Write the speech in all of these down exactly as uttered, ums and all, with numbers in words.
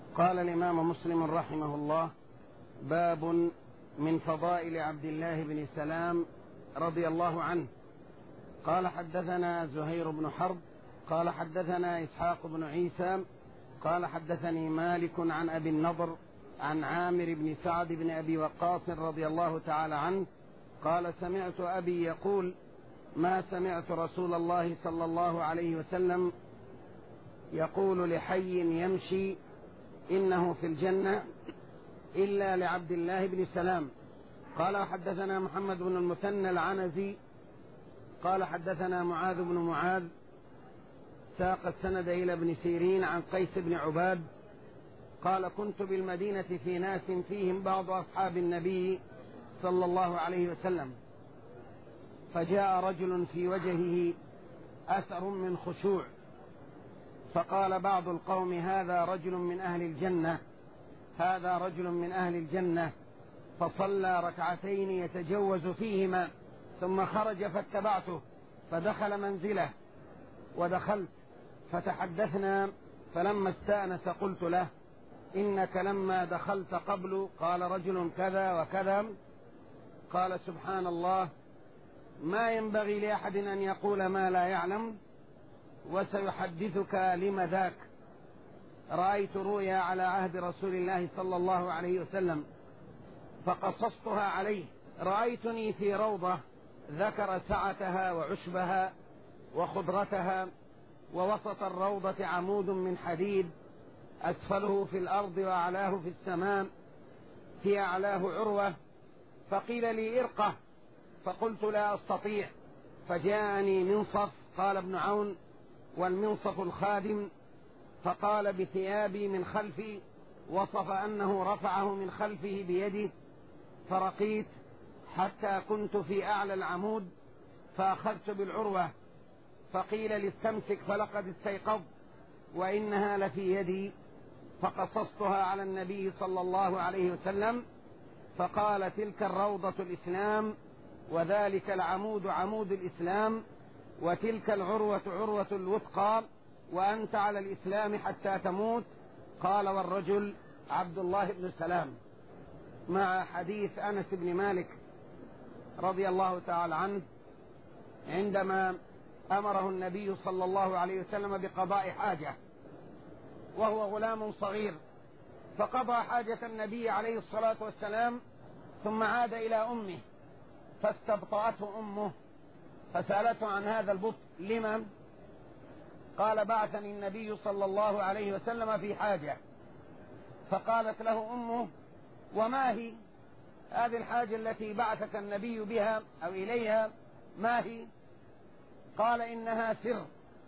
قال الإمام مسلم رحمه الله: باب من فضائل عبد الله بن سلام رضي الله عنه. قال: حدثنا زهير بن حرب قال حدثنا إسحاق بن عيسى قال حدثني مالك عن أبي النضر عن عامر بن سعد بن أبي وقاص رضي الله تعالى عنه قال: سمعت أبي يقول: ما سمعت رسول الله صلى الله عليه وسلم يقول لحي يمشي إنه في الجنة إلا لعبد الله بن سلام. قال: حدثنا محمد بن المثنى العنزي قال حدثنا معاذ بن معاذ ساق السند إلى ابن سيرين عن قيس بن عباد قال: كنت بالمدينة في ناس فيهم بعض أصحاب النبي صلى الله عليه وسلم، فجاء رجل في وجهه أثر من خشوع، فقال بعض القوم: هذا رجل من أهل الجنة، هذا رجل من أهل الجنة. فصلى ركعتين يتجوز فيهما ثم خرج فاتبعته، فدخل منزله ودخلت فتحدثنا، فلما استأنس قلت له: إنك لما دخلت قبل قال رجل كذا وكذا. قال: سبحان الله، ما ينبغي لأحد أن يقول ما لا يعلم، وسيحدثك لم ذاك. رأيت رؤيا على عهد رسول الله صلى الله عليه وسلم فقصصتها عليه. رأيتني في روضة ذكر سعتها وعشبها وخضرتها، ووسط الروضة عمود من حديد أسفله في الأرض وأعلاه في السماء، في أعلاه عروة. فقيل لي: ارقه، فقلت: لا أستطيع. فجاءني منصف، قال ابن عون: والمنصف الخادم، فقال بثيابي من خلفي، وصف أنه رفعه من خلفه بيده، فرقيت حتى كنت في أعلى العمود فأخذت بالعروة، فقيل لي: استمسك، فلقد استيقظت وإنها لفي يدي. فقصصتها على النبي صلى الله عليه وسلم، فقال: تلك الروضة الإسلام، وذلك العمود عمود الإسلام، وتلك العروة عروة الوثقى، وأنت على الإسلام حتى تموت. قال: والرجل عبد الله بن سلام. مع حديث أنس بن مالك رضي الله تعالى عنه عندما أمره النبي صلى الله عليه وسلم بقضاء حاجة وهو غلام صغير، فقضى حاجة النبي عليه الصلاة والسلام ثم عاد إلى أمه، فاستبطأته أمه فسألته عن هذا البطء: لمن؟ قال: بعثني النبي صلى الله عليه وسلم في حاجة. فقالت له أمه: وما هي هذه الحاجة التي بعثك النبي بها أو إليها؟ ما هي؟ قال: إنها سر،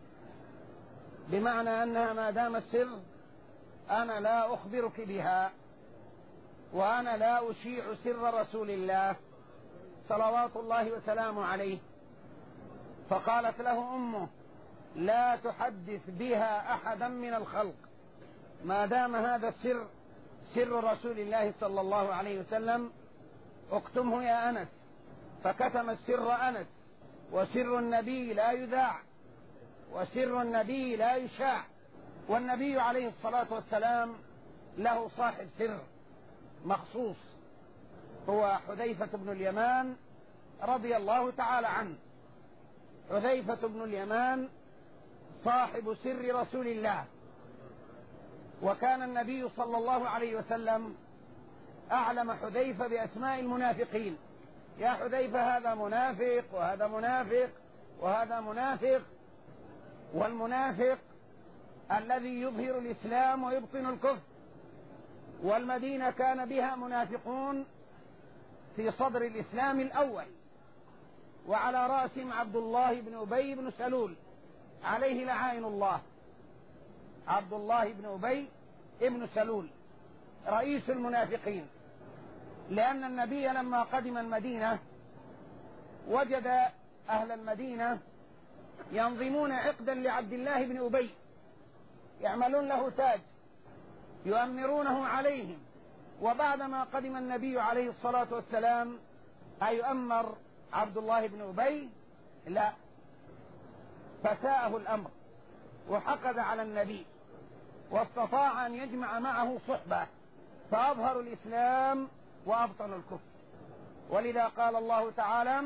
بمعنى أنها ما دام السر أنا لا أخبرك بها، وأنا لا أشيع سر رسول الله صلوات الله وسلامه عليه. فقالت له أمه: لا تحدث بها أحدا من الخلق، ما دام هذا السر سر رسول الله صلى الله عليه وسلم، اكتمه يا أنس. فكتم السر أنس، وسر النبي لا يذاع، وسر النبي لا يشاع، والنبي عليه الصلاة والسلام له صاحب سر مخصوص، هو حذيفة بن اليمان رضي الله تعالى عنه. حذيفة بن اليمان صاحب سر رسول الله، وكان النبي صلى الله عليه وسلم أعلم حذيفة بأسماء المنافقين: يا حذيفة هذا منافق وهذا منافق وهذا منافق. والمنافق الذي يظهر الإسلام ويبطن الكفر، والمدينة كان بها منافقون في صدر الإسلام الأول، وعلى رأسهم عبد الله بن أبي بن سلول عليه لعائن الله. عبد الله بن أبي بن سلول رئيس المنافقين، لأن النبي لما قدم المدينة وجد أهل المدينة ينظمون عقدا لعبد الله بن أبي، يعملون له تاج يؤمرونه عليهم. وبعدما قدم النبي عليه الصلاة والسلام أيؤمر عبد الله بن أبي؟ لا، فساءه الأمر وحقد على النبي واستطاع أن يجمع معه صحبة، فأظهروا الإسلام وأبطلوا الكفر. ولذا قال الله تعالى: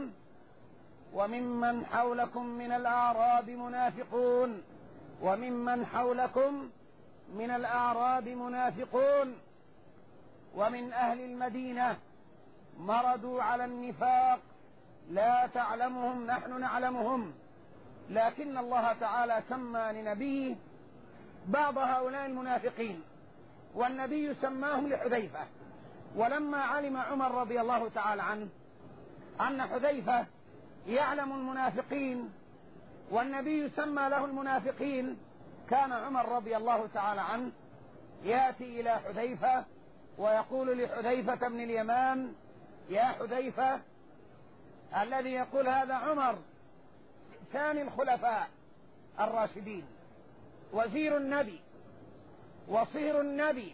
وممن حولكم من الأعراب منافقون وممن حولكم من الأعراب منافقون ومن أهل المدينة مردوا على النفاق لا تعلمهم نحن نعلمهم، لكن الله تعالى سمى لنبيه بعض هؤلاء المنافقين، والنبي سماهم لحذيفة. ولما علم عمر رضي الله تعالى عنه أن حذيفة يعلم المنافقين والنبي سمى له المنافقين، كان عمر رضي الله تعالى عنه يأتي إلى حذيفة ويقول لحذيفة بن اليمان: يا حذيفة، الذي يقول هذا عمر ثاني الخلفاء الراشدين، وزير النبي وصهر النبي،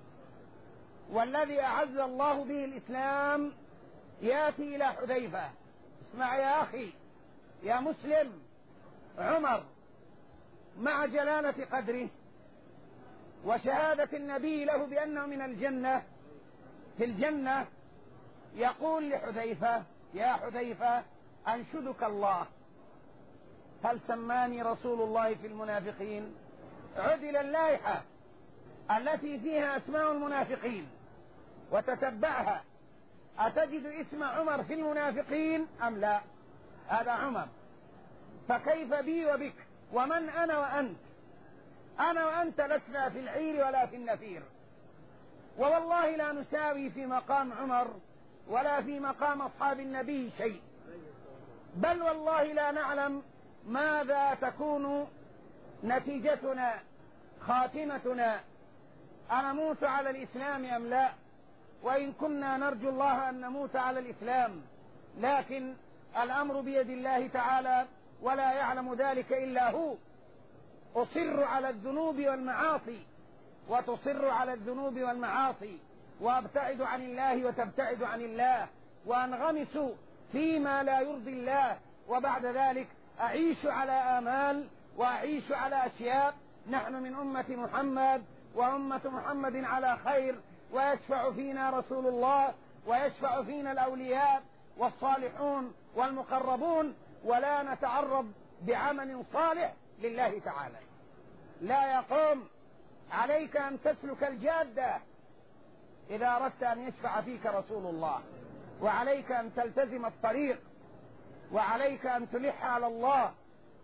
والذي أعز الله به الإسلام، يأتي إلى حذيفة: اسمع يا أخي يا مسلم، عمر مع جلالة قدره وشهادة النبي له بأنه من الجنة في الجنة، يقول لحذيفة: يا حذيفة، أنشدك الله، هل سماني رسول الله في المنافقين؟ عدل اللائحة التي فيها أسماء المنافقين وتتبعها، أتجد اسم عمر في المنافقين أم لا؟ هذا عمر. فكيف بي وبك؟ ومن أنا وأنت؟ أنا وأنت لسنا في العير ولا في النفير، ووالله لا نساوي في مقام عمر ولا في مقام أصحاب النبي شيء، بل والله لا نعلم ماذا تكون نتيجتنا خاتمتنا، أنموت على الإسلام أم لا؟ وإن كنا نرجو الله أن نموت على الإسلام، لكن الأمر بيد الله تعالى ولا يعلم ذلك إلا هو. أصر على الذنوب والمعاصي وتصر على الذنوب والمعاصي، وأبتعد عن الله وتبتعد عن الله، وأنغمس فيما لا يرضي الله، وبعد ذلك أعيش على آمال وأعيش على أشياء. نحن من أمة محمد، وأمة محمد على خير، ويشفع فينا رسول الله، ويشفع فينا الأولياء والصالحون والمقربون، ولا نتعرض بعمل صالح لله تعالى. لا يقوم عليك أن تسلك الجادة إذا أردت أن يشفع فيك رسول الله، وعليك أن تلتزم الطريق، وعليك أن تلح على الله،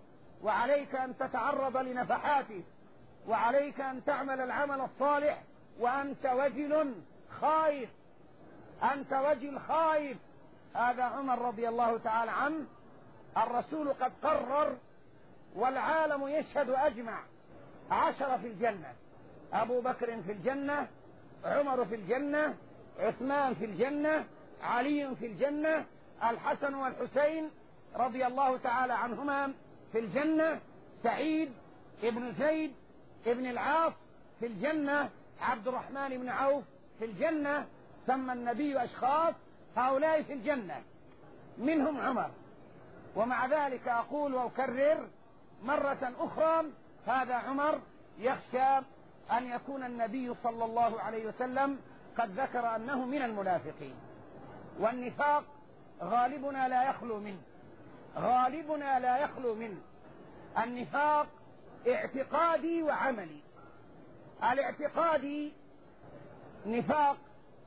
وعليك أن تتعرض لنفحاته، وعليك أن تعمل العمل الصالح وأنت وجل خائف، أنت وجل خائف. هذا عمر رضي الله تعالى عنه، الرسول قد قرر والعالم يشهد أجمع: عشرة في الجنة، أبو بكر في الجنة، عمر في الجنة، عثمان في الجنة، علي في الجنة، الحسن والحسين رضي الله تعالى عنهما في الجنة، سعيد ابن زيد ابن العاص في الجنة، عبد الرحمن بن عوف في الجنة. سمى النبي أشخاص هؤلاء في الجنة، منهم عمر. ومع ذلك أقول وأكرر مرة أخرى: هذا عمر يخشى أن يكون النبي صلى الله عليه وسلم قد ذكر أنه من المنافقين. والنفاق غالبنا لا يخلو منه، غالبنا لا يخلو منه. النفاق اعتقادي وعملي. الاعتقادي نفاق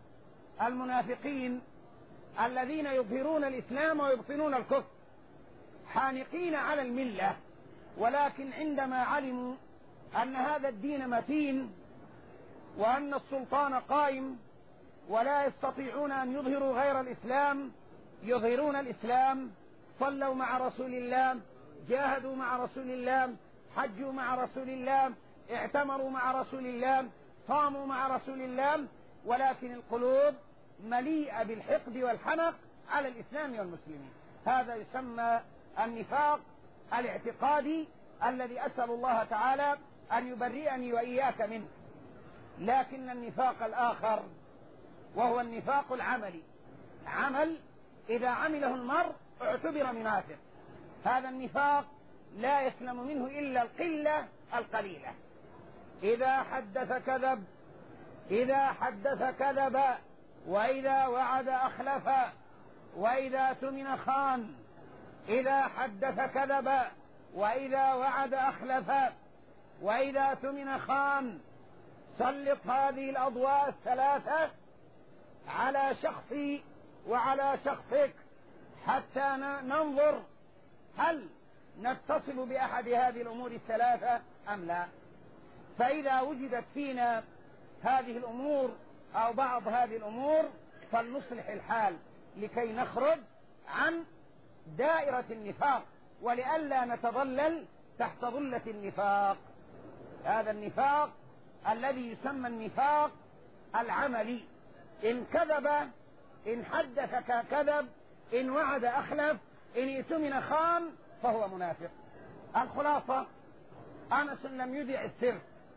المنافقين الذين يظهرون الإسلام ويبطنون الكفر، حانقين على الملة، ولكن عندما علموا أن هذا الدين متين وأن السلطان قائم ولا يستطيعون أن يظهروا غير الإسلام، يظهرون الإسلام. صلوا مع رسول الله، جاهدوا مع رسول الله، حجوا مع رسول الله، اعتمروا مع رسول الله، صاموا مع رسول الله، ولكن القلوب مليئة بالحقد والحنق على الإسلام والمسلمين. هذا يسمى النفاق الاعتقادي الذي أسأل الله تعالى أن يبرئني وإياك منه. لكن النفاق الآخر وهو النفاق العملي، عمل إذا عمله المرء اعتبر منافق. هذا النفاق لا يسلم منه إلا القلة القليلة. إذا حدث كذب، إذا حدث كذب، وإذا وعد أخلف، وإذا اؤتمن خان. إذا حدث كذب، وإذا وعد أخلف، وإذا اؤتمن خان. سلط هذه الأضواء الثلاثة على شخصي وعلى شخصك حتى ننظر هل نتصل بأحد هذه الأمور الثلاثة أم لا. فإذا وجدت فينا هذه الأمور أو بعض هذه الأمور فلنصلح الحال لكي نخرج عن دائرة النفاق، ولئلا نتضلل تحت ظلة النفاق. هذا النفاق الذي يسمى النفاق العملي. إن كذب، إن حدث كذب، إن وعد أخلف، إن اؤتمن خان، فهو منافق. الخلاصة: أنس لم يذع السر،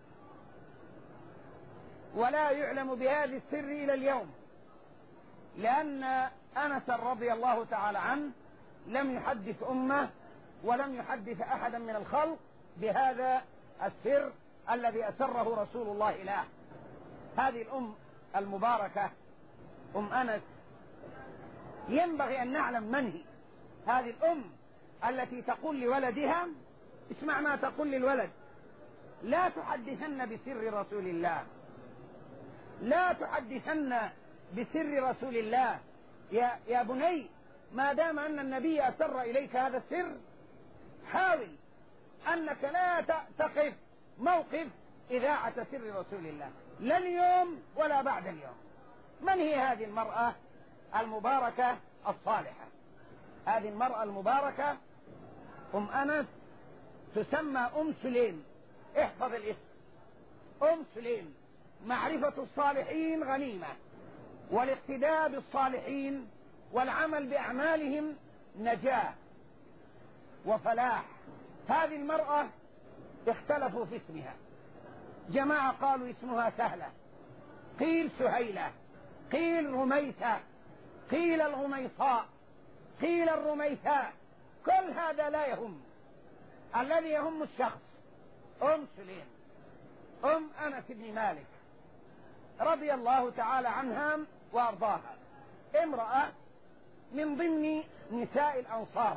ولا يعلم بهذا السر إلى اليوم، لأن أنس رضي الله تعالى عنه لم يحدث أمه ولم يحدث أحدا من الخلق بهذا السر الذي أسره رسول الله له. هذه الأم المباركة أم أنس ينبغي أن نعلم من هي. هذه الأم التي تقول لولدها، اسمع ما تقول للولد: لا تحدثن بسر رسول الله، لا تحدثن بسر رسول الله. يا, يا بني، ما دام أن النبي أسر إليك هذا السر، حاول أنك لا تقف موقف إذاعة سر رسول الله، لا اليوم ولا بعد اليوم. من هي هذه المرأة المباركة الصالحة؟ هذه المرأة المباركة أم أنس تسمى أم سليم. احفظ الاسم: أم سليم. معرفة الصالحين غنيمة، والاقتداء بالصالحين والعمل بأعمالهم نجاة وفلاح. هذه المرأة اختلفوا في اسمها. جماعة قالوا اسمها سهلة، قيل سهيلة، قيل رميثة، قيل الغميصاء، قيل الرميثاء. كل هذا لا يهم، الذي يهم الشخص. أم سليم أم أنس بن مالك رضي الله تعالى عنها وأرضاها، امرأة من ضمن نساء الأنصار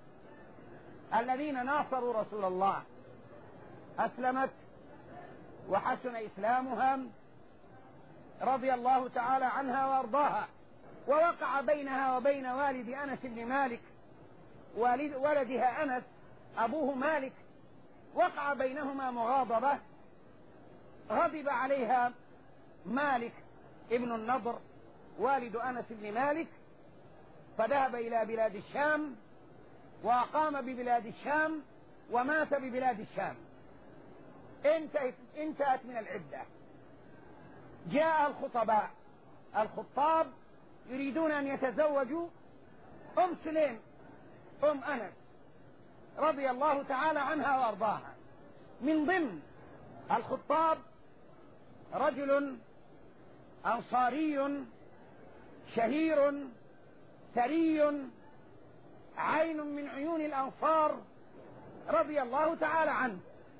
الذين ناصروا رسول الله. أسلمت وحسن إسلامها رضي الله تعالى عنها وأرضاها. ووقع بينها وبين والد أنس بن مالك، والد ولدها أنس أبوه مالك، وقع بينهما مغاضبة. غضب عليها مالك ابن النضر والد أنس بن مالك، فذهب إلى بلاد الشام وأقام ببلاد الشام ومات ببلاد الشام. انتهت, انتهت من العدة. جاء الخطباء الخطاب يريدون أن يتزوجوا أم سليم أم أنس رضي الله تعالى عنها وأرضاها. من ضمن الخطاب رجل أنصاري شهير ثري، عين من عيون الأنصار رضي الله تعالى عنه،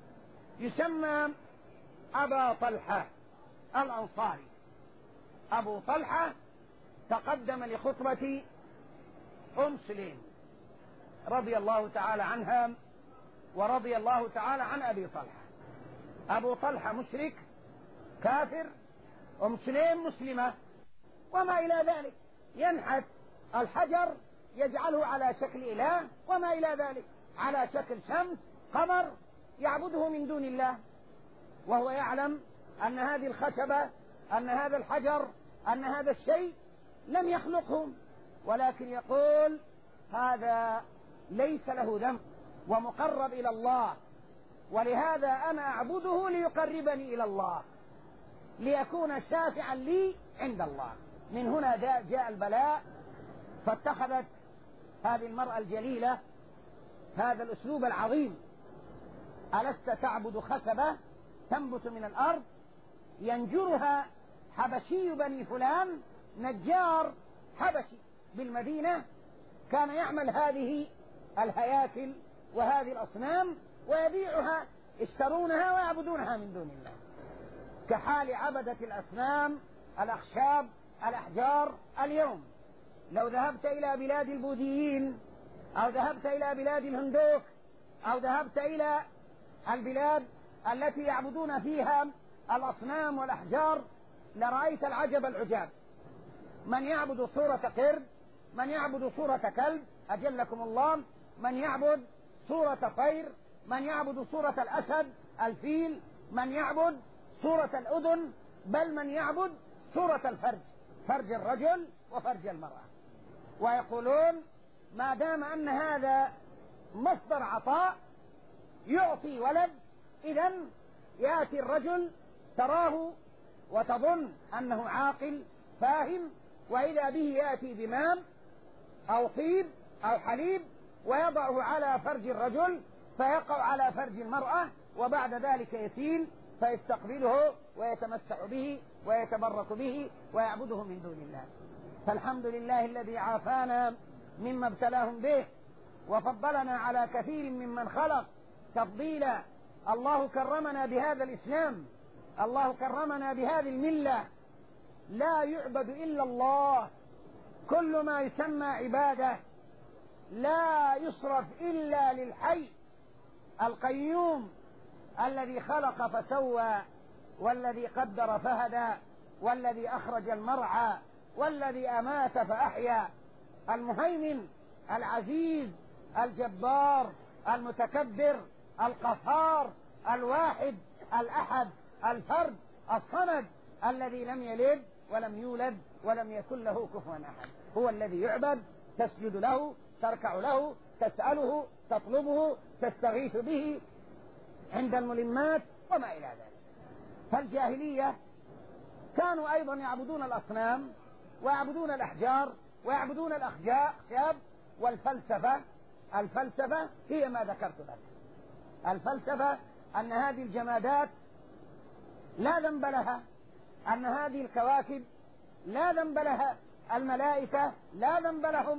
يسمى أبا طلحة الأنصاري. أبو طلحة تقدم لخطبة أم سليم رضي الله تعالى عنها ورضي الله تعالى عن أبي طلحة. أبو طلحة مشرك كافر، أم سليم مسلمة، وما إلى ذلك. ينحت الحجر يجعله على شكل إله، وما إلى ذلك، على شكل شمس قمر، يعبده من دون الله، وهو يعلم أن هذه الخشبة، أن هذا الحجر، أن هذا الشيء لم يخلقه، ولكن يقول هذا ليس له ذنب ومقرب إلى الله، ولهذا أنا أعبده ليقربني إلى الله، ليكون شافعا لي عند الله. من هنا جاء البلاء، فاتخذت هذه المرأة الجليلة هذا الأسلوب العظيم: ألست تعبد خشبة تنبت من الأرض ينجرها حبشي بني فلان، نجار حبشي بالمدينة، كان يعمل هذه الهياكل وهذه الأصنام ويبيعها يشترونها ويعبدونها من دون الله، كحال عبدة الأصنام الأخشاب الأحجار اليوم. لو ذهبت إلى بلاد البوذيين أو ذهبت إلى بلاد الهندوك أو ذهبت إلى البلاد التي يعبدون فيها الأصنام والأحجار لرأيت العجب العجاب. من يعبد صورة قرد، من يعبد صورة كلب أجلكم الله، من يعبد صورة طير، من يعبد صورة الأسد الفيل، من يعبد صورة الأذن، بل من يعبد صورة الفرج، فرج الرجل وفرج المرأة. ويقولون ما دام أن هذا مصدر عطاء يعطي ولد، إذن يأتي الرجل تراه وتظن أنه عاقل فاهم، وإذا به يأتي بمام أو طيب أو حليب ويضعه على فرج الرجل فيقع على فرج المرأة، وبعد ذلك يسيل فيستقبله ويتمسح به ويتبرك به ويعبده من دون الله. فالحمد لله الذي عافانا مما ابتلاهم به وفضلنا على كثير ممن خلق تفضيلا. الله كرمنا بهذا الإسلام، الله كرمنا بهذه الملة، لا يعبد إلا الله، كل ما يسمى عبادة لا يصرف إلا للحي القيوم الذي خلق فسوى، والذي قدر فهدى، والذي أخرج المرعى، والذي أمات فأحيا، المهيمن العزيز الجبار المتكبر القهار الواحد الأحد الفرد الصمد الذي لم يلد ولم يولد ولم يكن له كفوا أحد. هو الذي يعبد، تسجد له، تركع له، تسأله، تطلبه، تستغيث به عند الملمات وما إلى ذلك. فالجاهلية كانوا أيضا يعبدون الأصنام ويعبدون الأحجار ويعبدون الأخشاب والفلسفة. الفلسفة هي ما ذكرت لك. الفلسفة أن هذه الجمادات لا ذنب لها، أن هذه الكواكب لا ذنب لها، الملائكة لا ذنب لهم،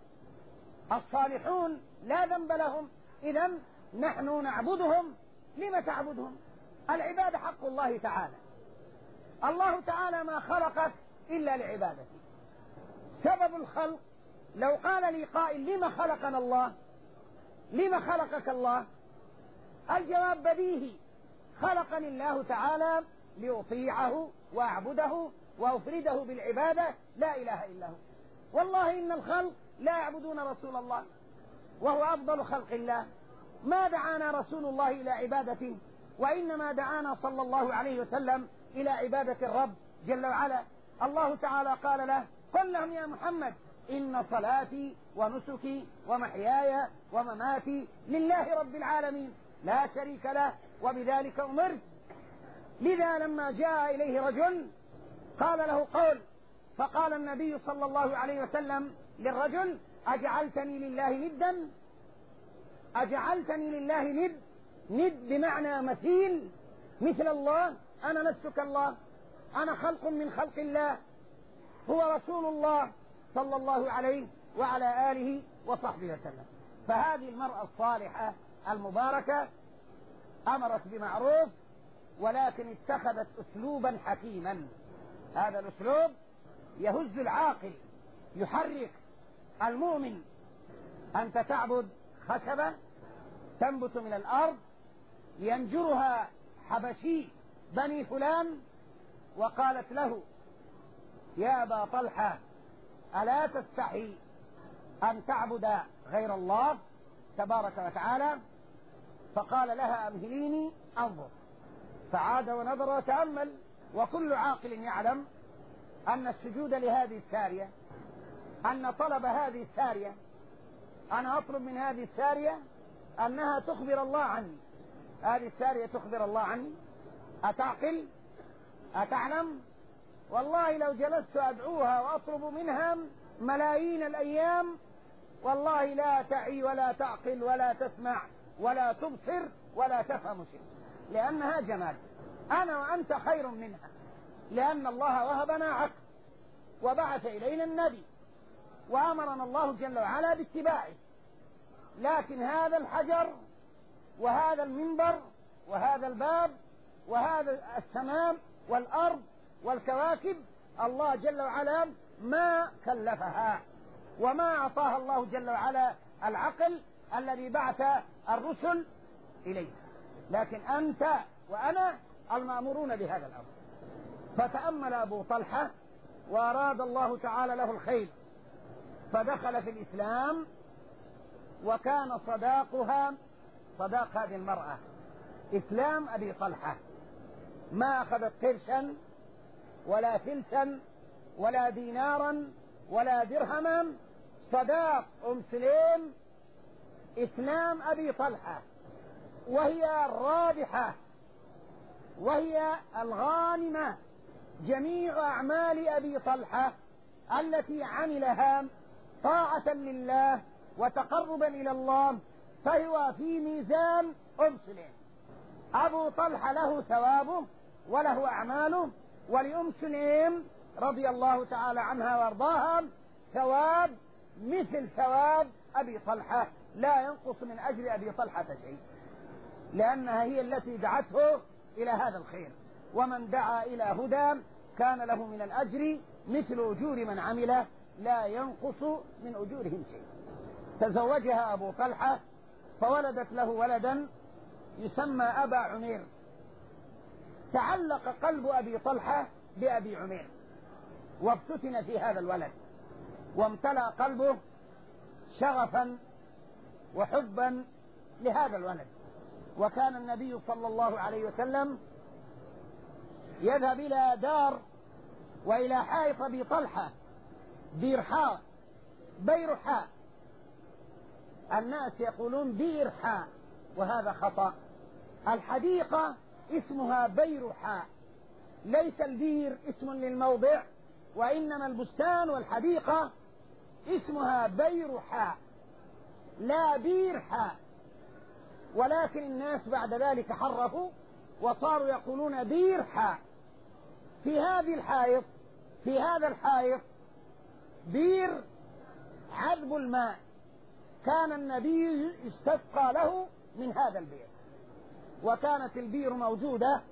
الصالحون لا ذنب لهم. إذن نحن نعبدهم. لم تعبدهم؟ العبادة حق الله تعالى. الله تعالى ما خلقك إلا لعبادته. سبب الخلق، لو قال لي قائل لما خلقنا الله، لما خلقك الله، الجواب بديهي، خلقني الله تعالى لأطيعه وأعبده وأفرده بالعبادة لا إله إلا هو. والله إن الخلق لا يعبدون رسول الله وهو أفضل خلق الله. ما دعانا رسول الله إلى عبادته، وإنما دعانا صلى الله عليه وسلم إلى عبادة الرب جل وعلا. الله تعالى قال له: قل لهم يا محمد إن صلاتي ونسكي ومحياي ومماتي لله رب العالمين لا شريك له وبذلك أمرت. لذا لما جاء إليه رجل قال له قول، فقال النبي صلى الله عليه وسلم للرجل: أجعلتني لله ندا؟ أجعلتني لله ند؟ ند بمعنى مثيل، مثل الله؟ أنا لست كالله، أنا خلق من خلق الله، هو رسول الله صلى الله عليه وعلى آله وصحبه وسلم. فهذه المرأة الصالحة المباركة أمرت بمعروف، ولكن اتخذت أسلوبا حكيما. هذا الأسلوب يهز العاقل، يحرك المؤمن. أنت تعبد خشبة تنبت من الأرض ينجرها حبشي بني فلان، وقالت له: يا أبا طلحة ألا تستحي أن تعبد غير الله تبارك وتعالى؟ فقال لها: أمهليني أنظر. فعاد ونظر وتأمل. وكل عاقل يعلم أن السجود لهذه السارية، أن طلب هذه السارية، أنا أطلب من هذه السارية أنها تخبر الله عني. هذه السارية تخبر الله عني؟ أتعقل؟ أتعلم؟ والله لو جلست أدعوها وأطلب منها ملايين الأيام والله لا تعي ولا تعقل ولا تسمع ولا تبصر ولا تفهم شيء، لأنها جمال. أنا وأنت خير منها، لأن الله وهبنا عقل وبعث إلينا النبي وأمرنا الله جل وعلا باتباعه. لكن هذا الحجر وهذا المنبر وهذا الباب وهذا السماء والأرض والكواكب الله جل وعلا ما كلفها، وما أعطاها الله جل وعلا العقل الذي بعث الرسل إليه، لكن أنت وأنا المأمورون بهذا الأمر. فتأمل أبو طلحة وأراد الله تعالى له الخير، فدخل في الإسلام، وكان صداقها صداق هذه المرأة إسلام أبي طلحة، ما أخذت قرشا ولا فلسا ولا دينارا ولا درهما، صداق أم سليم إسلام أبي طلحة، وهي الرابحة وهي الغانمة. جميع أعمال أبي طلحة التي عملها طاعة لله وتقربا إلى الله فهو في ميزان أم سليم. أبو طلحة له ثوابه وله أعماله، ولأم سليم رضي الله تعالى عنها وارضاها ثواب مثل ثواب أبي طلحة، لا ينقص من أجر أبي طلحة شيء، لأنها هي التي دعته إلى هذا الخير، ومن دعا إلى هدى كان له من الأجر مثل أجور من عمله لا ينقص من أجورهم شيء. تزوجها أبو طلحة فولدت له ولدا يسمى أبا عمير. تعلق قلب أبي طلحة بأبي عمير وافتتن في هذا الولد، وامتلأ قلبه شغفا وحبا لهذا الولد. وكان النبي صلى الله عليه وسلم يذهب إلى دار وإلى حائط أبي طلحة بيرحاء بيرحاء، الناس يقولون بيرحاء وهذا خطأ، الحديقة اسمها بيرحاء، ليس البير اسم للموضع، وإنما البستان والحديقة اسمها بيرحاء لا بيرحاء. ولكن الناس بعد ذلك حرفوا وصاروا يقولون بيرحاء. في هذه الحائط في هذا الحائط بير عذب الماء، كان النبي استسقى له من هذا البير، وكانت البير موجودة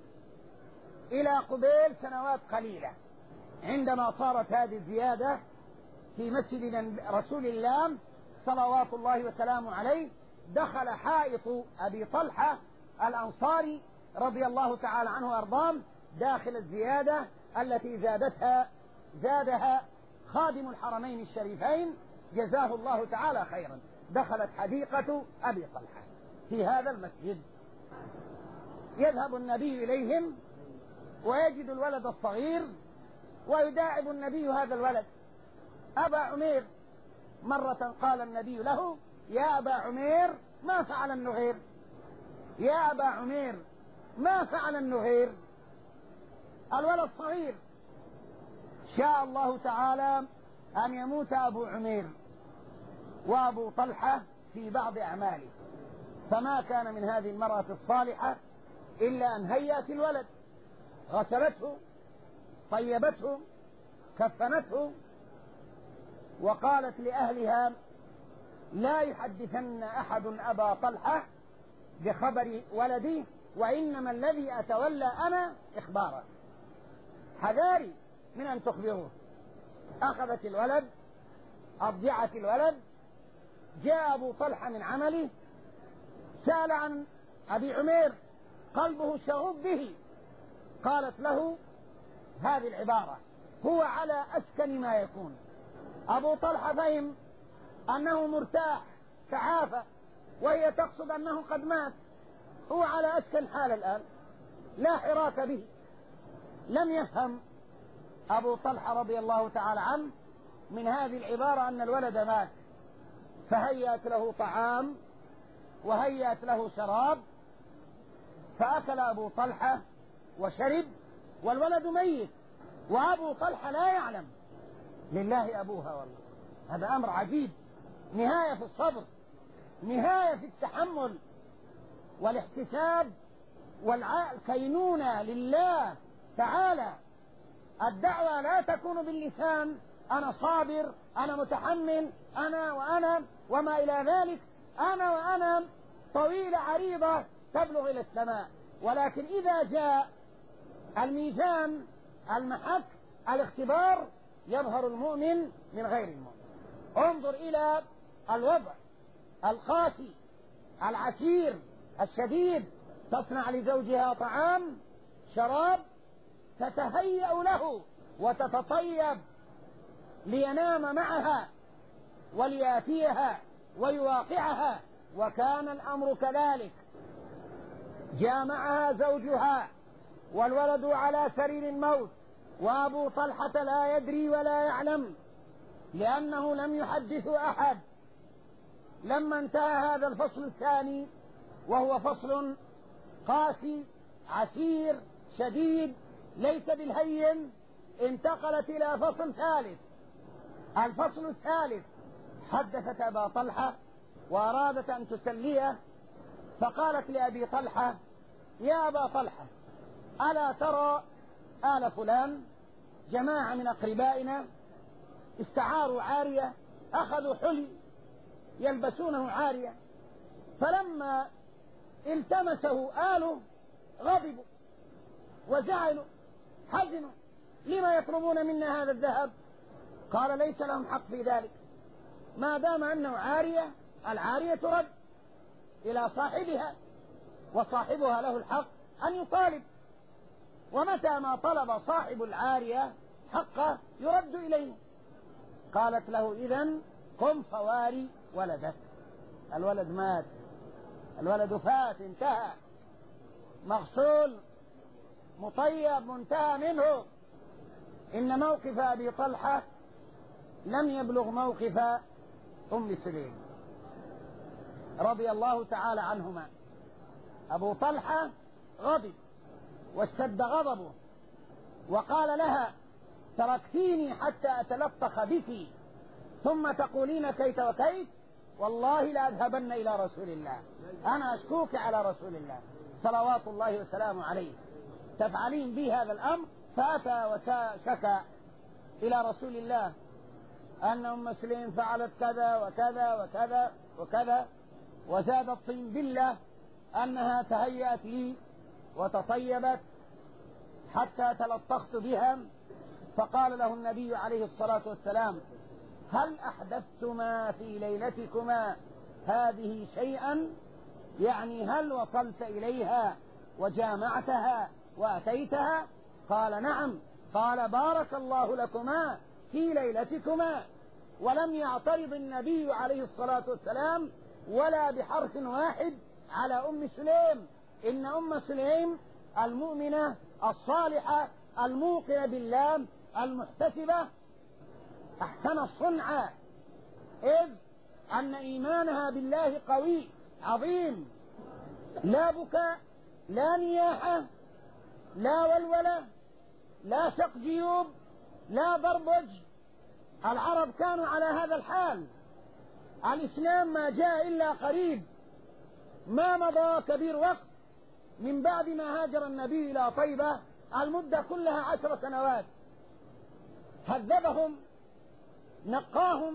إلى قبيل سنوات قليلة. عندما صارت هذه الزيادة في مسجد رسول الله صلوات الله وسلامه عليه، دخل حائط أبي طلحة الأنصاري رضي الله تعالى عنه وأرضاه داخل الزيادة التي زادتها زادها خادم الحرمين الشريفين جزاه الله تعالى خيرا. دخلت حديقة أبي طلحة في هذا المسجد، يذهب النبي إليهم ويجد الولد الصغير ويداعب النبي هذا الولد. أبا عمير، مرة قال النبي له: يا أبا عمير ما فعل النغير؟ يا أبا عمير ما فعل النغير؟ الولد صغير. شاء الله تعالى أن يموت أبو عمير وأبو طلحة في بعض أعماله، فما كان من هذه المرأة الصالحة إلا أن هيأت الولد، غسلته، طيبته، كفنته، وقالت لأهلها: لا يحدثن أحد أبا طلحة بخبر ولدي، وإنما الذي أتولى أنا إخباره، حذاري من أن تخبروه. أخذت الولد، أضجعت الولد، جاء أبو طلحة من عمله، سأل عن أبي عمير، قلبه شغوف به، قالت له هذه العبارة: هو على أسكن ما يكون. أبو طلحة فهم أنه مرتاح تعافى، وهي تقصد أنه قد مات، هو على أسكن حال الآن لا حراك به. لم يفهم أبو طلحة رضي الله تعالى عنه من هذه العبارة أن الولد مات، فهيأت له طعام وهيأت له شراب، فأكل أبو طلحة وشرب والولد ميت، وأبو طلحة لا يعلم. لله أبوها، والله هذا أمر عجيب، نهاية في الصبر، نهاية في التحمل والاحتساب والكينونة لله تعالى. الدعوة لا تكون باللسان، أنا صابر، أنا متحمل، أنا وأنا وما إلى ذلك، أنا وأنا طويلة عريضة تبلغ إلى السماء. ولكن إذا جاء الميزان المحك الاختبار يظهر المؤمن من غير المؤمن. انظر إلى الوضع القاسي العسير الشديد، تصنع لزوجها طعام شراب، تتهيأ له وتتطيب لينام معها ولياتيها ويواقعها، وكان الأمر كذلك. جاء معها زوجها والولد على سرير الموت، وأبو طلحة لا يدري ولا يعلم لأنه لم يحدث أحد. لما انتهى هذا الفصل الثاني وهو فصل قاسي عسير شديد ليس بالهين، انتقلت إلى فصل ثالث. الفصل الثالث حدثت أبا طلحة وأرادت أن تسليه، فقالت لأبي طلحة: يا أبا طلحة، ألا ترى آل فلان جماعة من أقربائنا استعاروا عارية، أخذوا حلي يلبسونه عارية، فلما التمسه آله غضبوا وزعلوا حزنوا، لما يطلبون منا هذا الذهب؟ قال: ليس لهم حق في ذلك، ما دام أنه عارية، العارية ترد إلى صاحبها، وصاحبها له الحق أن يطالب، ومتى ما طلب صاحب العارية حقه يرد إليه. قالت له: إذن قم فواري ولدك. الولد مات، الولد فات، انتهى، مغسول مطيب منتهى منه. إن موقف أبي طلحة لم يبلغ موقف أم سليم رضي الله تعالى عنهما. أبو طلحة غضب واشتد غضبه وقال لها: تركتيني حتى أتلطخ بك ثم تقولين كيت وكيت، والله لأذهبن إلى رسول الله، أنا أشكوك على رسول الله صلوات الله وسلامه عليه، تفعلين بي هذا الأمر. فأتى وشكى إلى رسول الله أن أم سليم فعلت كذا وكذا وكذا وكذا، وزاد الطين بالله أنها تهيأت لي وتطيبت حتى تلطخت بها. فقال له النبي عليه الصلاة والسلام: هل أحدثتما في ليلتكما هذه شيئا؟ يعني هل وصلت إليها وجامعتها وأتيتها؟ قال: نعم. قال: بارك الله لكما في ليلتكما. ولم يعترض النبي عليه الصلاة والسلام ولا بحرف واحد على أم سليم. إن أم سليم المؤمنة الصالحة الموقنة بالله المحتسبة أحسن الصنع، إذ أن إيمانها بالله قوي عظيم. لا بكاء، لا نياحة، لا ولولة، لا شق جيوب، لا ضرب وجه. العرب كانوا على هذا الحال. الإسلام ما جاء إلا قريب، ما مضى كبير وقت من بعد ما هاجر النبي إلى طيبة، المدة كلها عشر سنوات. هذبهم، نقاهم،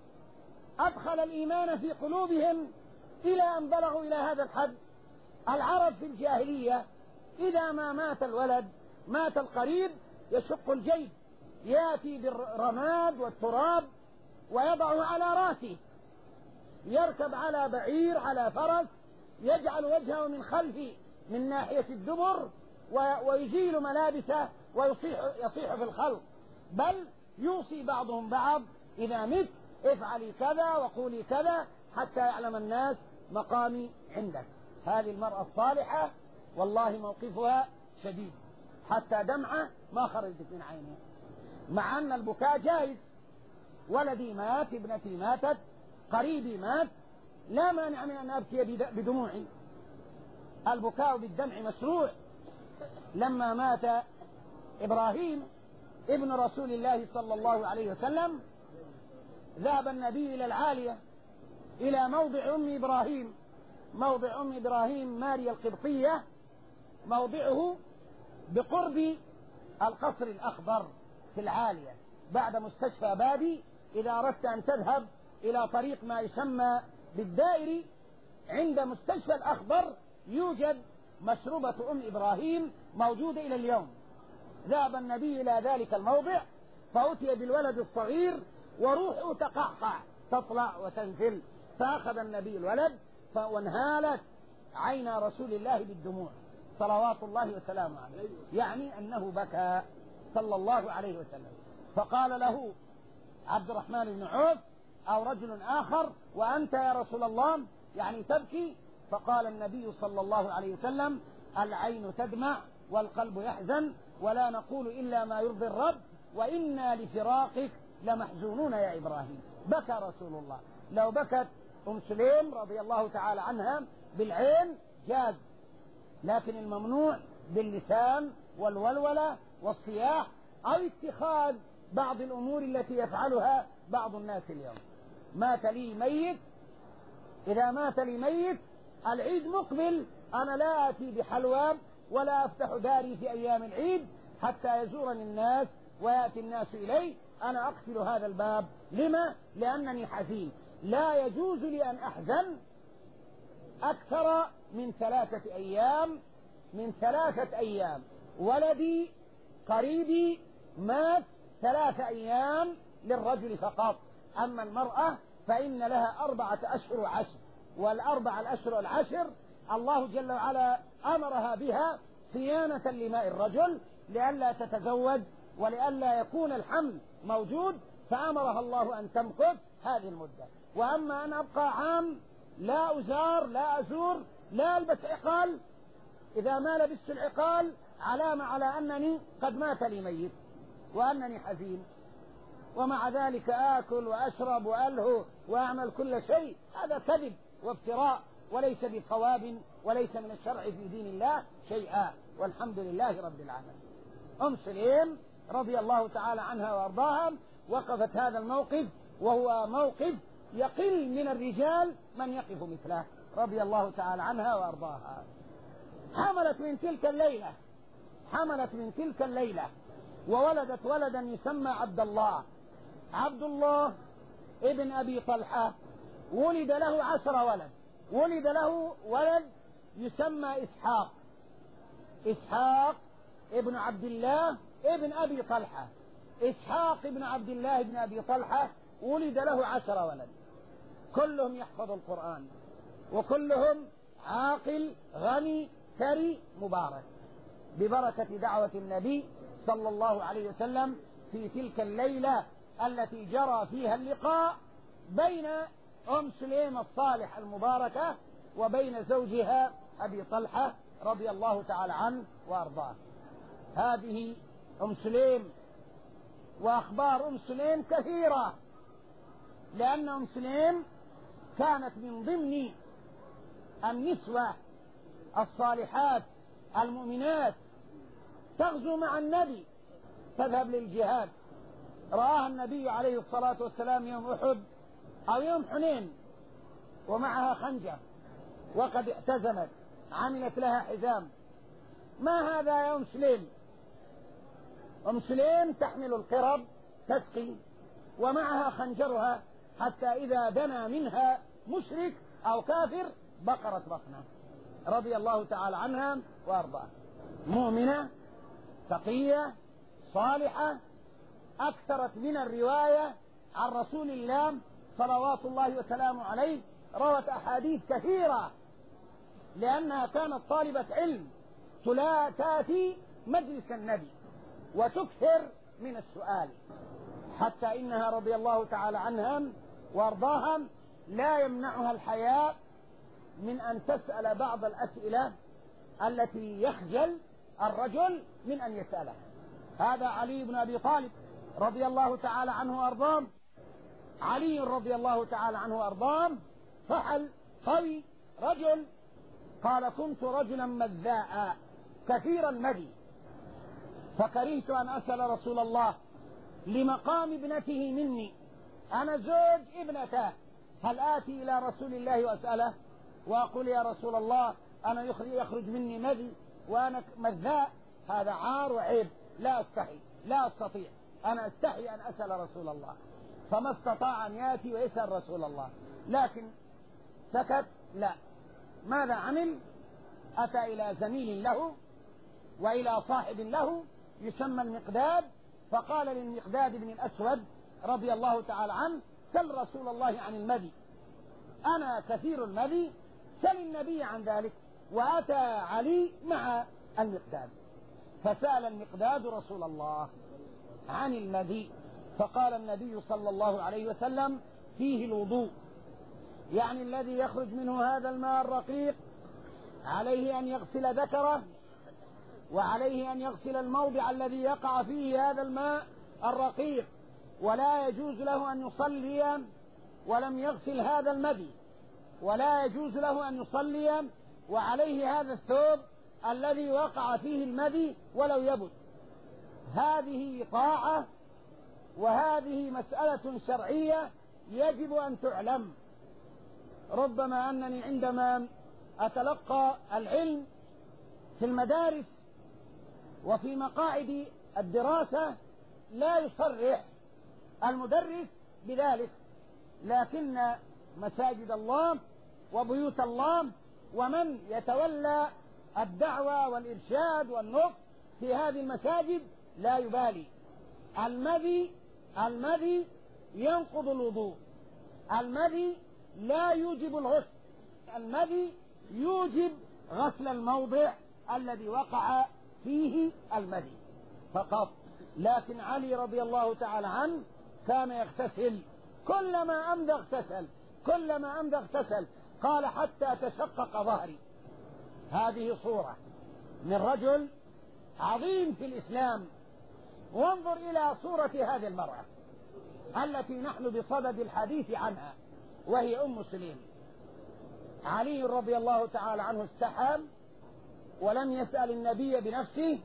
أدخل الإيمان في قلوبهم إلى أن بلغوا إلى هذا الحد. العرب في الجاهلية إذا ما مات الولد، مات القريب، يشق الجيب، يأتي بالرماد والتراب ويضعه على راسه، يركب على بعير على فرس، يجعل وجهه من خلفه من ناحية الدبر ويزيل ملابسه ويصيح يصيح في الخلق، بل يوصي بعضهم بعض: إذا مت افعلي كذا وقولي كذا حتى يعلم الناس مقامي عندك. هذه المرأة الصالحة والله موقفها شديد، حتى دمعة ما خرجت من عينها، مع أن البكاء جائز. ولدي مات، ابنتي ماتت، قريبي مات، لا مانع من أن أبكي بدموعي. البكاء بالدمع مشروع. لما مات إبراهيم ابن رسول الله صلى الله عليه وسلم، ذهب النبي إلى العالية، إلى موضع أم إبراهيم. موضع أم إبراهيم ماريا القبطية، موضعه بقرب القصر الأخضر في العالية بعد مستشفى بابي. إذا أردت أن تذهب إلى طريق ما يسمى بالدائري عند مستشفى الأخضر يوجد مشربة أم إبراهيم موجودة إلى اليوم. ذهب النبي إلى ذلك الموضع فأتي بالولد الصغير وروحه تقعقع تطلع وتنزل، فأخذ النبي الولد وانهالت عين رسول الله بالدموع صلوات الله وسلامه عليه، يعني أنه بكى صلى الله عليه وسلم. فقال له عبد الرحمن بن عوف أو رجل آخر: وأنت يا رسول الله يعني تبكي؟ فقال النبي صلى الله عليه وسلم: العين تدمع والقلب يحزن، ولا نقول إلا ما يرضي الرب، وإنا لفراقك لمحزونون يا إبراهيم. بكى رسول الله. لو بكت أم سليم رضي الله تعالى عنها بالعين جاز، لكن الممنوع باللسان والولولة والصياح أو اتخاذ بعض الأمور التي يفعلها بعض الناس اليوم. مات لي ميت، إذا مات لي ميت العيد مقبل، أنا لا آتي بحلوى ولا أفتح داري في أيام العيد حتى يزورني الناس ويأتي الناس إلي، أنا أقفل هذا الباب. لما؟ لأنني حزين. لا يجوز لي أن أحزن أكثر من ثلاثة أيام من ثلاثة أيام. ولدي قريبي مات ثلاثة أيام للرجل فقط، أما المرأة فإن لها أربعة أشهر وعشر، والأربع الأشهر والعشر الله جل وعلا أمرها بها صيانة لماء الرجل لئلا تتزوج ولئلا يكون الحمل موجود، فأمرها الله أن تمكث هذه المدة. وأما أن أبقى عام لا أزار لا أزور لا ألبس عقال، إذا ما لبست العقال علامة على أنني قد مات لي ميت وأنني حزين، ومع ذلك آكل وأشرب وألهو وأعمل كل شيء. هذا كذب وافتراء وليس بصواب وليس من الشرع في دين الله شيئا، والحمد لله رب العالمين. أم سليم رضي الله تعالى عنها وأرضاها وقفت هذا الموقف، وهو موقف يقل من الرجال من يقف مثله رضي الله تعالى عنها وأرضاها. حملت من تلك الليلة حملت من تلك الليلة وولدت ولدا يسمى عبد الله. عبد الله ابن أبي طلحة ولد له عشر ولد. ولد له ولد يسمى إسحاق. إسحاق ابن عبد الله ابن أبي طلحة. إسحاق ابن عبد الله ابن أبي طلحة ولد له عشر ولد، كلهم يحفظ القرآن وكلهم عاقل غني ثري مبارك، ببركة دعوة النبي صلى الله عليه وسلم في تلك الليلة التي جرى فيها اللقاء بين أم سليم الصالح المباركة وبين زوجها أبي طلحة رضي الله تعالى عنه وأرضاه. هذه أم سليم، وأخبار أم سليم كثيرة، لأن أم سليم كانت من ضمن النسوة الصالحات المؤمنات تغزو مع النبي، تذهب للجهاد. رآها النبي عليه الصلاة والسلام يوم أحد أو يوم حنين ومعها خنجر وقد احتزمت، عملت لها حزام. ما هذا يا أم سليم؟ أم سليم تحمل القرب تسقي ومعها خنجرها، حتى إذا دنا منها مشرك أو كافر بقرت بطنه رضي الله تعالى عنها وأرضاها. مؤمنة تقية صالحة، أكثرت من الرواية عن رسول الله صلوات الله وسلامه عليه، روت أحاديث كثيرة لأنها كانت طالبة علم، تلا تأتي مجلس النبي وتكثر من السؤال، حتى إنها رضي الله تعالى عنها وأرضاها لا يمنعها الحياء من أن تسأل بعض الأسئلة التي يخجل الرجل من أن يسألها. هذا علي بن أبي طالب رضي الله تعالى عنه وأرضاه. علي رضي الله تعالى عنه وأرضاه فحل قوي رجل، قال: كنت رجلا مذاء كثير المدي، فكرهت أن أسأل رسول الله لمقام ابنته مني، أنا زوج ابنته، هل آتي إلى رسول الله وأسأله وأقول: يا رسول الله أنا يخرج مني مذي وأنا مذاء؟ هذا عار وعيب، لا أستحي لا أستطيع، أنا أستحي أن أسأل رسول الله. فما استطاع أن يأتي ويسأل رسول الله، لكن سكت. لا، ماذا عمل؟ أتى إلى زميل له وإلى صاحب له يسمى المقداد، فقال للمقداد بن الأسود رضي الله تعالى عنه: سل رسول الله عن المذي، أنا كثير المذي، سل النبي عن ذلك. وأتى علي مع المقداد، فسأل المقداد رسول الله عن المذي، فقال النبي صلى الله عليه وسلم: فيه الوضوء، يعني الذي يخرج منه هذا الماء الرقيق عليه أن يغسل ذكره، وعليه أن يغسل الموضع الذي يقع فيه هذا الماء الرقيق، ولا يجوز له أن يصلي ولم يغسل هذا المذي، ولا يجوز له أن يصلي وعليه هذا الثوب الذي وقع فيه المذي ولو يبت. هذه طاعة، وهذه مسألة شرعية يجب أن تعلم. ربما أنني عندما أتلقى العلم في المدارس وفي مقاعد الدراسة لا يصرح المدرس بذلك، لكن مساجد الله وبيوت الله ومن يتولى الدعوة والإرشاد والنصح في هذه المساجد لا يبالي. المذي المذي ينقض الوضوء، المذي لا يوجب الغسل، المذي يوجب غسل الموضع الذي وقع فيه المذي فقط. لكن علي رضي الله تعالى عنه كان يغتسل، كلما أمضى اغتسل، كلما أمضى اغتسل، قال: حتى تشقق ظهري. هذه صورة من رجل عظيم في الإسلام. وانظر إلى صورة هذه المرأة التي نحن بصدد الحديث عنها، وهي أم سليم. علي رضي الله تعالى عنه استحى ولم يسأل النبي بنفسه،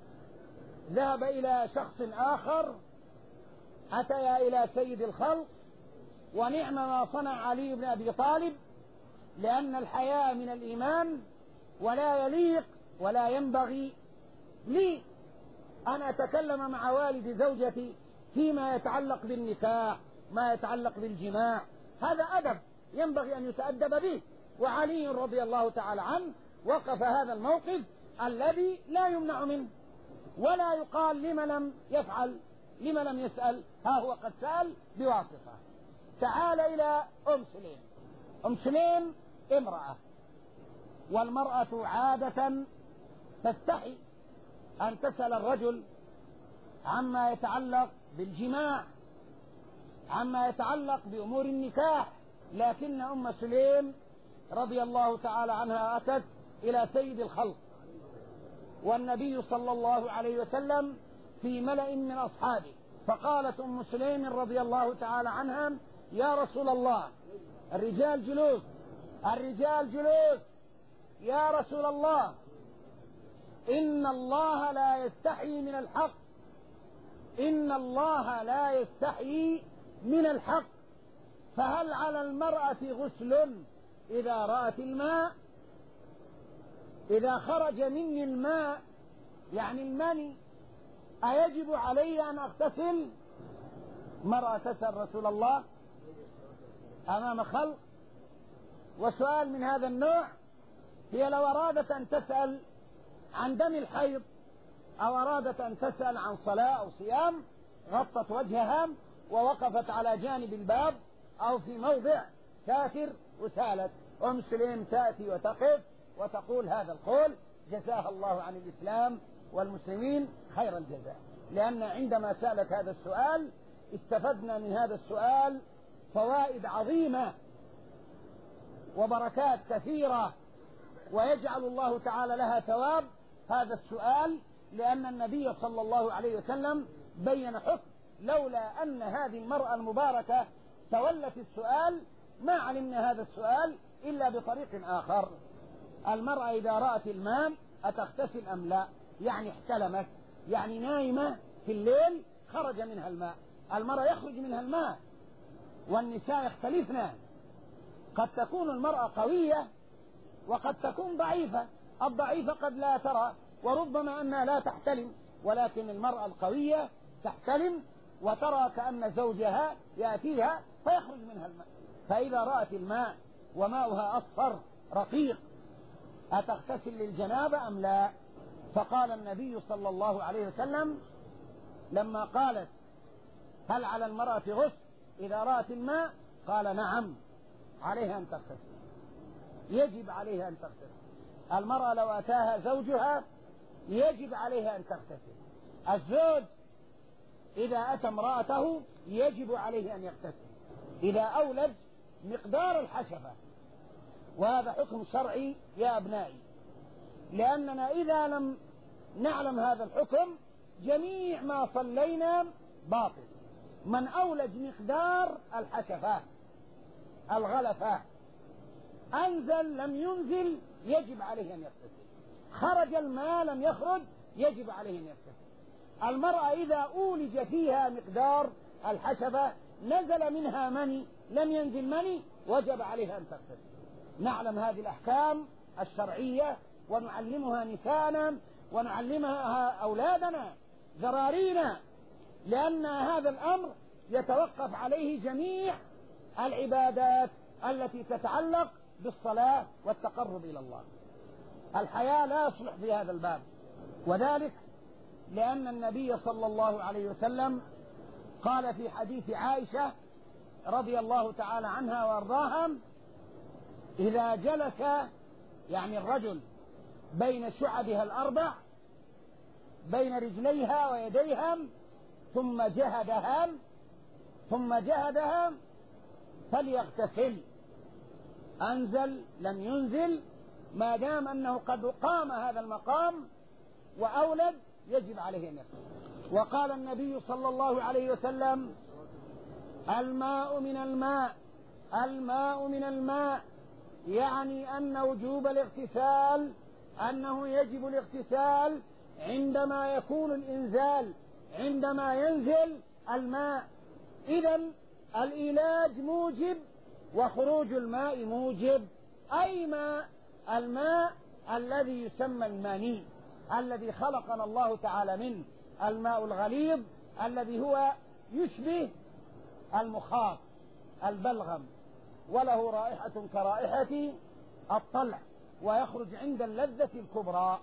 ذهب إلى شخص آخر، أتيا إلى سيد الخلق، ونعم ما صنع علي بن أبي طالب، لأن الحياء من الإيمان، ولا يليق ولا ينبغي لي أن أتكلم مع والد زوجتي فيما يتعلق بالنكاح، ما يتعلق بالجماع، هذا أدب ينبغي أن يتأدب به. وعلي رضي الله تعالى عنه وقف هذا الموقف الذي لا يمنع منه، ولا يقال لما لم يفعل، لما لم يسأل، ها هو قد سأل بواسطة. تعال إلى أم سليم. أم سليم امرأة، والمرأة عادة تستحي أن تسأل الرجل عما يتعلق بالجماع، عما يتعلق بأمور النكاح. لكن أم سليم رضي الله تعالى عنها أتت إلى سيد الخلق، والنبي صلى الله عليه وسلم في ملأ من أصحابه، فقالت أم سليم رضي الله تعالى عنها: يا رسول الله، الرجال جلوس، الرجال جلوس، يا رسول الله، إن الله لا يستحي من الحق، إن الله لا يستحي من الحق، فهل على المرأة غسل إذا رأت الماء؟ إذا خرج مني الماء يعني المني أيجب علي أن أغتسل؟ مرأة تسأل رسول الله أمام خلق، وسؤال من هذا النوع هي لو أرادت أن تسأل عن دم الحيض أو أرادت أن تسأل عن صلاة أو صيام غطت وجهها ووقفت على جانب الباب أو في موضع ساتر وسالت. أم سليم تأتي وتقف وتقول هذا القول: جزاها الله عن الإسلام والمسلمين خير الجزاء، لأن عندما سألت هذا السؤال استفدنا من هذا السؤال فوائد عظيمة وبركات كثيرة، ويجعل الله تعالى لها ثواب هذا السؤال، لأن النبي صلى الله عليه وسلم بين حكم لولا أن هذه المرأة المباركة تولت السؤال ما علمنا هذا السؤال إلا بطريق آخر. المرأة إذا رأت الماء أتغتسل أم لا؟ يعني احتلمت، يعني نايمة في الليل خرج منها الماء. المرأة يخرج منها الماء، والنساء يختلفن، قد تكون المرأة قوية وقد تكون ضعيفة، الضعيفة قد لا ترى وربما أنها لا تحتلم، ولكن المرأة القوية تحتلم وترى كأن زوجها يأتيها فيخرج منها الماء. فإذا رأت الماء وماؤها أصفر رقيق أتغتسل للجنابة أم لا؟ فقال النبي صلى الله عليه وسلم لما قالت هل على المرأة غسل إذا رأت الماء؟ قال نعم، عليها أن تغتسل، يجب عليها أن تغتسل. المرأة لو أتاها زوجها يجب عليها أن تغتسل. الزوج إذا أتى امرأته يجب عليه أن يغتسل إذا أولد مقدار الحشفة، وهذا حكم شرعي يا أبنائي، لأننا إذا لم نعلم هذا الحكم جميع ما صلينا باطل. من أولج مقدار الحشفة الغلفة، أنزل لم ينزل يجب عليه أن يغتسل، خرج الماء لم يخرج يجب عليه أن يغتسل. المرأة إذا أولج فيها مقدار الحشفة نزل منها مني لم ينزل مني وجب عليها أن تغتسل. نعلم هذه الأحكام الشرعية ونعلمها نساءنا ونعلمها أولادنا ذرارينا، لأن هذا الأمر يتوقف عليه جميع العبادات التي تتعلق بالصلاة والتقرب إلى الله. الحياة لا يصلح في هذا الباب، وذلك لأن النبي صلى الله عليه وسلم قال في حديث عائشة رضي الله تعالى عنها وارضاها إذا جلس يعني الرجل بين شعبها الأربع بين رجليها ويديها ثم جهدها ثم جهدها فليغتسل، أنزل لم ينزل ما دام أنه قد قام هذا المقام وأولد يجب عليه أن يغتسل. وقال النبي صلى الله عليه وسلم الماء من الماء الماء من الماء، يعني أن وجوب الاغتسال أنه يجب الاغتسال عندما يكون الإنزال، عندما ينزل الماء. إذن الإيلاج موجب وخروج الماء موجب. أي ماء؟ الماء الذي يسمى المني الذي خلقنا الله تعالى منه، الماء الغليظ الذي هو يشبه المخاط البلغم وله رائحة كرائحة الطلع ويخرج عند اللذة الكبرى.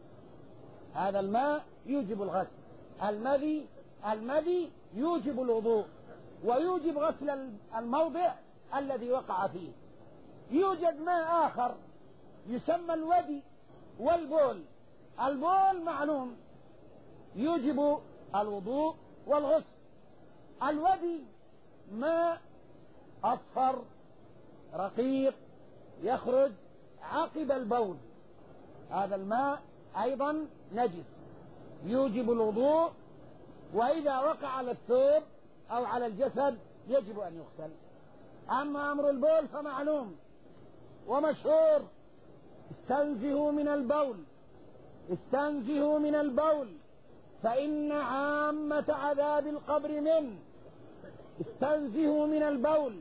هذا الماء يوجب الغسل. المذي المذي يوجب الوضوء ويوجب غسل الموضع الذي وقع فيه. يوجد ماء آخر يسمى الودي والبول. البول معلوم يوجب الوضوء والغسل. الودي ماء أصفر رقيق يخرج عقب البول، هذا الماء أيضا نجس يوجب الوضوء، وإذا وقع على الثوب أو على الجسد يجب أن يغسل. أما أمر البول فمعلوم ومشهور، استنزهوا من البول استنزهوا من البول فإن عامة عذاب القبر منه. استنزهوا من البول،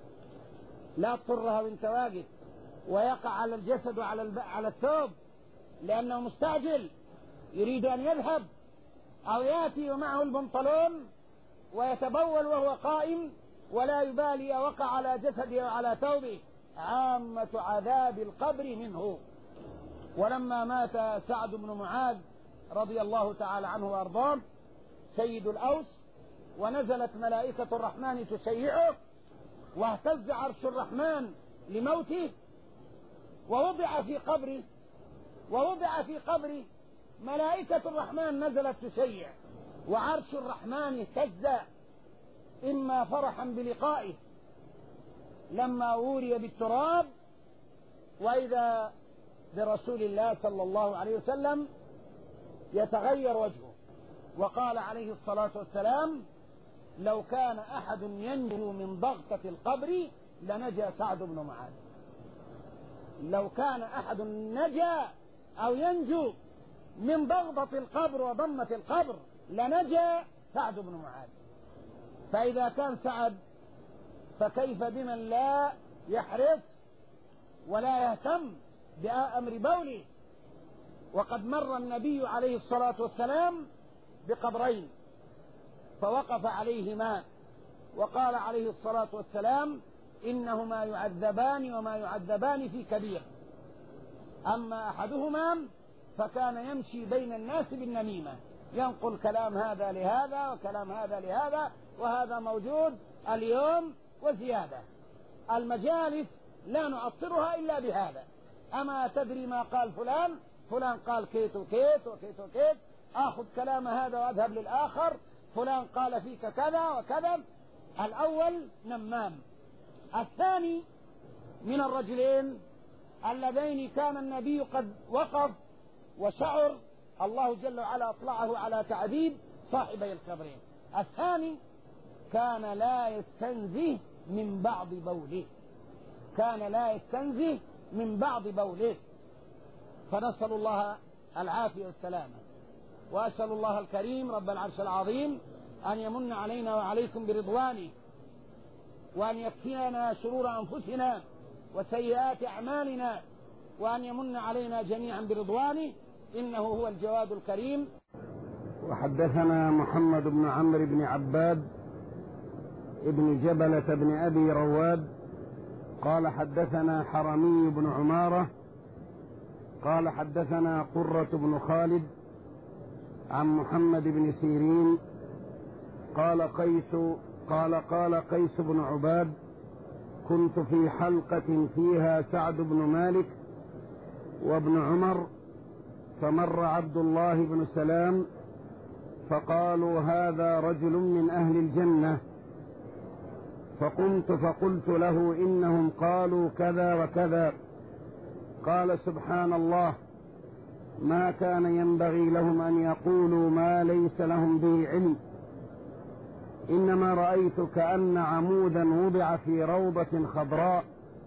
لا تضرها وانت واقف ويقع على الجسد وعلى الب... على الثوب، لأنه مستعجل يريد أن يذهب أو يأتي ومعه البنطلون ويتبول وهو قائم ولا يبالي وقع على جسده وعلى ثوبه. عامة عذاب القبر منه. ولما مات سعد بن معاذ رضي الله تعالى عنه وأرضاه سيد الأوس ونزلت ملائكة الرحمن تشيعه واهتز عرش الرحمن لموته ووضع في قبره ووضع في قبره ملائكة الرحمن نزلت تشيع وعرش الرحمن اهتز، إما فرحا بلقائه لما وري بالتراب وإذا برسول الله صلى الله عليه وسلم يتغير وجهه. وقال عليه الصلاة والسلام لو كان أحد ينجو من ضغطة القبر لنجا سعد بن معاذ. لو كان أحد نجا أو ينجو من ضغطة القبر وضمة القبر لنجا سعد بن معاذ. فإذا كان سعد فكيف بمن لا يحرص ولا يهتم بأمر بوله. وقد مر النبي عليه الصلاة والسلام بقبرين فوقف عليهما وقال عليه الصلاة والسلام إنهما يعذبان وما يعذبان في كبير. أما أحدهما فكان يمشي بين الناس بالنميمة، ينقل كلام هذا لهذا وكلام هذا لهذا، وهذا موجود اليوم وزيادة. المجالس لا نعطرها إلا بهذا. أما تدري ما قال فلان؟ فلان قال كيت وكيت وكيت وكيت، آخذ كلام هذا وأذهب للآخر، فلان قال فيك كذا وكذا. الأول نمام. الثاني من الرجلين اللذين كان النبي قد وقف وشعر الله جل وعلا أطلعه على تعذيب صاحبي القبرين. الثاني كان لا يستنزه من بعض بوله، كان لا يستنزه من بعض بوله. فنسأل الله العافية والسلامة، وأسأل الله الكريم رب العرش العظيم أن يمن علينا وعليكم برضوانه، وأن يكفينا شرور أنفسنا وسيئات أعمالنا، وأن يمن علينا جميعا برضوانه، إنه هو الجواد الكريم. وحدثنا محمد بن عمرو بن عباد ابن جبلة بن أبي رواد قال حدثنا حرمي بن عمارة قال حدثنا قرة بن خالد عن محمد بن سيرين قال قيس قال قال قيس بن عباد كنت في حلقة فيها سعد بن مالك وابن عمر، فمر عبد الله بن سلام فقالوا هذا رجل من أهل الجنة، فقمت فقلت له إنهم قالوا كذا وكذا. قال سبحان الله، ما كان ينبغي لهم أن يقولوا ما ليس لهم به علم، إنما رأيت كأن عمودا وضع في روضة خضراء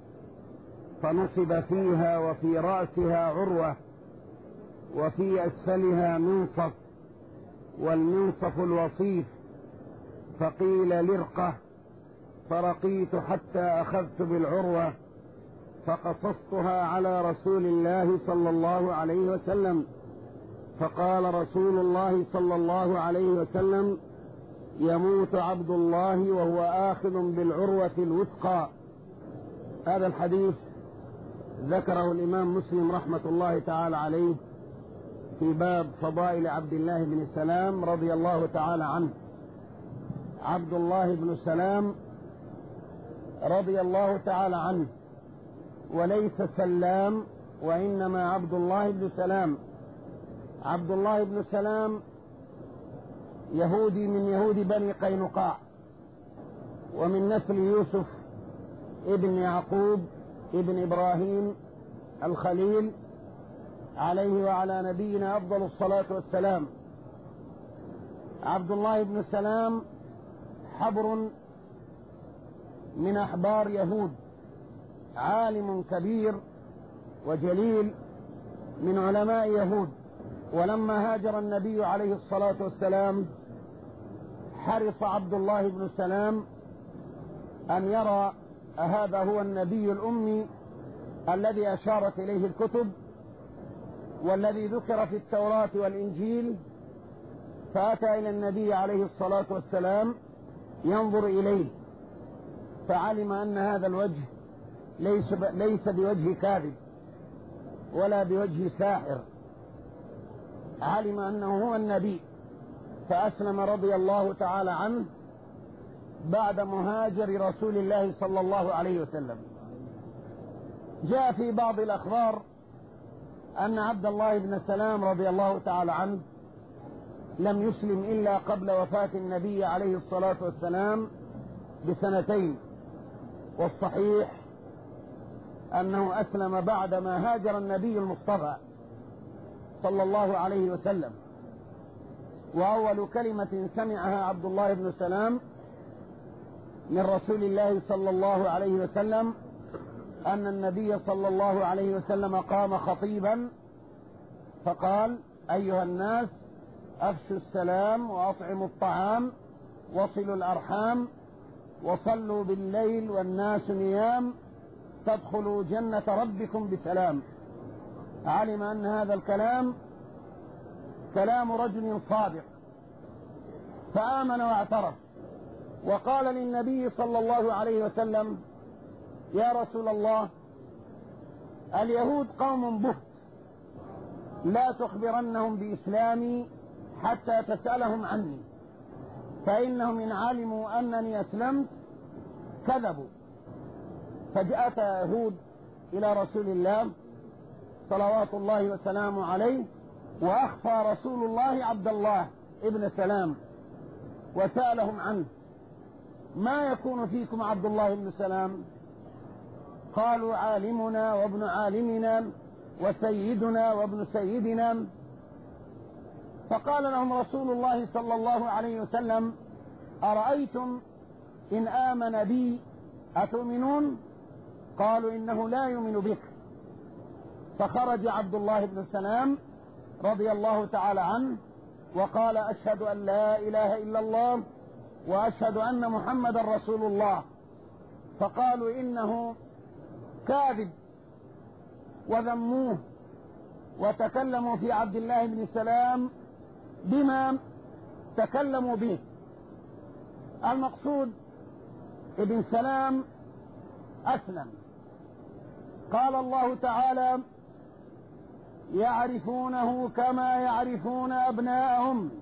فنصب فيها وفي رأسها عروة وفي أسفلها منصف، والمنصف الوصيف، فقيل لرقة، فرقيت حتى أخذت بالعروة فقصصتها على رسول الله صلى الله عليه وسلم، فقال رسول الله صلى الله عليه وسلم يموت عبد الله وهو آخذ بالعروة الوثقى. هذا الحديث ذكره الإمام مسلم رحمة الله تعالى عليه في باب فضائل عبد الله بن سلام رضي الله تعالى عنه. عبد الله بن سلام رضي الله تعالى عنه، وليس سلام، وإنما عبد الله بن سلام. عبد الله بن سلام يهودي من يهود بني قينقاع، ومن نسل يوسف ابن يعقوب ابن إبراهيم الخليل عليه وعلى نبينا أفضل الصلاة والسلام. عبد الله بن سلام حبر من أحبار يهود، عالم كبير وجليل من علماء يهود. ولما هاجر النبي عليه الصلاة والسلام حرص عبد الله بن سلام أن يرى أهذا هو النبي الأمي الذي أشارت إليه الكتب والذي ذكر في التوراة والإنجيل، فأتى إلى النبي عليه الصلاة والسلام ينظر إليه، فعلم أن هذا الوجه ليس ليس بوجه كاذب ولا بوجه ساحر، علم أنه هو النبي، فأسلم رضي الله تعالى عنه بعد مهاجر رسول الله صلى الله عليه وسلم. جاء في بعض الأخبار أن عبد الله بن سلام رضي الله تعالى عنه لم يسلم إلا قبل وفاة النبي عليه الصلاة والسلام بسنتين، والصحيح أنه أسلم بعدما هاجر النبي المصطفى صلى الله عليه وسلم. وأول كلمة سمعها عبد الله بن سلام من رسول الله صلى الله عليه وسلم أن النبي صلى الله عليه وسلم قام خطيبا فقال أيها الناس أفشوا السلام وأطعموا الطعام وصلوا الأرحام وصلوا بالليل والناس نيام تدخلوا جنة ربكم بسلام. علم أن هذا الكلام كلام رجل صادق فآمن واعترف، وقال للنبي صلى الله عليه وسلم يا رسول الله اليهود قوم بهت لا تخبرنهم بإسلامي حتى تسألهم عني، فإنهم إن علموا أنني أسلمت كذبوا. فجاءت يهود إلى رسول الله صلوات الله وسلامه عليه، وأخفى رسول الله عبد الله ابن سلام وسألهم عنه: ما يكون فيكم عبد الله بن سلام؟ قالوا: عالمنا وابن عالمنا وسيدنا وابن سيدنا. فقال لهم رسول الله صلى الله عليه وسلم: أرأيتم إن آمن بي أتؤمنون؟ قالوا: إنه لا يؤمن بك. فخرج عبد الله بن سلام رضي الله تعالى عنه وقال: أشهد أن لا إله إلا الله وأشهد أن محمد رسول الله. فقالوا: إنه كاذب، وذموه وتكلموا في عبد الله بن سلام بما تكلموا به. المقصود ابن سلام أسلم. قال الله تعالى: يعرفونه كما يعرفون أبناءهم،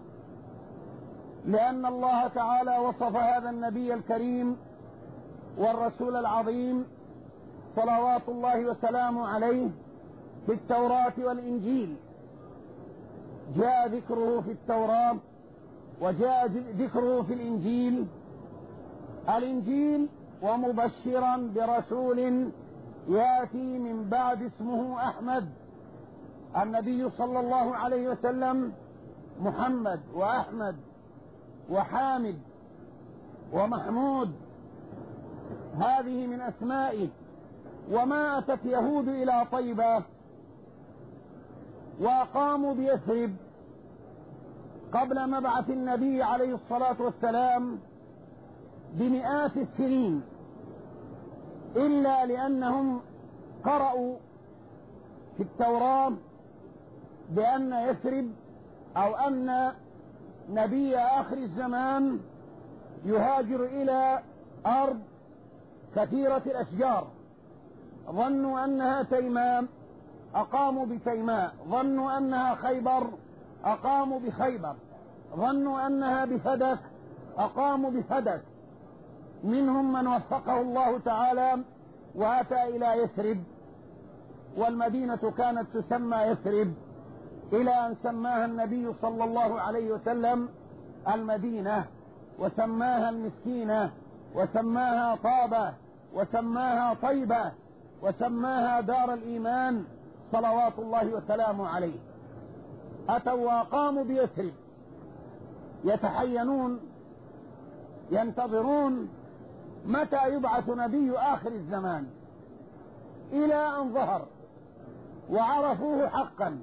لأن الله تعالى وصف هذا النبي الكريم والرسول العظيم صلوات الله وسلامه عليه في التوراة والإنجيل. جاء ذكره في التوراة وجاء ذكره في الإنجيل. الإنجيل: ومبشرا برسول يأتي من بعد اسمه أحمد. النبي صلى الله عليه وسلم محمد وأحمد وحامد ومحمود، هذه من أسمائه. وما أتت يهود إلى طيبة وقاموا بيثرب قبل مبعث النبي عليه الصلاة والسلام بمئات السنين إلا لأنهم قرأوا في التوراة بأن يثرب أو أن نبي آخر الزمان يهاجر إلى أرض كثيرة الأشجار. ظنوا أنها تيماء أقاموا بتيماء، ظنوا أنها خيبر أقاموا بخيبر، ظنوا أنها بفدك أقاموا بفدك. منهم من وفقه الله تعالى وأتى إلى يثرب، والمدينة كانت تسمى يثرب إلى أن سماها النبي صلى الله عليه وسلم المدينة، وسماها المسكينة، وسماها طابة، وسماها طيبة، وسماها دار الإيمان صلوات الله وسلامه عليه. أتوا وقاموا بيثرب يتحينون ينتظرون متى يبعث نبي آخر الزمان، إلى أن ظهر وعرفوه حقا،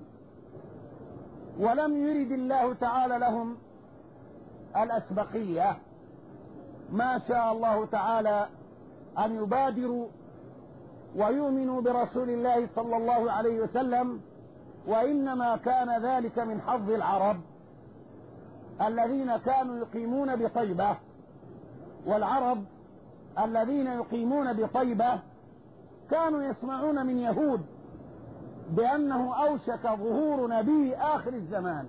ولم يرد الله تعالى لهم الأسبقية. ما شاء الله تعالى أن يبادروا ويؤمنوا برسول الله صلى الله عليه وسلم، وإنما كان ذلك من حظ العرب الذين كانوا يقيمون بطيبة. والعرب الذين يقيمون بطيبة كانوا يسمعون من يهود بأنه أوشك ظهور نبي آخر الزمان،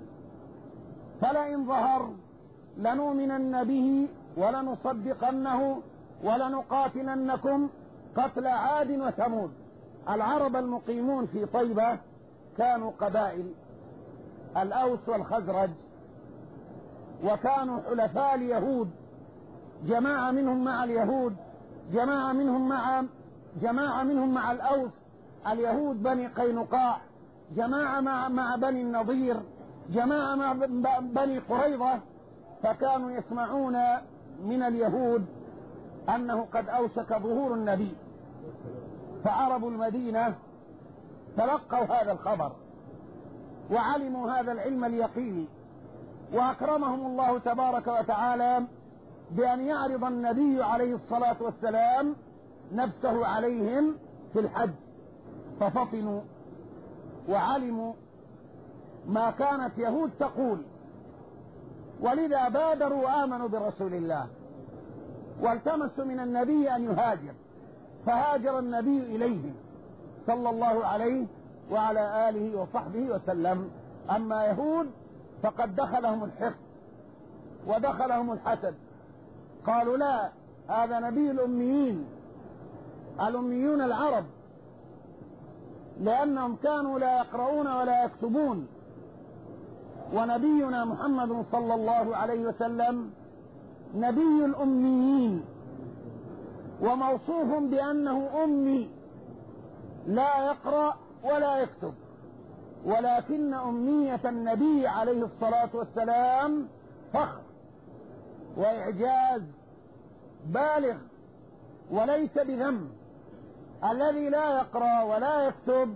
فلئن ظهر لنؤمنن به ولنصدقنه ولنقاتلنكم قتل عاد وثمود. العرب المقيمون في طيبة كانوا قبائل الأوس والخزرج، وكانوا حلفاء اليهود، جماعة منهم مع اليهود، جماعة منهم مع جماعة منهم مع الأوس، اليهود بني قينقاع، جماعة مع, مع بني النضير، جماعة مع بني قريظة. فكانوا يسمعون من اليهود أنه قد أوشك ظهور النبي، فعرب المدينة تلقوا هذا الخبر وعلموا هذا العلم اليقيني، وأكرمهم الله تبارك وتعالى بأن يعرض النبي عليه الصلاة والسلام نفسه عليهم في الحج، ففطنوا وعلموا ما كانت يهود تقول، ولذا بادروا وآمنوا برسول الله والتمسوا من النبي أن يهاجر، فهاجر النبي إليهم صلى الله عليه وعلى آله وصحبه وسلم. أما يهود فقد دخلهم الحقد ودخلهم الحسد، قالوا لا، هذا نبي الأميين، الأميون العرب، لأنهم كانوا لا يقرؤون ولا يكتبون، ونبينا محمد صلى الله عليه وسلم نبي الأميين وموصوف بأنه أمي لا يقرأ ولا يكتب، ولكن أمية النبي عليه الصلاة والسلام فخر وإعجاز بالغ وليس بذم. الذي لا يقرأ ولا يكتب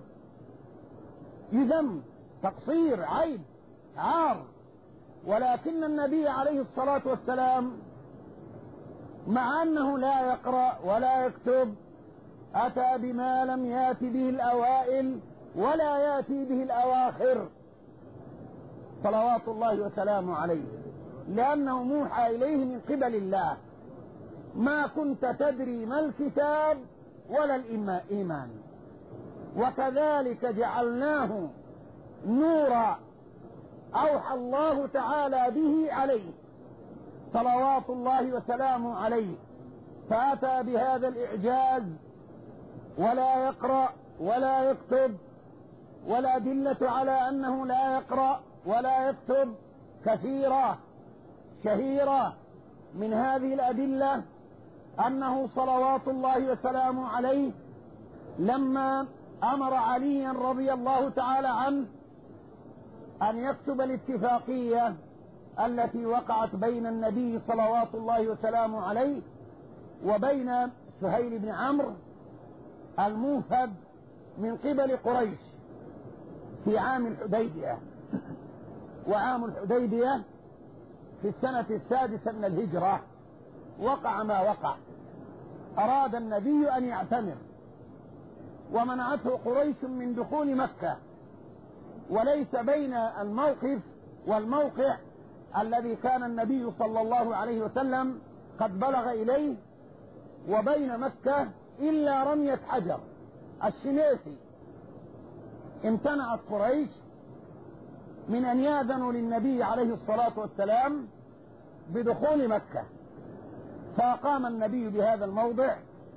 يذم، تقصير، عيب، عار، ولكن النبي عليه الصلاة والسلام مع أنه لا يقرأ ولا يكتب أتى بما لم يأت به الأوائل ولا يأتي به الأواخر صلوات الله وسلامه عليه، لأنه موحى إليه من قبل الله. ما كنت تدري ما الكتاب ولا الإيمان، وكذلك جعلناه نورا أوحى الله تعالى به عليه صلوات الله وسلامه عليه، فأتى بهذا الإعجاز ولا يقرأ ولا يكتب. والأدلة على أنه لا يقرأ ولا يكتب كثيرة شهيرة. من هذه الأدلة أنه صلوات الله وسلامه عليه لما أمر عليا رضي الله تعالى عنه أن يكتب الاتفاقية التي وقعت بين النبي صلوات الله وسلامه عليه وبين سهيل بن عمرو الموفد من قبل قريش في عام الحديبية. وعام الحديبية في السنة السادسة من الهجرة وقع ما وقع. أراد النبي أن يعتمر ومنعته قريش من دخول مكة، وليس بين الموقف والموقع الذي كان النبي صلى الله عليه وسلم قد بلغ إليه وبين مكة إلا رمية حجر الشنيسي. امتنعت قريش من أن يأذنوا للنبي عليه الصلاة والسلام بدخول مكة، فقام النبي بهذا الموضع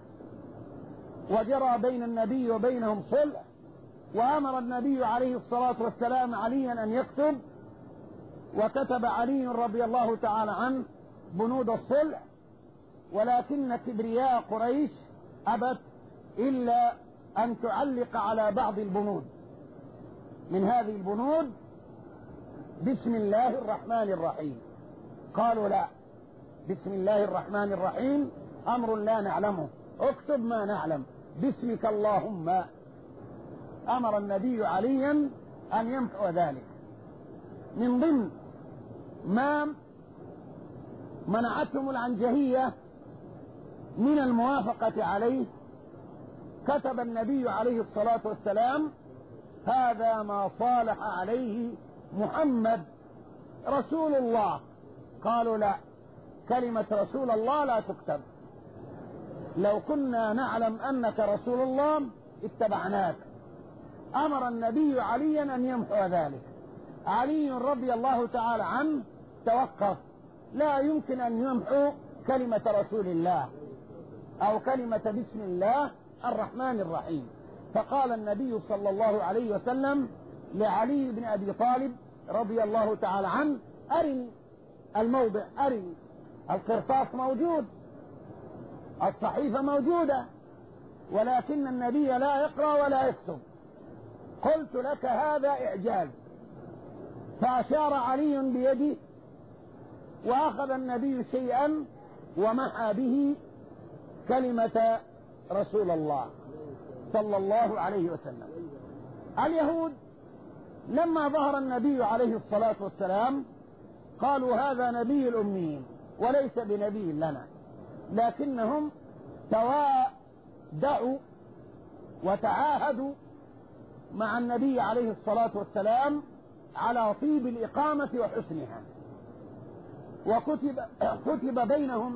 وجرى بين النبي وبينهم صلح، وأمر النبي عليه الصلاة والسلام عليا أن يكتب، وكتب علي رضي الله تعالى عنه بنود الصلح، ولكن كبرياء قريش أبت إلا أن تعلق على بعض البنود. من هذه البنود بسم الله الرحمن الرحيم. قالوا لا، بسم الله الرحمن الرحيم أمر لا نعلمه، اكتب ما نعلم، باسمك اللهم. أمر النبي عليا أن يمحو ذلك. من ضمن ما منعتهم العنجهية من الموافقة عليه كتب النبي عليه الصلاة والسلام هذا ما صالح عليه محمد رسول الله. قالوا لا، كلمة رسول الله لا تكتب، لو كنا نعلم أنك رسول الله اتبعناك. أمر النبي عليا أن يمحو ذلك. علي رضي الله تعالى عنه توقف، لا يمكن أن يمحو كلمة رسول الله أو كلمة بسم الله الرحمن الرحيم. فقال النبي صلى الله عليه وسلم لعلي بن أبي طالب رضي الله تعالى عنه أرني الموضع، أرني. القرطاس موجود، الصحيفة موجودة، ولكن النبي لا يقرأ ولا يكتب. قلت لك هذا إعجاز. فأشار علي بيده وأخذ النبي شيئا ومحى به كلمة رسول الله صلى الله عليه وسلم. اليهود لما ظهر النبي عليه الصلاة والسلام قالوا هذا نبي الأميين وليس بنبي لنا، لكنهم توادعوا وتعاهدوا مع النبي عليه الصلاة والسلام على طيب الإقامة وحسنها، وكتب كتب بينهم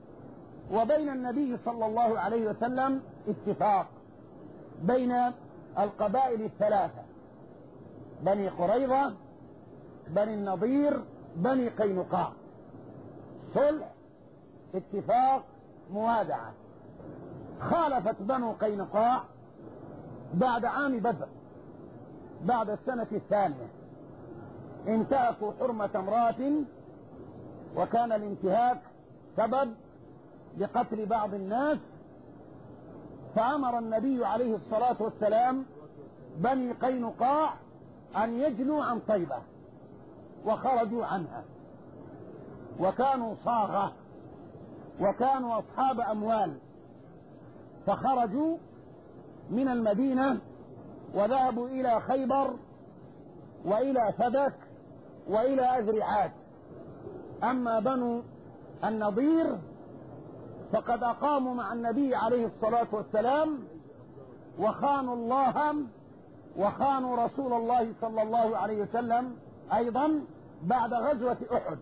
وبين النبي صلى الله عليه وسلم اتفاق بين القبائل الثلاثة: بني قريظة، بني النضير، بني قينقاع. صلح، اتفاق، موادعة. خالفت بنو قينقاع بعد عام بدر، بعد السنة الثانية، انتهكوا حرمة امرأة، وكان الانتهاك سبب لقتل بعض الناس، فأمر النبي عليه الصلاة والسلام بني قينقاع أن يجلوا عن طيبة، وخرجوا عنها، وكانوا صاغة، وكانوا أصحاب أموال، فخرجوا من المدينة وذهبوا إلى خيبر وإلى فدك وإلى أذرعات. أما بنو النضير فقد أقاموا مع النبي عليه الصلاة والسلام، وخانوا الله وخانوا رسول الله صلى الله عليه وسلم أيضا بعد غزوة أحد.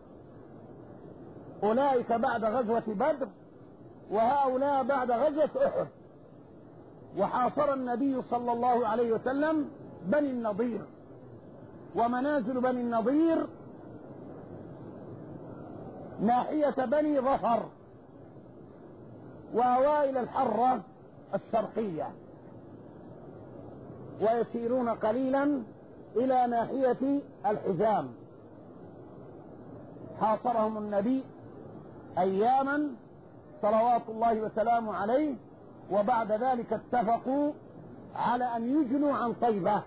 أولئك بعد غزوة بدر، وهؤلاء بعد غزوة أحد. وحاصر النبي صلى الله عليه وسلم بني النضير، ومنازل بني النضير ناحية بني ظفر وأوائل الحرة الشرقية، ويسيرون قليلا إلى ناحية الحزام. حاصرهم النبي أياما صلوات الله وسلامه عليه، وبعد ذلك اتفقوا على أن يجنوا عن طيبة،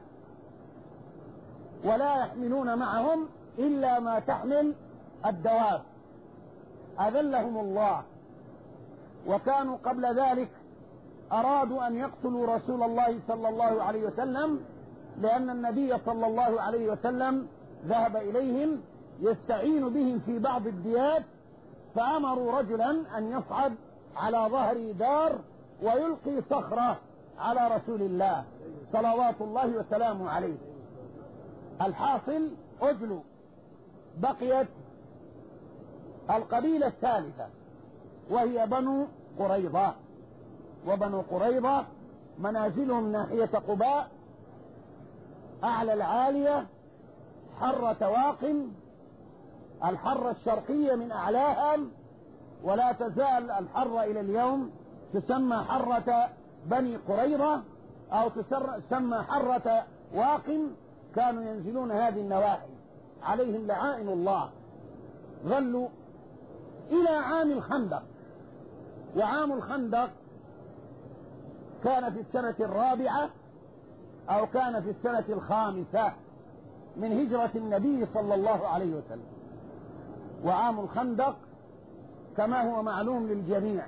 ولا يحملون معهم إلا ما تحمل الدواب. أذلهم الله. وكانوا قبل ذلك أرادوا أن يقتلوا رسول الله صلى الله عليه وسلم، لأن النبي صلى الله عليه وسلم ذهب إليهم يستعين بهم في بعض الديات، فأمروا رجلا أن يصعد على ظهر دار ويلقي صخرة على رسول الله صلوات الله وسلامه عليه. الحاصل أجلوا. بقيت القبيلة الثالثة وهي بنو قريظة. وبنو قريظة منازلهم ناحية قباء، أعلى العالية، حرة واقم، الحرة الشرقية من أعلاها، ولا تزال الحرة إلى اليوم تسمى حرة بني قريظة أو تسمى حرة واقم. كانوا ينزلون هذه النواحي، عليهم لعائن الله. ظلوا إلى عام الخندق. وعام الخندق كان في السنة الرابعة أو كان في السنة الخامسة من هجرة النبي صلى الله عليه وسلم. وعام الخندق كما هو معلوم للجميع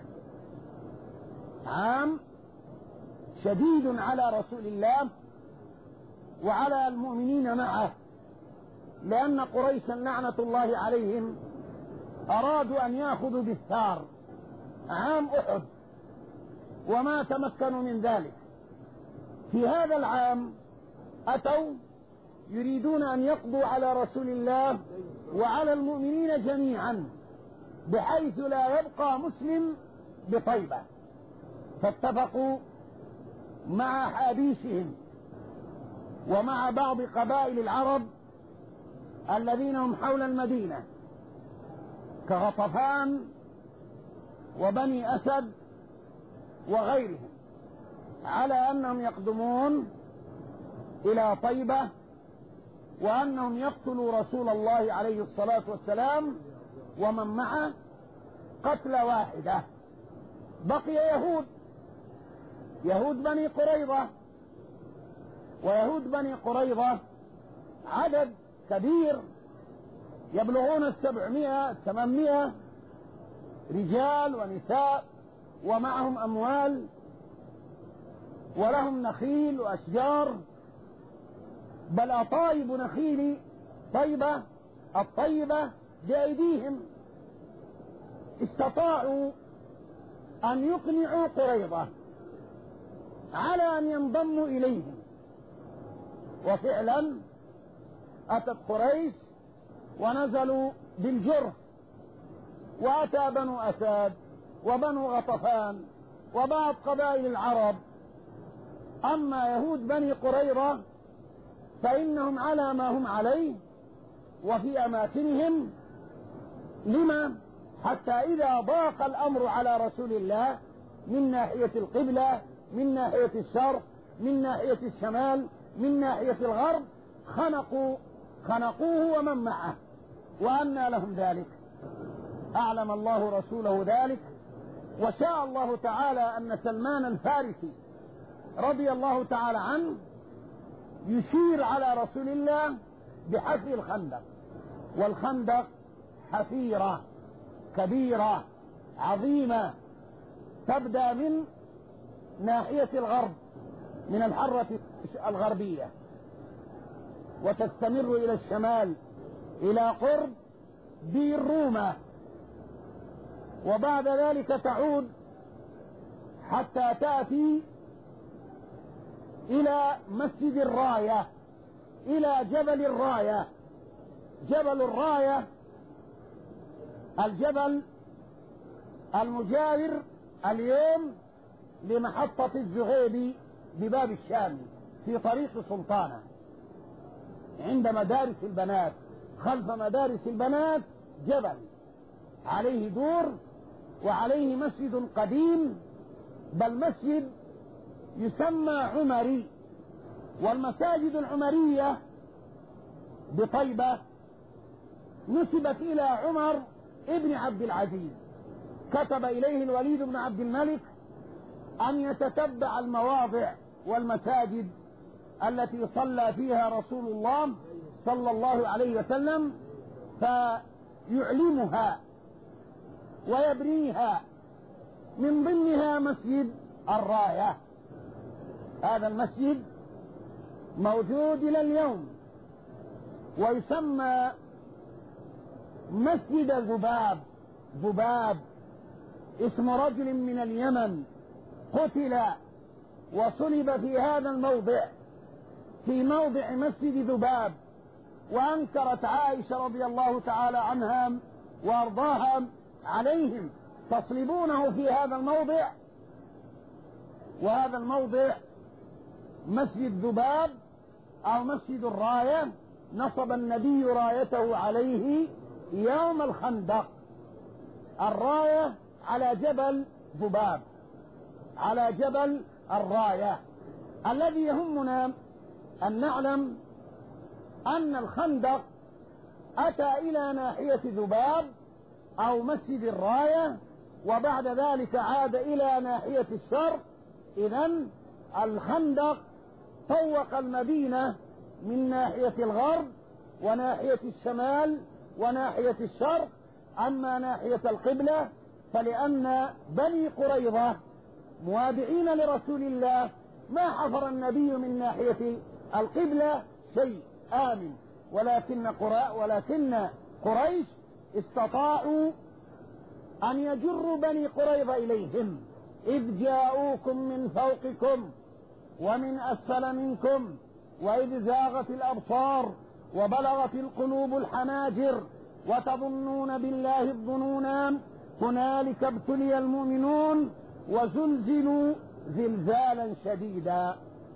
عام شديد على رسول الله وعلى المؤمنين معه، لأن قريشا لعنة الله عليهم أرادوا أن يأخذوا بالثار عام أحد، وما تمكنوا من ذلك. في هذا العام أتوا يريدون أن يقضوا على رسول الله وعلى المؤمنين جميعا، بحيث لا يبقى مسلم بطيبة. فاتفقوا مع حابيسهم ومع بعض قبائل العرب الذين هم حول المدينة كغطفان وبني أسد وغيرهم، على أنهم يقدمون إلى طيبة، وأنهم يقتلوا رسول الله عليه الصلاة والسلام ومن معه قتلة واحدة. بقي يهود يهود بني قريظة. ويهود بني قريظة عدد كبير، يبلغون السبعمائة ثمانمائة رجال ونساء، ومعهم أموال، ولهم نخيل وأشجار، بل أطايب نخيل طيبة الطيبة بأيديهم. استطاعوا أن يقنعوا قريظة على أن ينضموا إليهم، وفعلا أتت قريش ونزلوا بالجرف، وأتى بنو أسد وبنو غطفان وبعض قبائل العرب أما يهود بني قريظة فإنهم على ما هم عليه وفي أماكنهم. لما؟ حتى إذا ضاق الأمر على رسول الله من ناحية القبلة، من ناحية الشرق، من ناحية الشمال، من ناحية الغرب، خنقوا خنقوه ومن معه. وأنى لهم ذلك؟ أعلم الله رسوله ذلك، وشاء الله تعالى أن سلمان الفارسي رضي الله تعالى عنه يشير على رسول الله بحفر الخندق. والخندق حفيرة كبيرة عظيمة تبدأ من ناحية الغرب من الحرة الغربية وتستمر إلى الشمال إلى قرب بئر رومة، وبعد ذلك تعود حتى تأتي إلى مسجد الراية، إلى جبل الراية. جبل الراية الجبل المجاور اليوم لمحطة الزهيبي بباب الشام في طريق سلطانة عند مدارس البنات. خلف مدارس البنات جبل عليه دور وعليه مسجد قديم، بل مسجد يسمى عمري. والمساجد العمرية بطيبة نسبت إلى عمر ابن عبد العزيز، كتب إليه الوليد بن عبد الملك أن يتتبع المواضع والمساجد التي صلى فيها رسول الله صلى الله عليه وسلم فيعلمها ويبنيها، من ضمنها مسجد الراية. هذا المسجد موجود إلى اليوم ويسمى مسجد ذباب. ذباب اسم رجل من اليمن قتل وصلب في هذا الموضع، في موضع مسجد ذباب. وأنكرت عائشة رضي الله تعالى عنها وأرضاها عليهم تصلبونه في هذا الموضع. وهذا الموضع مسجد ذباب أو مسجد الراية نصب النبي رايته عليه يوم الخندق. الراية على جبل ذباب، على جبل الراية. الذي يهمنا أن نعلم أن الخندق أتى إلى ناحية ذباب أو مسجد الراية، وبعد ذلك عاد إلى ناحية الشرق. إذن الخندق طوق المدينة من ناحية الغرب وناحية الشمال وناحية الشرق. أما ناحية القبلة فلأن بني قريظة موادعين لرسول الله ما حفر النبي من ناحية القبلة شيء آمن، ولكن ولكن قريش استطاعوا أن يجروا بني قريظة إليهم، إذ جاءوكم من فوقكم ومن أسفل منكم وإذ زاغت الأبصار وبلغت القلوب الحناجر وتظنون بالله الظنونا هنالك ابتلي المؤمنون وزلزلوا زلزالا شديدا.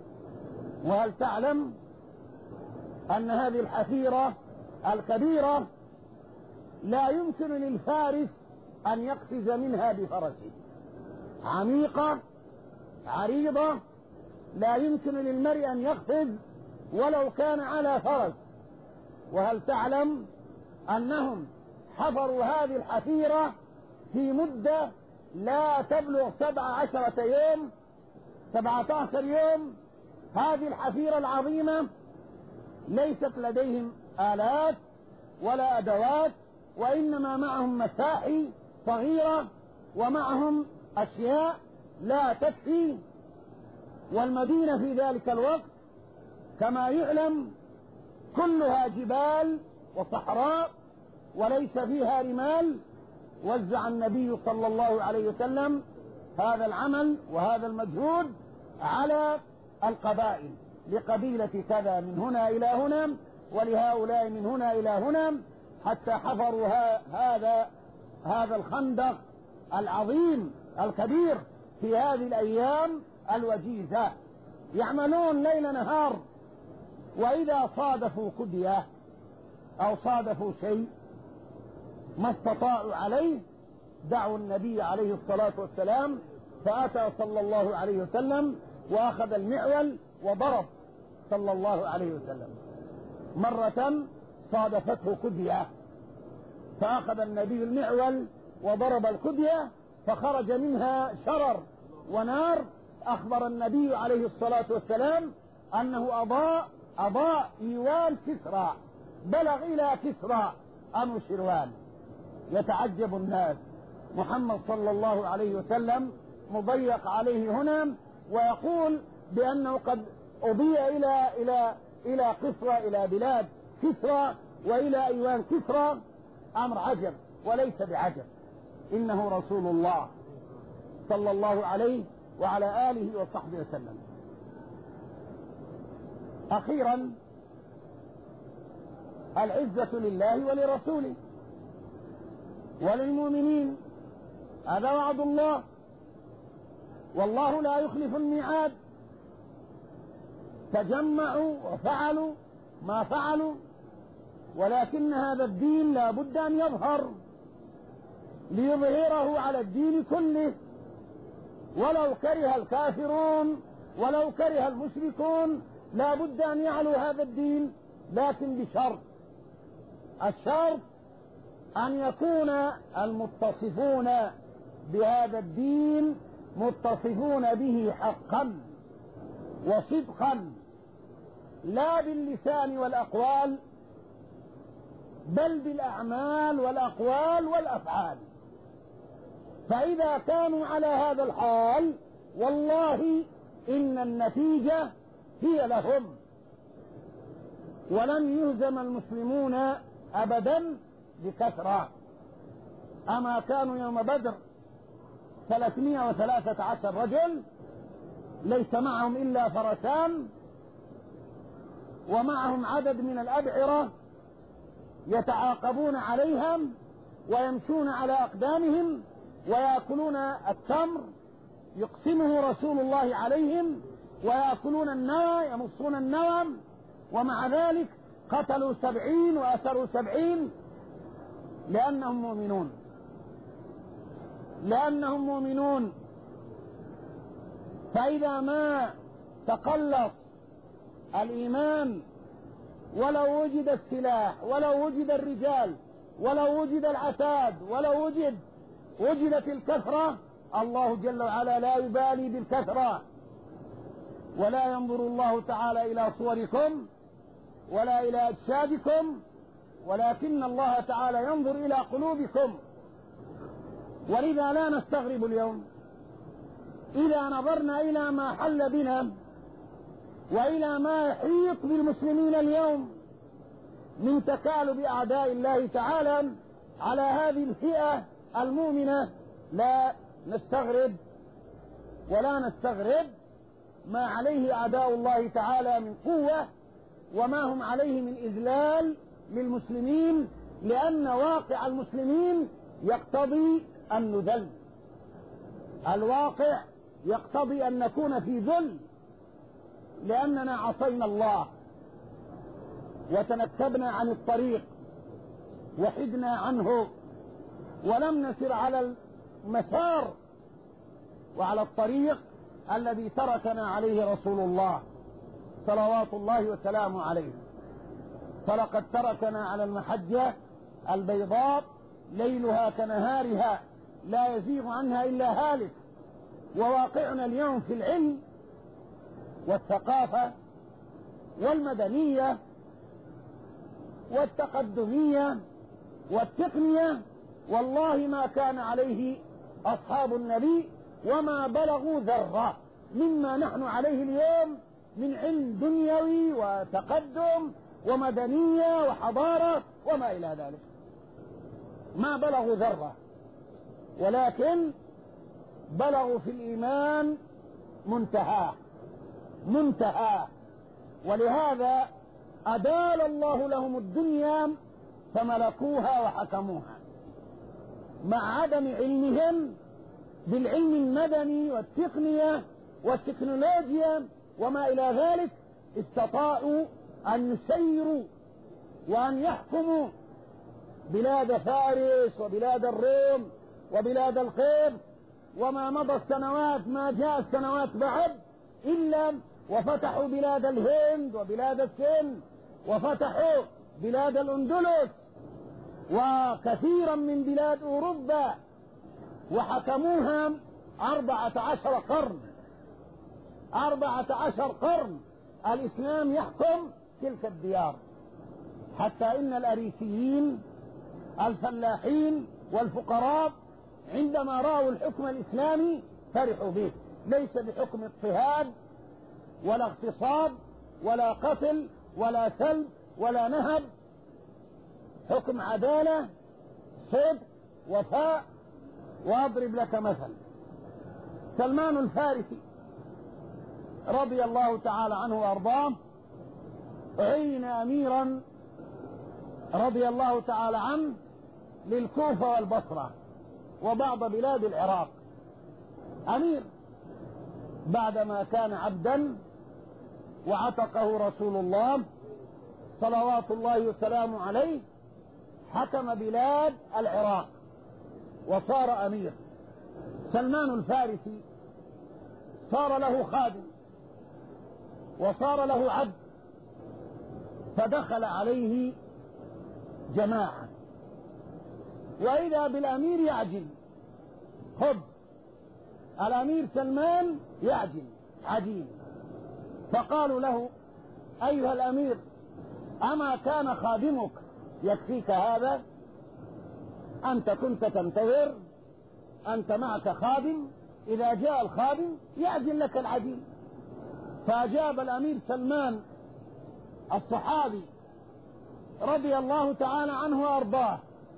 وهل تعلم أن هذه الحفيرة الكبيرة لا يمكن للفارس أن يقفز منها بفرسه، عميقة عريضة، لا يمكن للمرء أن يقفز ولو كان على فرس. وهل تعلم أنهم حفروا هذه الحفيرة في مدة لا تبلغ سبع عشرة يوم، سبعة عشر يوم. هذه الحفيرة العظيمة ليست لديهم آلات ولا أدوات، وإنما معهم مساحي صغيرة ومعهم أشياء لا تكفي. والمدينة في ذلك الوقت كما يعلم كلها جبال وصحراء وليس فيها رمال. وزع النبي صلى الله عليه وسلم هذا العمل وهذا المجهود على القبائل، لقبيلة كذا من هنا إلى هنا ولهؤلاء من هنا إلى هنا، حتى حفروا هذا هذا الخندق العظيم الكبير في هذه الأيام الوجيزة. يعملون ليل نهار، وإذا صادفوا كدية أو صادفوا شيء ما استطاعوا عليه دعوا النبي عليه الصلاة والسلام، فأتى صلى الله عليه وسلم وأخذ المعول وضرب صلى الله عليه وسلم. مرة صادفته كدية فأخذ النبي المعول وضرب الكدية فخرج منها شرر ونار، أخبر النبي عليه الصلاة والسلام أنه أضاء أضاء إيوان كسرى، بلغ إلى كسرى أنوشروان. يتعجب الناس، محمد صلى الله عليه وسلم مضيق عليه هنا ويقول بأنه قد أضيء إلى إلى إلى قصرى، إلى بلاد كسرى وإلى أيوان كسرى. أمر عجب وليس بعجب، إنه رسول الله صلى الله عليه وعلى آله وصحبه وسلم. أخيرا، العزة لله ولرسوله وللمؤمنين، هذا وعد الله، والله لا يخلف الميعاد. تجمعوا وفعلوا ما فعلوا، ولكن هذا الدين لا بد أن يظهر ليظهره على الدين كله، ولو كره الكافرون ولو كره المشركون لا بد أن يعلو هذا الدين، لكن بشرط. الشرط أن يكون المتصفون بهذا الدين متصفون به حقا وصدقا، لا باللسان والأقوال بل بالأعمال والأقوال والأفعال. فإذا كانوا على هذا الحال والله إن النتيجة هي لهم، ولن يهزم المسلمون أبدا بكثرة. أما كانوا يوم بدر ثلاثمائة وثلاثة عشر رجل، ليس معهم إلا فرسان ومعهم عدد من الأبعرة يتعاقبون عليهم ويمشون على أقدامهم ويأكلون التمر يقسمه رسول الله عليهم، ويأكلون النوى يمصون النوى، ومع ذلك قتلوا سبعين وأسروا سبعين لأنهم مؤمنون لأنهم مؤمنون. فإذا ما تقلص الإيمان ولو وجد السلاح ولو وجد الرجال ولو وجد العتاد ولو وجد وجدت الكثرة، الله جل وعلا لا يبالي بالكثرة، ولا ينظر الله تعالى إلى صوركم ولا إلى أجسادكم، ولكن الله تعالى ينظر إلى قلوبكم. ولذا لا نستغرب اليوم إذا نظرنا إلى ما حل بنا وإلى ما يحيط بالمسلمين اليوم من تكالب أعداء الله تعالى على هذه الفئة المؤمنة، لا نستغرب ولا نستغرب ما عليه أعداء الله تعالى من قوة وما هم عليه من إذلال للمسلمين، لأن واقع المسلمين يقتضي أن نذل، الواقع يقتضي أن نكون في ذل، لأننا عصينا الله وتنكبنا عن الطريق وحدنا عنه ولم نسر على المسار وعلى الطريق الذي تركنا عليه رسول الله صلوات الله وسلامه عليه. فلقد تركنا على المحجة البيضاء ليلها كنهارها لا يزيغ عنها إلا هالك. وواقعنا اليوم في العلم والثقافة والمدنية والتقدمية والتقنية والله ما كان عليه أصحاب النبي وما بلغوا ذرة مما نحن عليه اليوم من علم دنيوي وتقدم ومدنية وحضارة وما إلى ذلك، ما بلغوا ذرة، ولكن بلغوا في الإيمان منتهى منتهى. ولهذا أدال الله لهم الدنيا فملكوها وحكموها، مع عدم علمهم بالعلم المدني والتقنية والتكنولوجيا وما إلى ذلك استطاعوا أن يسيروا وأن يحكموا بلاد فارس وبلاد الروم وبلاد القبط، وما مضى السنوات ما جاء السنوات بعد إلا وفتحوا بلاد الهند وبلاد السند وفتحوا بلاد الأندلس وكثيرا من بلاد أوروبا، وحكموها أربعة عشر قرن. أربعة عشر قرن الإسلام يحكم تلك الديار، حتى إن الأريسيين الفلاحين والفقراء عندما رأوا الحكم الإسلامي فرحوا به، ليس بحكم اضطهاد ولا اغتصاب ولا قتل ولا سلب ولا نهب، حكم عدالة صدق وفاء. وأضرب لك مثل، سلمان الفارسي رضي الله تعالى عنه وأرضاه عين أميرا رضي الله تعالى عنه للكوفة والبصرة وبعض بلاد العراق، أمير بعدما كان عبدا وعتقه رسول الله صلوات الله وسلامه عليه، حكم بلاد العراق وصار أمير. سلمان الفارسي صار له خادم وصار له عبد، فدخل عليه جماعة وإذا بالأمير يعجن خبز، الأمير سلمان يعجن عجين، فقالوا له أيها الأمير أما كان خادمك يكفيك هذا؟ أنت كنت تنتظر، أنت معك خادم، إذا جاء الخادم يعجن لك العجين. فأجاب الأمير سلمان الصحابي رضي الله تعالى عنه وأرضاه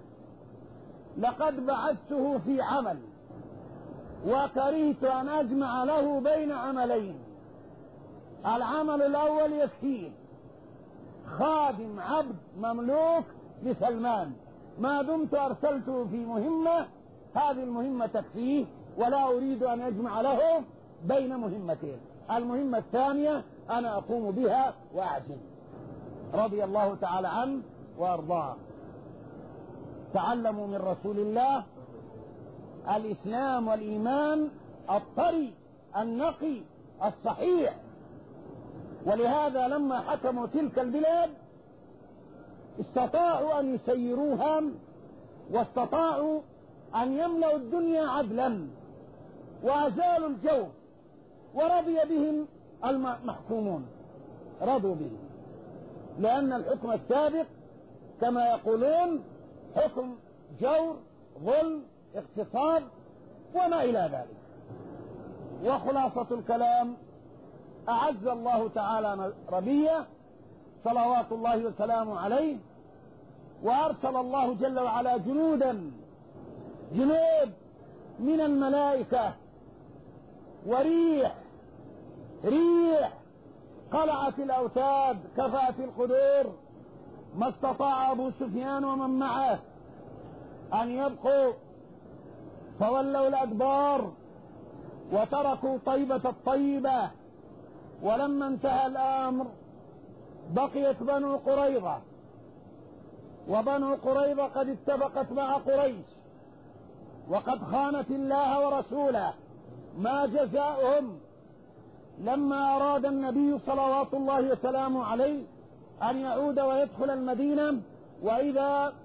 لقد بعثته في عمل وكرهت أن أجمع له بين عملين، العمل الأول يكفيه خادم عبد مملوك لسلمان، ما دمت أرسلته في مهمة هذه المهمة تكفيه ولا أريد أن أجمع له بين مهمتين، المهمة الثانية أنا أقوم بها وأعجن. رضي الله تعالى عنه وأرضاه. تعلموا من رسول الله الإسلام والإيمان الطري النقي الصحيح، ولهذا لما حكموا تلك البلاد استطاعوا أن يسيروها واستطاعوا أن يملأوا الدنيا عدلا وأزالوا الجور، ورضي بهم المحكومون، رضوا بهم، لأن الحكم السابق كما يقولون حكم جور ظلم اغتصاب وما إلى ذلك. وخلاصة الكلام أعز الله تعالى ربيه صلوات الله وسلامه عليه، وأرسل الله جل وعلا جنودا جنود من الملائكة وريح ريح قلعت الأوتاد كفأت القدور، ما استطاع أبو سفيان ومن معه أن يبقوا، فولوا الأدبار وتركوا طيبة الطيبة. ولما انتهى الأمر بقيت بنو قريظة، وبنو قريظة قد اتفقت مع قريش وقد خانت الله ورسوله، ما جزاؤهم لما أراد النبي صلوات الله وسلامه عليه أن يعود ويدخل المدينة وإذا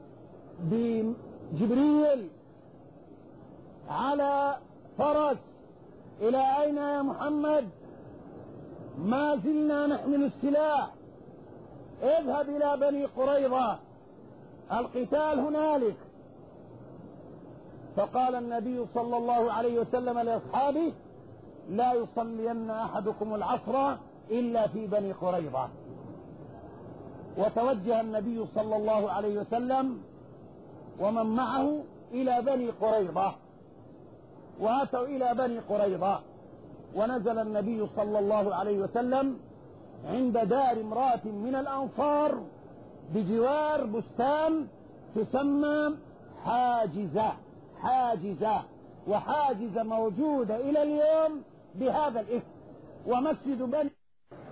بجبريل على فرس، إلى أين يا محمد؟ ما زلنا نحمل السلاح، اذهب إلى بني قريظة القتال هنالك. فقال النبي صلى الله عليه وسلم لأصحابه لا يصلين أحدكم العصر إلا في بني قريظة. وتوجه النبي صلى الله عليه وسلم ومن معه إلى بني قريظة، وأتوا إلى بني قريظة، ونزل النبي صلى الله عليه وسلم عند دار امرأة من الأنصار بجوار بستان تسمى حاجزة حاجزة وحاجزة موجودة إلى اليوم بهذا الاسم. ومسجد بني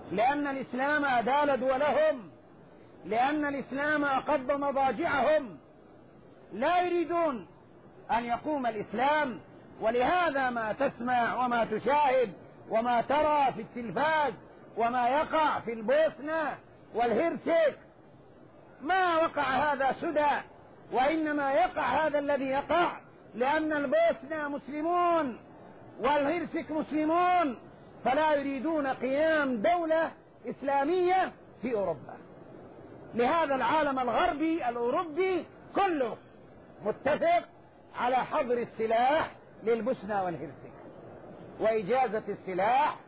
لأن الإسلام أدال دولهم، لأن الإسلام أقض مضاجعهم، لا يريدون أن يقوم الإسلام. ولهذا ما تسمع وما تشاهد وما ترى في التلفاز وما يقع في البوسنة والهرسك، ما وقع هذا سدى، وإنما يقع هذا الذي يقع لأن البوسنة مسلمون والهرسك مسلمون، فلا يريدون قيام دولة إسلامية في أوروبا. لهذا العالم الغربي الأوروبي كله متفق على حظر السلاح للبوسنة والهرسك وإجازة السلاح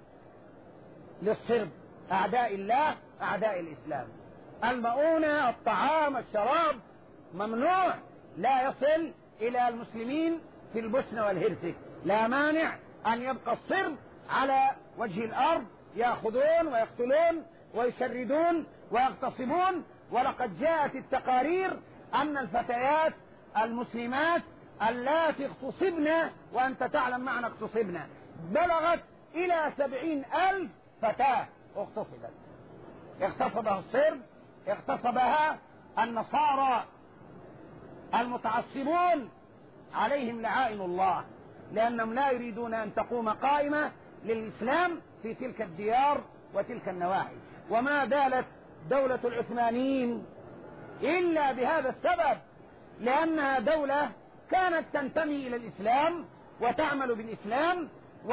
للصرب أعداء الله أعداء الإسلام. المؤونة، الطعام، الشراب ممنوع، لا يصل إلى المسلمين في البوسنة والهرسك. لا مانع أن يبقى الصرب على وجه الأرض يأخذون ويقتلون ويشردون ويغتصبون. ولقد جاءت التقارير أن الفتيات المسلمات اللاتي اغتصبن، وأنت تعلم معنى اغتصبن، بلغت إلى سبعين ألف فتاة اغتصبت. اغتصبها الصرب، اغتصبها النصارى المتعصبون عليهم لعائن الله، لأنهم لا يريدون أن تقوم قائمة للإسلام في تلك الديار وتلك النواحي. وما زالت دولة العثمانيين إلا بهذا السبب، لأنها دولة كانت تنتمي إلى الإسلام وتعمل بالإسلام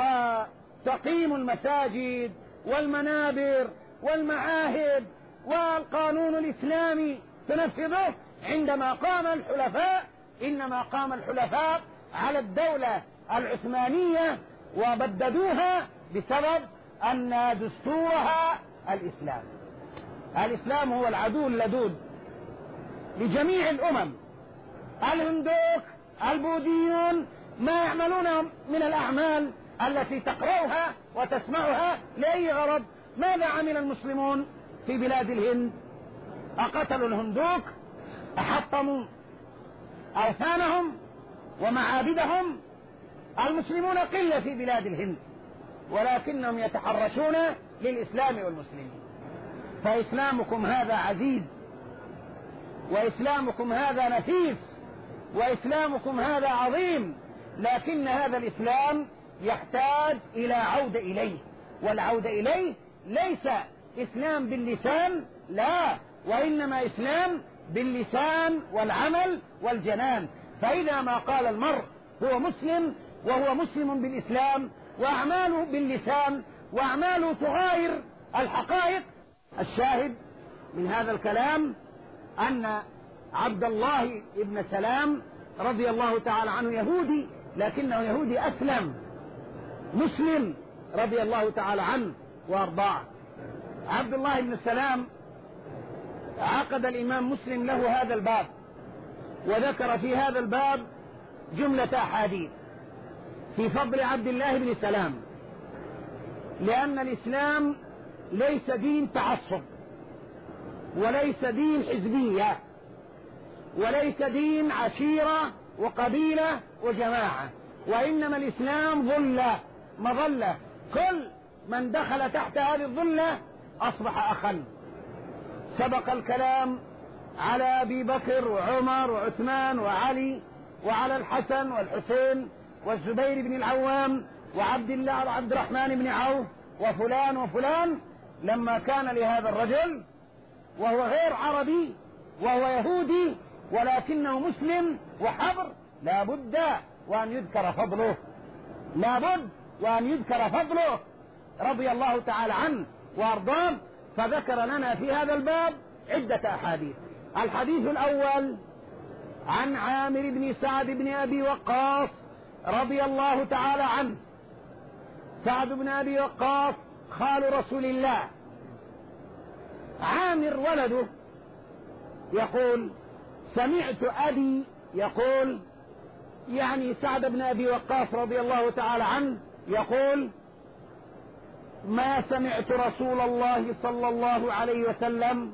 وتقيم المساجد والمنابر والمعاهد والقانون الإسلامي تنفذه. عندما قام الحلفاء إنما قام الحلفاء على الدولة العثمانية وبددوها بسبب أن دستورها الإسلام. الإسلام هو العدو اللدود لجميع الأمم. الهندوك، البوذيون ما يعملون من الأعمال التي تقرأها وتسمعها لأي غرض. ماذا عمل المسلمون في بلاد الهند؟ أقتلوا الهندوك، أحطموا أوثانهم ومعابدهم. المسلمون قلة في بلاد الهند، ولكنهم يتحرشون للإسلام والمسلمين. فإسلامكم هذا عزيز، وإسلامكم هذا نفيس، وإسلامكم هذا عظيم، لكن هذا الإسلام يحتاج إلى عودة إليه. والعودة إليه ليس إسلام باللسان، لا، وإنما إسلام باللسان والعمل والجنان. فإذا ما قال المرء هو مسلم وهو مسلم بالإسلام وأعماله باللسان وأعماله تغاير الحقائق. الشاهد من هذا الكلام أن عبد الله بن سلام رضي الله تعالى عنه يهودي، لكنه يهودي أسلم مسلم رضي الله تعالى عنه وأرضاه. عبد الله بن سلام عقد الإمام مسلم له هذا الباب، وذكر في هذا الباب جملة أحاديث في فضل عبد الله بن سلام، لأن الإسلام ليس دين تعصب، وليس دين حزبية، وليس دين عشيرة وقبيلة وجماعة، وإنما الإسلام ظلة مظلة، كل من دخل تحت هذه الظلة أصبح أخا. سبق الكلام على أبي بكر وعمر وعثمان وعلي، وعلى الحسن والحسين والزبير بن العوام وعبد الله وعبد الرحمن بن عوف وفلان وفلان. لما كان لهذا الرجل وهو غير عربي وهو يهودي ولكنه مسلم وحبر، لا بد وأن يذكر فضله، لا بد وأن يذكر فضله رضي الله تعالى عنه وأرضاه. فذكر لنا في هذا الباب عدة أحاديث. الحديث الأول عن عامر بن سعد بن أبي وقاص رضي الله تعالى عنه. سعد بن أبي وقاص خال رسول الله. عامر ولده يقول سمعت أبي يقول، يعني سعد بن أبي وقاص رضي الله تعالى عنه يقول ما سمعت رسول الله صلى الله عليه وسلم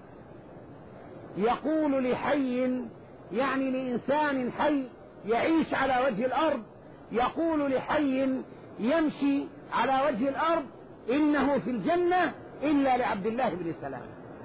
يقول لحي، يعني لإنسان حي يعيش على وجه الأرض، يقول لحي يمشي على وجه الأرض إنه في الجنة إلا لعبد الله بن سلام.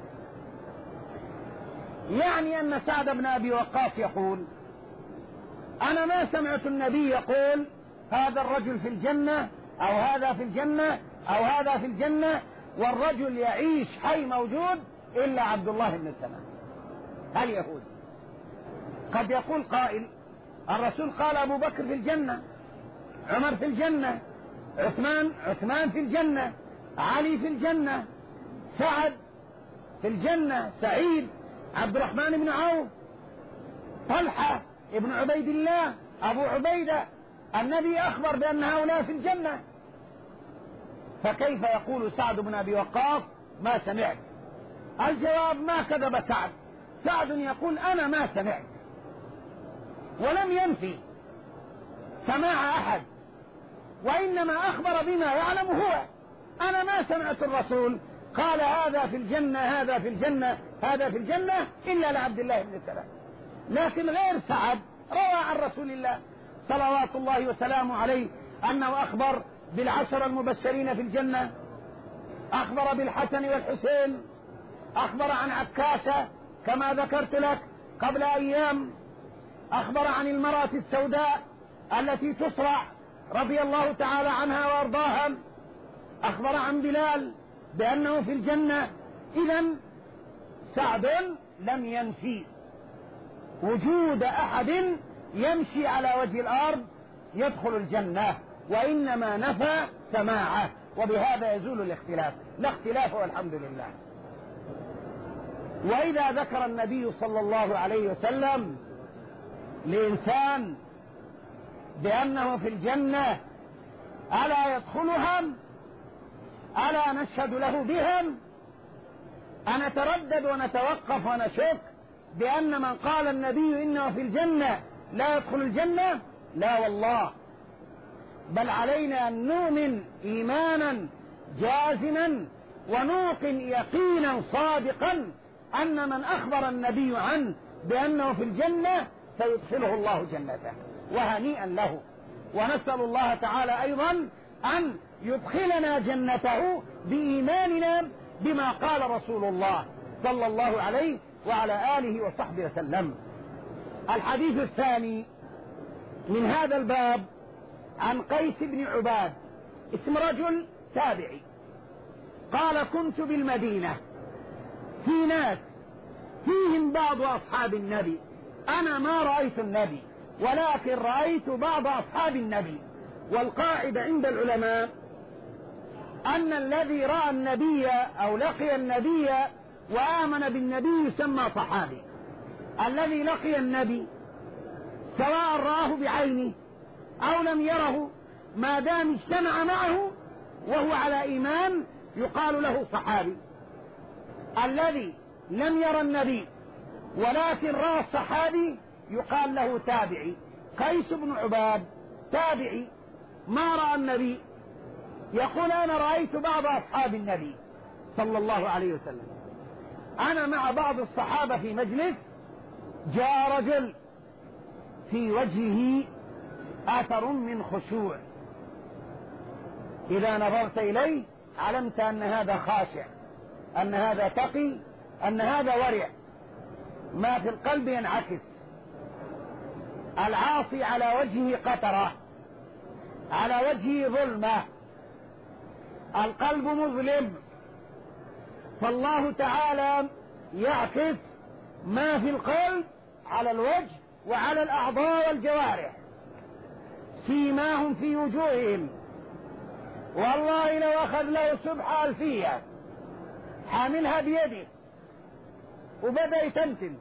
يعني أن سعد بن أبي وقاص يقول أنا ما سمعت النبي يقول هذا الرجل في الجنة أو هذا في الجنة أو هذا في الجنة والرجل يعيش حي موجود إلا عبد الله بن سلام. هل يهود؟ قد يقول قائل الرسول قال أبو بكر في الجنة، عمر في الجنة، عثمان عثمان في الجنة، علي في الجنة، سعد في الجنة، سعيد، عبد الرحمن بن عوف، طلحة ابن عبيد الله، أبو عبيدة. النبي أخبر بأن هؤلاء في الجنة، فكيف يقول سعد بن أبي وقاص ما سمعت؟ الجواب ما كذب سعد. سعد يقول أنا ما سمعت، ولم ينفي سماع أحد، وإنما أخبر بما يعلم هو. أنا ما سمعت الرسول قال هذا في الجنة هذا في الجنة هذا في الجنة إلا لعبد الله بن سلام. لكن غير سعد روى عن رسول الله صلوات الله وسلامه عليه أنه أخبر بالعشر المبشرين في الجنة، أخبر بالحسن والحسين، أخبر عن عكاشة كما ذكرت لك قبل أيام، أخبر عن المرأة السوداء التي تصرع رضي الله تعالى عنها وأرضاها، أخبر عن بلال بأنه في الجنة. إذن سعد لم ينفي وجود أحد يمشي على وجه الأرض يدخل الجنة، وإنما نفى سماعه، وبهذا يزول الاختلاف. لا اختلاف والحمد لله. وإذا ذكر النبي صلى الله عليه وسلم لإنسان بأنه في الجنة ألا يدخلهم؟ ألا نشهد له بهم؟ أنتردد ونتوقف ونشك بأن من قال النبي إنه في الجنة لا يدخل الجنة؟ لا والله، بل علينا أن نؤمن إيمانا جازما ونوقن يقينا صادقا أن من أخبر النبي عنه بأنه في الجنة سيدخله الله جنته، وهنيئا له. ونسأل الله تعالى أيضا أن يدخلنا جنته بإيماننا بما قال رسول الله صلى الله عليه وعلى آله وصحبه وسلم. الحديث الثاني من هذا الباب عن قيس بن عباد، اسم رجل تابعي، قال كنت بالمدينة في ناس فيهم بعض أصحاب النبي، أنا ما رأيت النبي ولكن رأيت بعض أصحاب النبي. والقاعدة عند العلماء أن الذي رأى النبي أو لقي النبي وآمن بالنبي يسمى صحابي. الذي لقي النبي سواء رآه بعينه أو لم يره ما دام اجتمع معه وهو على إيمان يقال له صحابي. الذي لم يرى النبي ولكن رأى الصحابي يقال له تابعي. قيس بن عباد تابعي ما رأى النبي، يقول أنا رأيت بعض أصحاب النبي صلى الله عليه وسلم، أنا مع بعض الصحابة في مجلس، جاء رجل في وجهه أثر من خشوع، إذا نظرت إليه علمت أن هذا خاشع، أن هذا تقي، أن هذا ورع، ما في القلب ينعكس. العاصي على وجهه قترة، على وجهه ظلمة، القلب مظلم، فالله تعالى يعكس ما في القلب على الوجه وعلى الأعضاء والجوارح. سيماهم في وجوههم، والله لو أخذ له سبحة ألفية حاملها بيده وبدأ يتمتم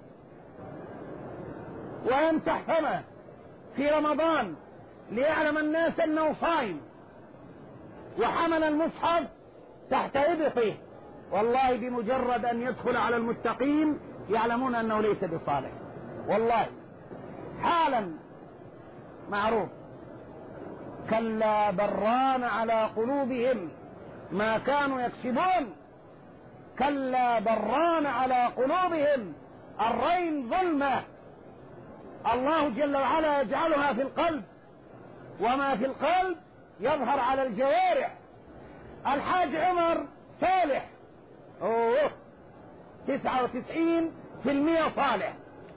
ويمسح فمه في رمضان ليعلم الناس أنه صائم، وحمل المصحف تحت إبطه، والله بمجرد أن يدخل على المتقين يعلمون أنه ليس بصالح، والله حالا معروف. كلا بران على قلوبهم ما كانوا يكسبون، كلا بران على قلوبهم، الرين ظلمة الله جل وعلا يجعلها في القلب، وما في القلب يظهر على الجوارح. الحاج عمر صالح أوه تسعة وتسعين في المئة صالح،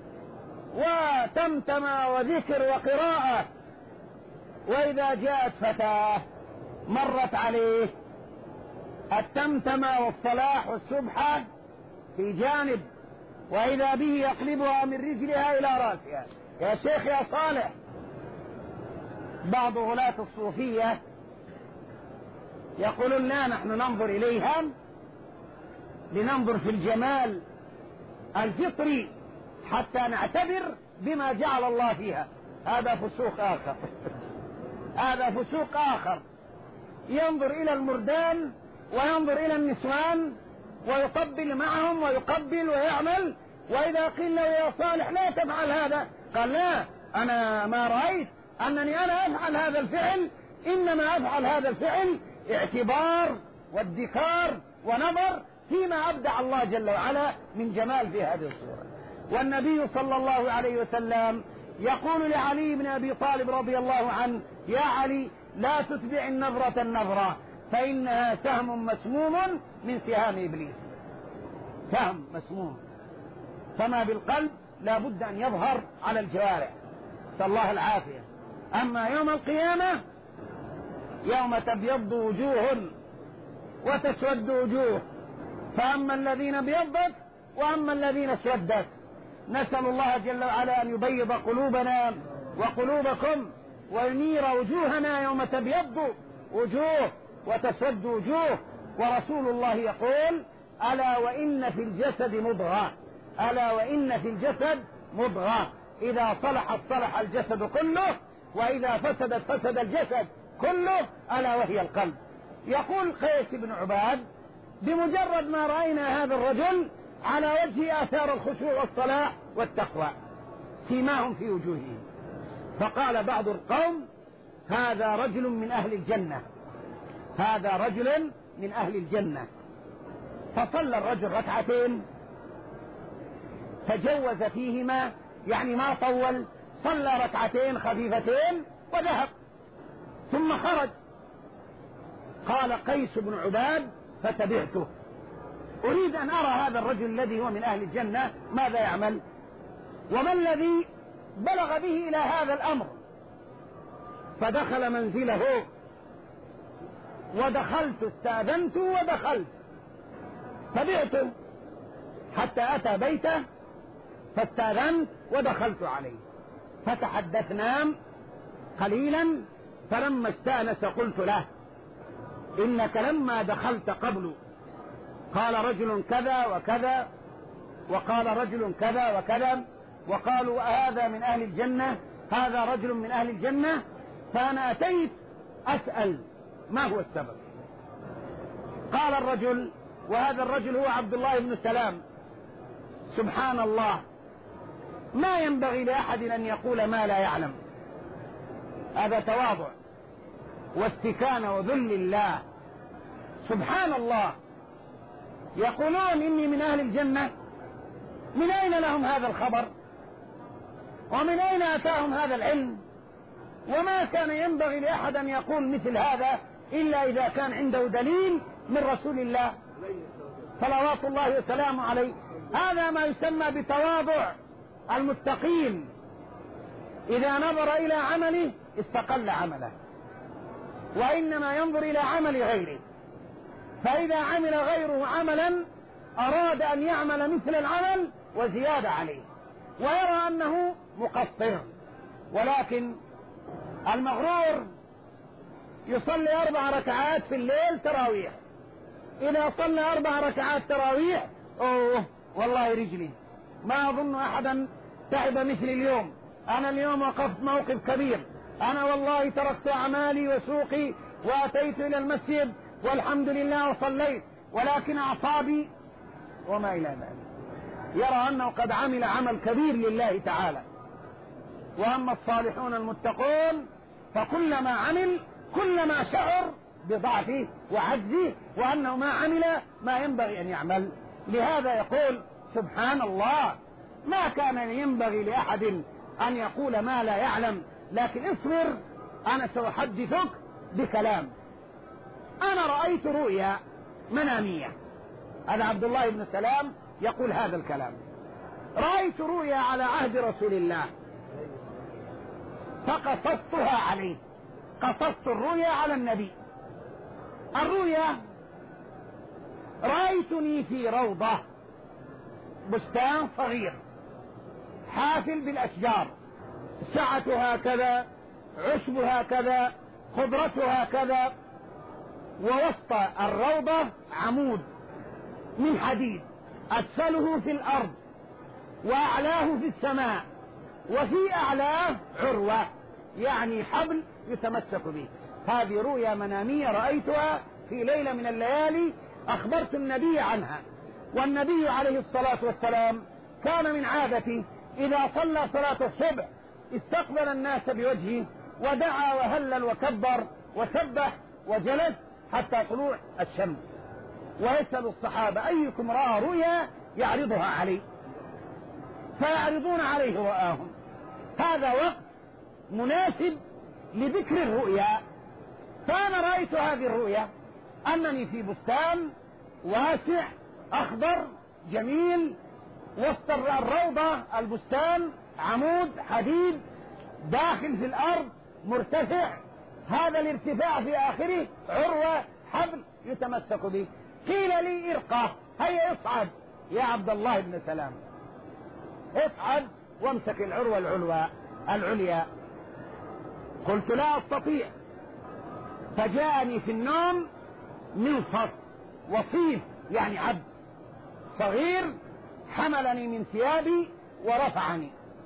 وتمتمة وذكر وقراءة. وإذا جاءت فتاة مرت عليه التمتمة والصلاح والسبحة في جانب، وإذا به يقلبها من رجلها إلى رأسها. يا شيخ يا صالح. بعض غلاة الصوفية يقولون لا، نحن ننظر إليها لننظر في الجمال الفطري حتى نعتبر بما جعل الله فيها. هذا فسوق آخر هذا فسوق آخر. ينظر إلى المردان وينظر إلى النسوان ويقبل معهم ويقبل ويعمل، وإذا قيل له يا صالح لا تفعل هذا، قال لا، أنا ما رأيت أنني أنا أفعل هذا الفعل، إنما أفعل هذا الفعل اعتبار وادكار ونظر فيما أبدع الله جل وعلا من جمال في هذه الصورة. والنبي صلى الله عليه وسلم يقول لعلي بن أبي طالب رضي الله عنه: يا علي لا تتبع النظرة النظرة فإنها سهم مسموم من سهام إبليس. سهم مسموم، فما بالقلب لا بد أن يظهر على الجوارح، نسأل الله العافية. أما يوم القيامة يوم تبيض وجوه وتسود وجوه، فأما الذين ابيضت وأما الذين اسودت. نسأل الله جل وعلا أن يبيض قلوبنا وقلوبكم وينير وجوهنا يوم تبيض وجوه وتسود وجوه. ورسول الله يقول: ألا وإن في الجسد مضغة، ألا وإن في الجسد مضغة، إذا صلحت صلح الجسد كله، وإذا فسدت فسد الجسد كله، ألا وهي القلب. يقول قيس بن عباد: بمجرد ما رأينا هذا الرجل على وجه آثار الخشوع والصلاح والتقوى سيماهم في وجوههم، فقال بعض القوم: هذا رجل من أهل الجنة، هذا رجل من أهل الجنة. فصلى الرجل ركعتين تجوز فيهما، يعني ما طول، صلى ركعتين خفيفتين وذهب، ثم خرج. قال قيس بن عباد: فتبعته، أريد أن أرى هذا الرجل الذي هو من أهل الجنة ماذا يعمل، وما الذي بلغ به إلى هذا الأمر. فدخل منزله، ودخلت استاذنت ودخلت، تبعته حتى أتى بيته فاستاذنت ودخلت عليه، فتحدثنا قليلا، فلما استانس قلت له: إنك لما دخلت قبل قال رجل كذا وكذا، وقال رجل كذا وكذا، وقالوا هذا من أهل الجنة، هذا رجل من أهل الجنة، فأنا أتيت أسأل ما هو السبب. قال الرجل، وهذا الرجل هو عبد الله بن سلام: سبحان الله، ما ينبغي لأحد أن يقول ما لا يعلم. هذا تواضع واستكانة وذل الله. سبحان الله، يقولون إني من أهل الجنة، من أين لهم هذا الخبر؟ ومن أين أتاهم هذا العلم؟ وما كان ينبغي لأحد أن يقول مثل هذا إلا إذا كان عنده دليل من رسول الله صلوات الله وسلامه عليه. هذا ما يسمى بتواضع المتقين. إذا نظر إلى عمله استقل عمله، وإنما ينظر إلى عمل غيره، فإذا عمل غيره عملا أراد أن يعمل مثل العمل وزيادة عليه، ويرى أنه مقصر. ولكن المغرور يصلي أربع ركعات في الليل تراويح، إذا صلى أربع ركعات تراويح أوه والله رجلي ما أظن أحدا تعب مثل اليوم، أنا اليوم وقفت موقف كبير، أنا والله تركت أعمالي وسوقي وأتيت إلى المسجد والحمد لله وصليت، ولكن أعصابي وما إلى ذلك. يرى أنه قد عمل عمل كبير لله تعالى. وأما الصالحون المتقون فكلما عمل كلما شعر بضعفه وعجزه وأنه ما عمل ما ينبغي أن يعمل. لهذا يقول: سبحان الله، ما كان ينبغي لأحد أن يقول ما لا يعلم، لكن اصبر، أنا سأحدثك بكلام. أنا رأيت رؤيا منامية، هذا عبد الله بن سلام يقول هذا الكلام. رأيت رؤيا على عهد رسول الله فقصصتها عليه، قصصت الرؤيا على النبي. الرؤيا: رأيتني في روضة، بستان صغير حافل بالأشجار، سعتها كذا، عشبها كذا، خضرتها كذا، ووسط الروضة عمود من حديد أسفله في الأرض وأعلاه في السماء، وفي أعلاه عروة يعني حبل يتمسك به. هذه رؤيا منامية رأيتها في ليلة من الليالي، أخبرت النبي عنها. والنبي عليه الصلاة والسلام كان من عادته إذا صلى صلاة الصبح استقبل الناس بوجهه ودعا وهلل وكبر وسبح وجلس حتى طلوع الشمس، ويسأل الصحابة أيكم رأى رؤيا يعرضها عليه، فيعرضون عليه رؤاهم. هذا وقت مناسب لذكر الرؤيا. فأنا رأيت هذه الرؤيا أنني في بستان واسع أخضر جميل، وسط الروضة البستان عمود حديد داخل في الأرض مرتفع، هذا الارتفاع في آخره عروة حبل يتمسك به. قيل لي ارقى، هيا اصعد يا عبد الله بن سلام، اصعد وامسك العروة العلوى العليا. قلت لا أستطيع. فجاءني في النوم منصف وصيف يعني عبد صغير حملني من ثيابي ورفعني،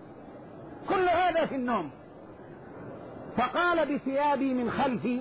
كل هذا في النوم. فقال بثيابي من خلفي،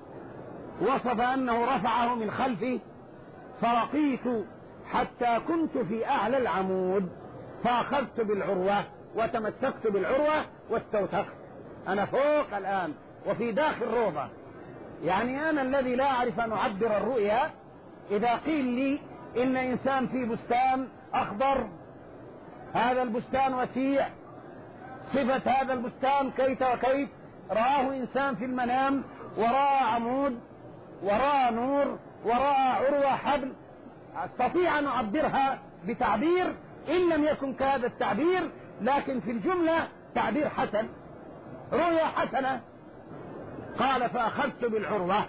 وصف أنه رفعه من خلفي، فرقيت حتى كنت في أعلى العمود، فأخذت بالعروة وتمسكت بالعروة واستوثقت. أنا فوق الآن وفي داخل روضة، يعني أنا الذي لا أعرف أن أعبر الرؤيا. إذا قيل لي إن إنسان في بستان أخضر، هذا البستان وسيع، صفة هذا البستان كيت وكيت، رآه إنسان في المنام، ورأى عمود، ورأى نور، ورأى عروة حبل، أستطيع أن أعبرها بتعبير إن لم يكن كهذا التعبير، لكن في الجملة تعبير حسن، رؤيا حسنة. قال فأخذت بالعروة،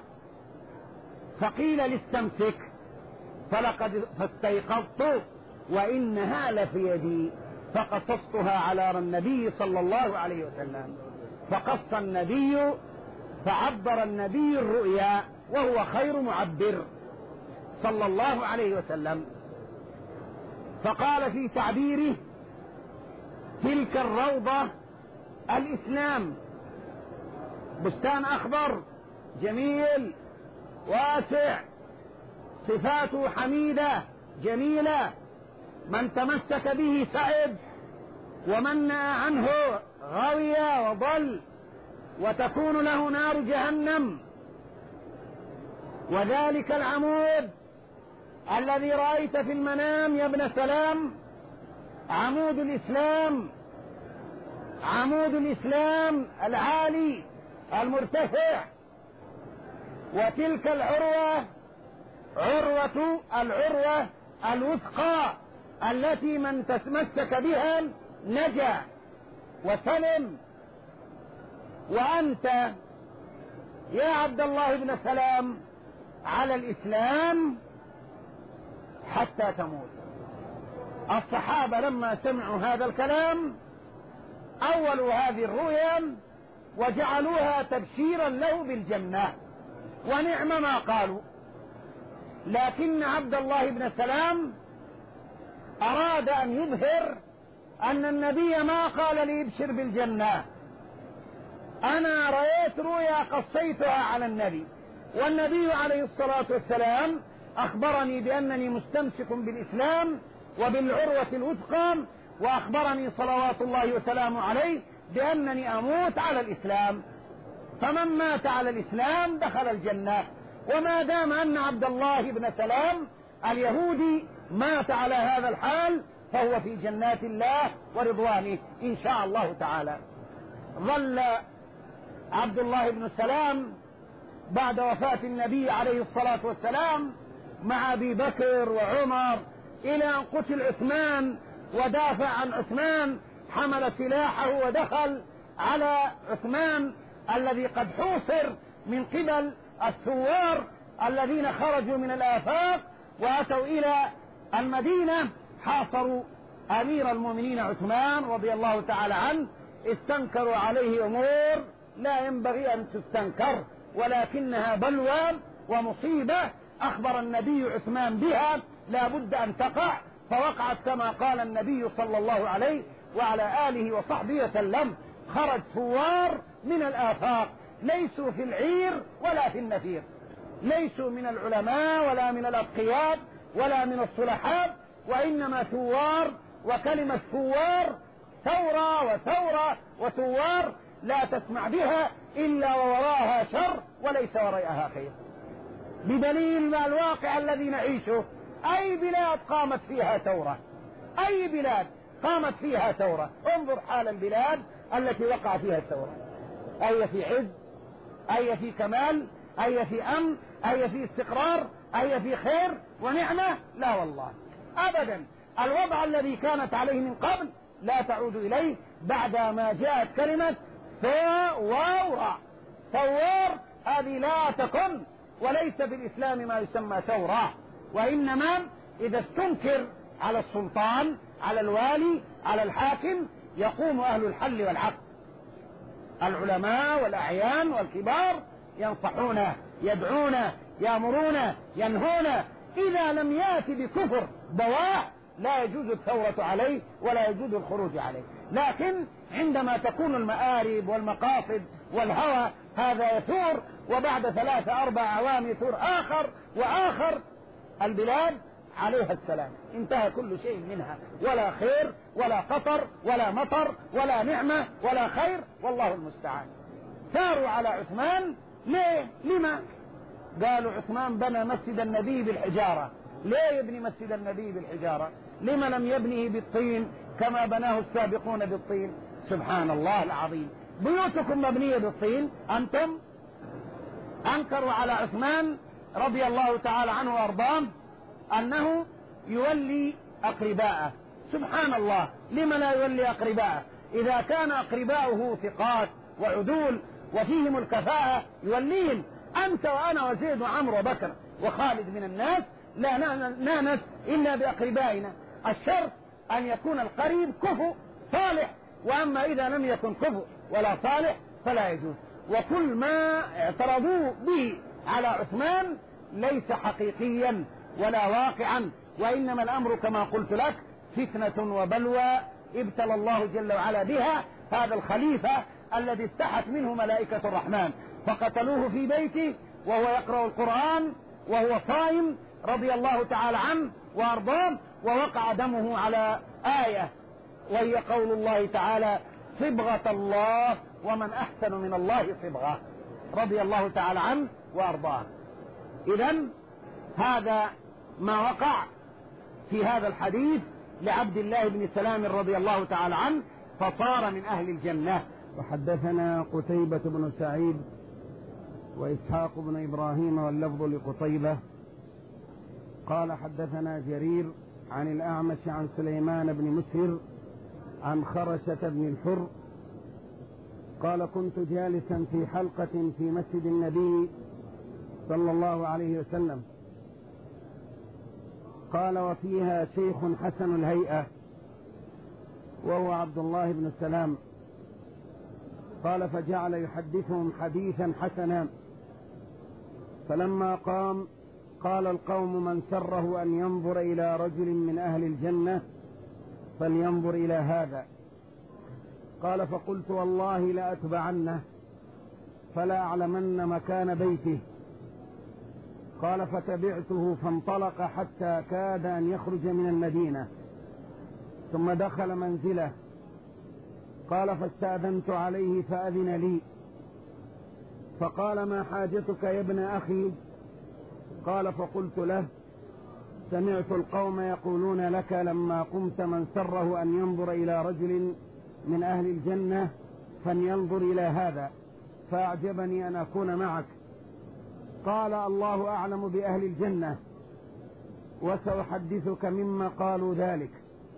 فقيل لي استمسك، فلقد فاستيقظت وإنها لفي يدي، فقصصتها على النبي صلى الله عليه وسلم. فقص النبي، فعبر النبي الرؤيا وهو خير معبر صلى الله عليه وسلم. فقال في تعبيره: تلك الروضة الإسلام، بستان أخضر جميل واسع، صفاته حميدة جميلة، من تمسك به سعد، ومن نأى عنه غوي وضل، وتكون له نار جهنم. وذلك العمود الذي رأيت في المنام يا ابن سلام عمود الإسلام، عمود الإسلام العالي المرتفع. وتلك العروة عروة العروة الوثقى التي من تتمسك بها نجا وسلم. وأنت يا عبد الله بن سلام على الإسلام حتى تموت. الصحابة لما سمعوا هذا الكلام أولوا هذه الرؤيا وجعلوها تبشيرا له بالجنة، ونعم ما قالوا. لكن عبد الله بن سلام أراد أن يظهر أن النبي ما قال لي ابشر بالجنة، أنا رأيت رؤيا قصيتها على النبي، والنبي عليه الصلاة والسلام أخبرني بأنني مستمسك بالإسلام وبالعروة الوثقى، وأخبرني صلوات الله وسلامه عليه بأنني أموت على الإسلام، فمن مات على الإسلام دخل الجنة. وما دام أن عبد الله بن سلام اليهودي مات على هذا الحال فهو في جنات الله ورضوانه إن شاء الله تعالى. ظل عبد الله بن سلام بعد وفاة النبي عليه الصلاة والسلام مع أبي بكر وعمر إلى أن قتل عثمان ودافع عن عثمان، حمل سلاحه ودخل على عثمان الذي قد حوصر من قبل الثوار الذين خرجوا من الآفاق وأتوا إلى المدينة، حاصروا أمير المؤمنين عثمان رضي الله تعالى عنه، استنكروا عليه أمور لا ينبغي أن تستنكر، ولكنها بلوى ومصيبة أخبر النبي عثمان بها لا بد أن تقع، فوقعت كما قال النبي صلى الله عليه وعلى آله وصحبه وسلم: خرج ثوار من الآفاق ليسوا في العير ولا في النفير، ليسوا من العلماء ولا من الأتقياء ولا من الصلحاء، وإنما ثوار، وكلمة ثوار ثورة وثورة وثوار لا تسمع بها إلا ووراها شر وليس وراءها خير، بدليل ما الواقع الذي نعيشه. أي بلاد قامت فيها ثورة؟ أي بلاد قامت فيها ثورة؟ انظر حال البلاد التي وقع فيها الثورة، أي في عز، أي في كمال، أي في أمن، أي في استقرار، أي في خير ونعمة؟ لا والله أبدا. الوضع الذي كانت عليه من قبل لا تعود إليه بعدما جاءت كلمة ثورة. ثوار هذه لا تكن، وليس في الإسلام ما يسمى ثورة، وإنما إذا استنكر على السلطان، على الوالي، على الحاكم، يقوم أهل الحل والعقد، العلماء والأعيان والكبار، ينصحون، يدعون، يأمرون، ينهون. إذا لم يأتي بكفر بواح لا يجوز الثورة عليه ولا يجوز الخروج عليه. لكن عندما تكون المآرب والمقاصد والهوى هذا يثور، وبعد ثلاثة أربع أعوام يثور آخر وآخر، البلاد عليها السلام، انتهى كل شيء منها، ولا خير ولا قطر ولا مطر ولا نعمة ولا خير، والله المستعان. ثاروا على عثمان ليه؟ لما؟ قالوا عثمان بنى مسجد النبي بالحجارة. ليه يبني مسجد النبي بالحجارة؟ لما لم يبنيه بالطين كما بناه السابقون بالطين؟ سبحان الله العظيم، بيوتكم مبنية بالطين أنتم. أنكروا على عثمان رضي الله تعالى عنه وأرضاه أنه يولي أقرباءه. سبحان الله، لما لا يولي أقرباءه؟ إذا كان أقرباؤه ثقات وعدول وفيهم الكفاءة يوليهم. أنت وأنا وزيد وعمر وبكر وخالد من الناس لا نانس إلا بأقربائنا. الشرط أن يكون القريب كفؤ صالح، وأما إذا لم يكن كفؤ ولا صالح فلا يجوز. وكل ما اعترضوا به على عثمان ليس حقيقيا ولا واقعا، وإنما الأمر كما قلت لك فتنة وبلوى ابتلى الله جل وعلا بها هذا الخليفة الذي استحت منه ملائكة الرحمن، فقتلوه في بيته وهو يقرأ القرآن وهو صائم رضي الله تعالى عنه وأرضاه، ووقع دمه على آية وهي قول الله تعالى: صبغة الله ومن أحسن من الله صبغة، رضي الله تعالى عنه وأرضاه. إذن هذا ما وقع في هذا الحديث لعبد الله بن سلام رضي الله تعالى عنه، فصار من أهل الجنة. وحدثنا قتيبة بن سعيد وإسحاق بن إبراهيم واللفظ لقتيبة قال حدثنا جرير عن الأعمش عن سليمان بن مسهر عن خرشة بن الحر قال: كنت جالسا في حلقة في مسجد النبي صلى الله عليه وسلم، قال: وفيها شيخ حسن الهيئة وهو عبد الله بن السلام، قال: فجعل يحدثهم حديثا حسنا، فلما قام قال القوم: من سره أن ينظر إلى رجل من أهل الجنة فلينظر إلى هذا. قال: فقلت: والله لأتبعنه فلا أعلمن مكان بيته. قال: فتبعته فانطلق حتى كاد أن يخرج من المدينة، ثم دخل منزله. قال: فاستأذنت عليه فأذن لي، فقال: ما حاجتك يا ابن أخي؟ قال: فقلت له: سمعت القوم يقولون لك لما قمت: من سره أن ينظر إلى رجل من أهل الجنة فلينظر إلى هذا، فأعجبني أن أكون معك. قال: الله أعلم بأهل الجنة، وسأحدثك مما قالوا ذلك.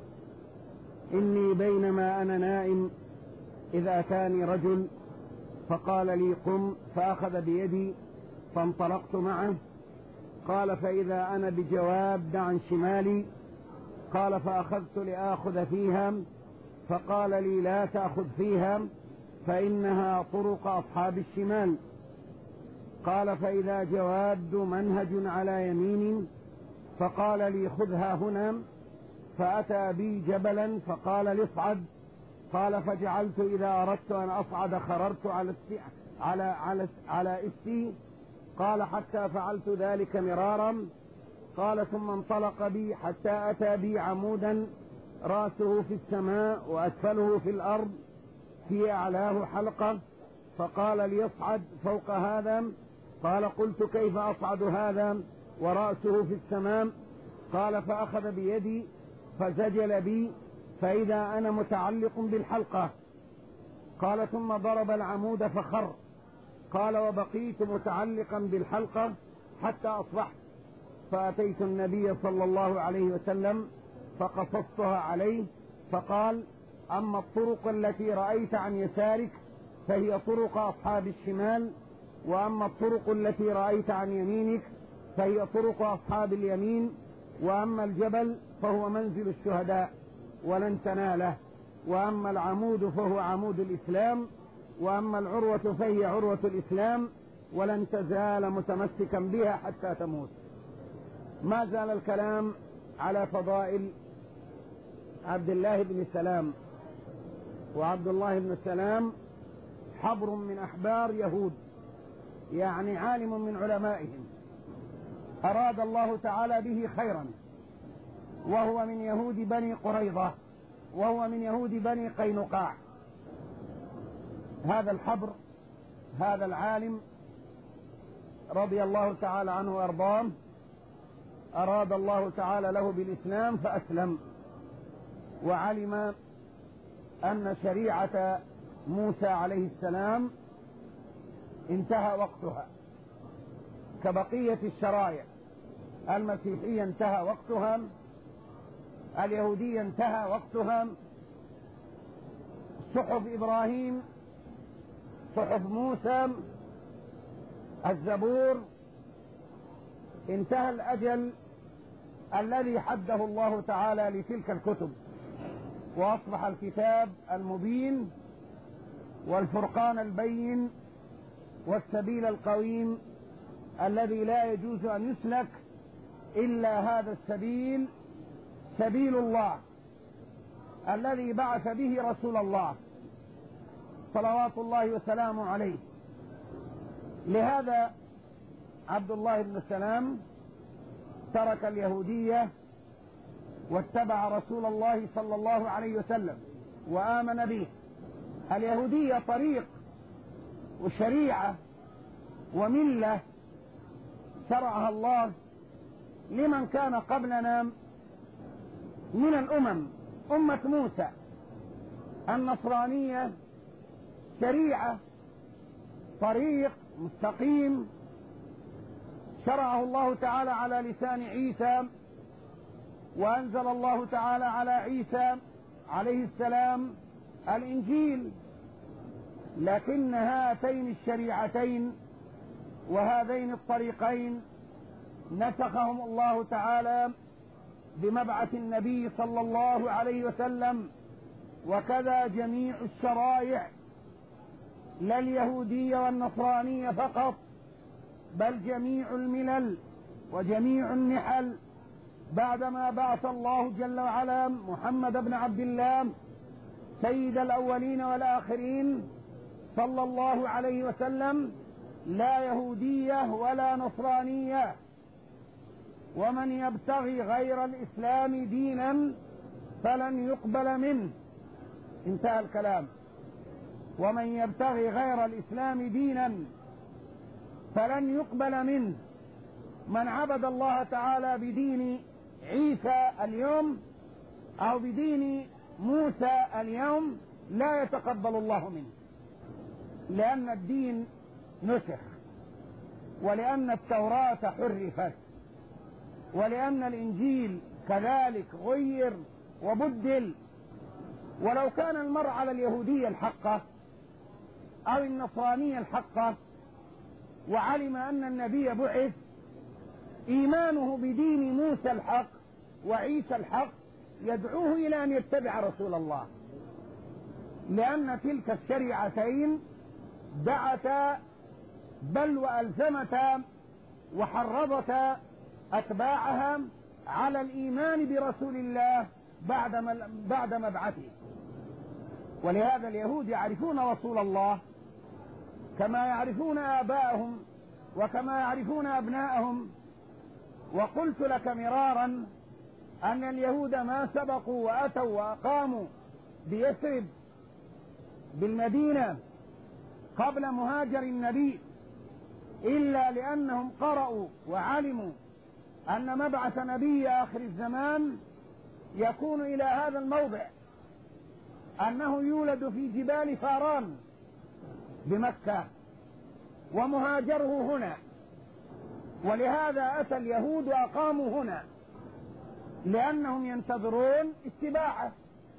إني بينما أنا نائم إذ أتاني رجل فقال لي قم، فأخذ بيدي فانطلقت معه. قال فإذا أنا بجواد عن شمالي. قال فأخذت لآخذ فيها، فقال لي لا تأخذ فيها فإنها طرق أصحاب الشمال. قال فإذا جواد منهج على يمين، فقال لي خذها هنا، فأتى بي جبلا فقال لي اصعد. قال فجعلت إذا أردت أن أصعد خررت على السي على على على إستي. قال حتى فعلت ذلك مرارا. قال ثم انطلق بي حتى أتى بي عمودا رأسه في السماء وأسفله في الأرض، في أعلاه حلقة، فقال لي اصعد فوق هذا. قال قلت كيف أصعد هذا ورأسه في السماء؟ قال فأخذ بيدي فزجل بي فإذا أنا متعلق بالحلقة. قال ثم ضرب العمود فخر. قال وبقيت متعلقا بالحلقة حتى أصبحت، فأتيت النبي صلى الله عليه وسلم فقصصتها عليه، فقال أما الطرق التي رأيت عن يسارك فهي طرق أصحاب الشمال، وأما الطرق التي رأيت عن يمينك فهي طرق أصحاب اليمين، وأما الجبل فهو منزل الشهداء ولن تناله، وأما العمود فهو عمود الإسلام، وأما العروة فهي عروة الإسلام ولن تزال متمسكا بها حتى تموت. ما زال الكلام على فضائل عبد الله بن سلام. وعبد الله بن سلام حبر من أحبار يهود، يعني عالم من علمائهم، أراد الله تعالى به خيرا، وهو من يهود بني قريظة، وهو من يهود بني قينقاع. هذا الحبر، هذا العالم رضي الله تعالى عنه وأرضاه، أراد الله تعالى له بالإسلام فأسلم، وعلم أن شريعة موسى عليه السلام انتهى وقتها كبقية الشرائع. المسيحية انتهى وقتها، اليهودية انتهى وقتها، صحف إبراهيم، صحف موسى، الزبور، انتهى الأجل الذي حده الله تعالى لتلك الكتب، وأصبح الكتاب المبين والفرقان البين والسبيل القويم الذي لا يجوز أن يسلك إلا هذا السبيل، سبيل الله الذي بعث به رسول الله صلوات الله وسلامه عليه. لهذا عبد الله بن سلام ترك اليهودية واتبع رسول الله صلى الله عليه وسلم وآمن به. اليهودية طريق وشريعة وملة شرعها الله لمن كان قبلنا من الأمم. أمة موسى النصرانية شريعة، طريق مستقيم شرعه الله تعالى على لسان عيسى، وأنزل الله تعالى على عيسى عليه السلام الإنجيل. لكن هاتين الشريعتين وهذين الطريقين نسخهم الله تعالى بمبعث النبي صلى الله عليه وسلم، وكذا جميع الشرائع، لا اليهودية والنصرانية فقط، بل جميع الملل وجميع النحل بعدما بعث الله جل وعلا محمد بن عبد الله سيد الأولين والآخرين صلى الله عليه وسلم، لا يهودية ولا نصرانية. ومن يبتغي غير الإسلام دينا فلن يقبل منه. انتهى الكلام. ومن يبتغي غير الإسلام دينا فلن يقبل منه. من عبد الله تعالى بدين عيسى اليوم أو بدين موسى اليوم لا يتقبل الله منه، لأن الدين نسخ، ولأن التوراة حرفت، ولأن الإنجيل كذلك غير وبدل. ولو كان المرء على اليهودية الحقة أو النصرانية الحقة وعلم أن النبي بعث، إيمانه بدين موسى الحق وعيسى الحق يدعوه إلى أن يتبع رسول الله، لأن تلك الشريعتين دعتا بل وألزمتا وحرضتا أتباعها على الإيمان برسول الله بعد بعد مبعثه. ولهذا اليهود يعرفون رسول الله كما يعرفون آباءهم وكما يعرفون أبناءهم. وقلت لك مرارا أن اليهود ما سبقوا وأتوا وأقاموا بيثرب بالمدينة قبل مهاجر النبي إلا لأنهم قرأوا وعلموا أن مبعث نبي آخر الزمان يكون إلى هذا الموضع، أنه يولد في جبال فاران بمكة ومهاجره هنا. ولهذا أتى اليهود وأقاموا هنا لأنهم ينتظرون اتباعه.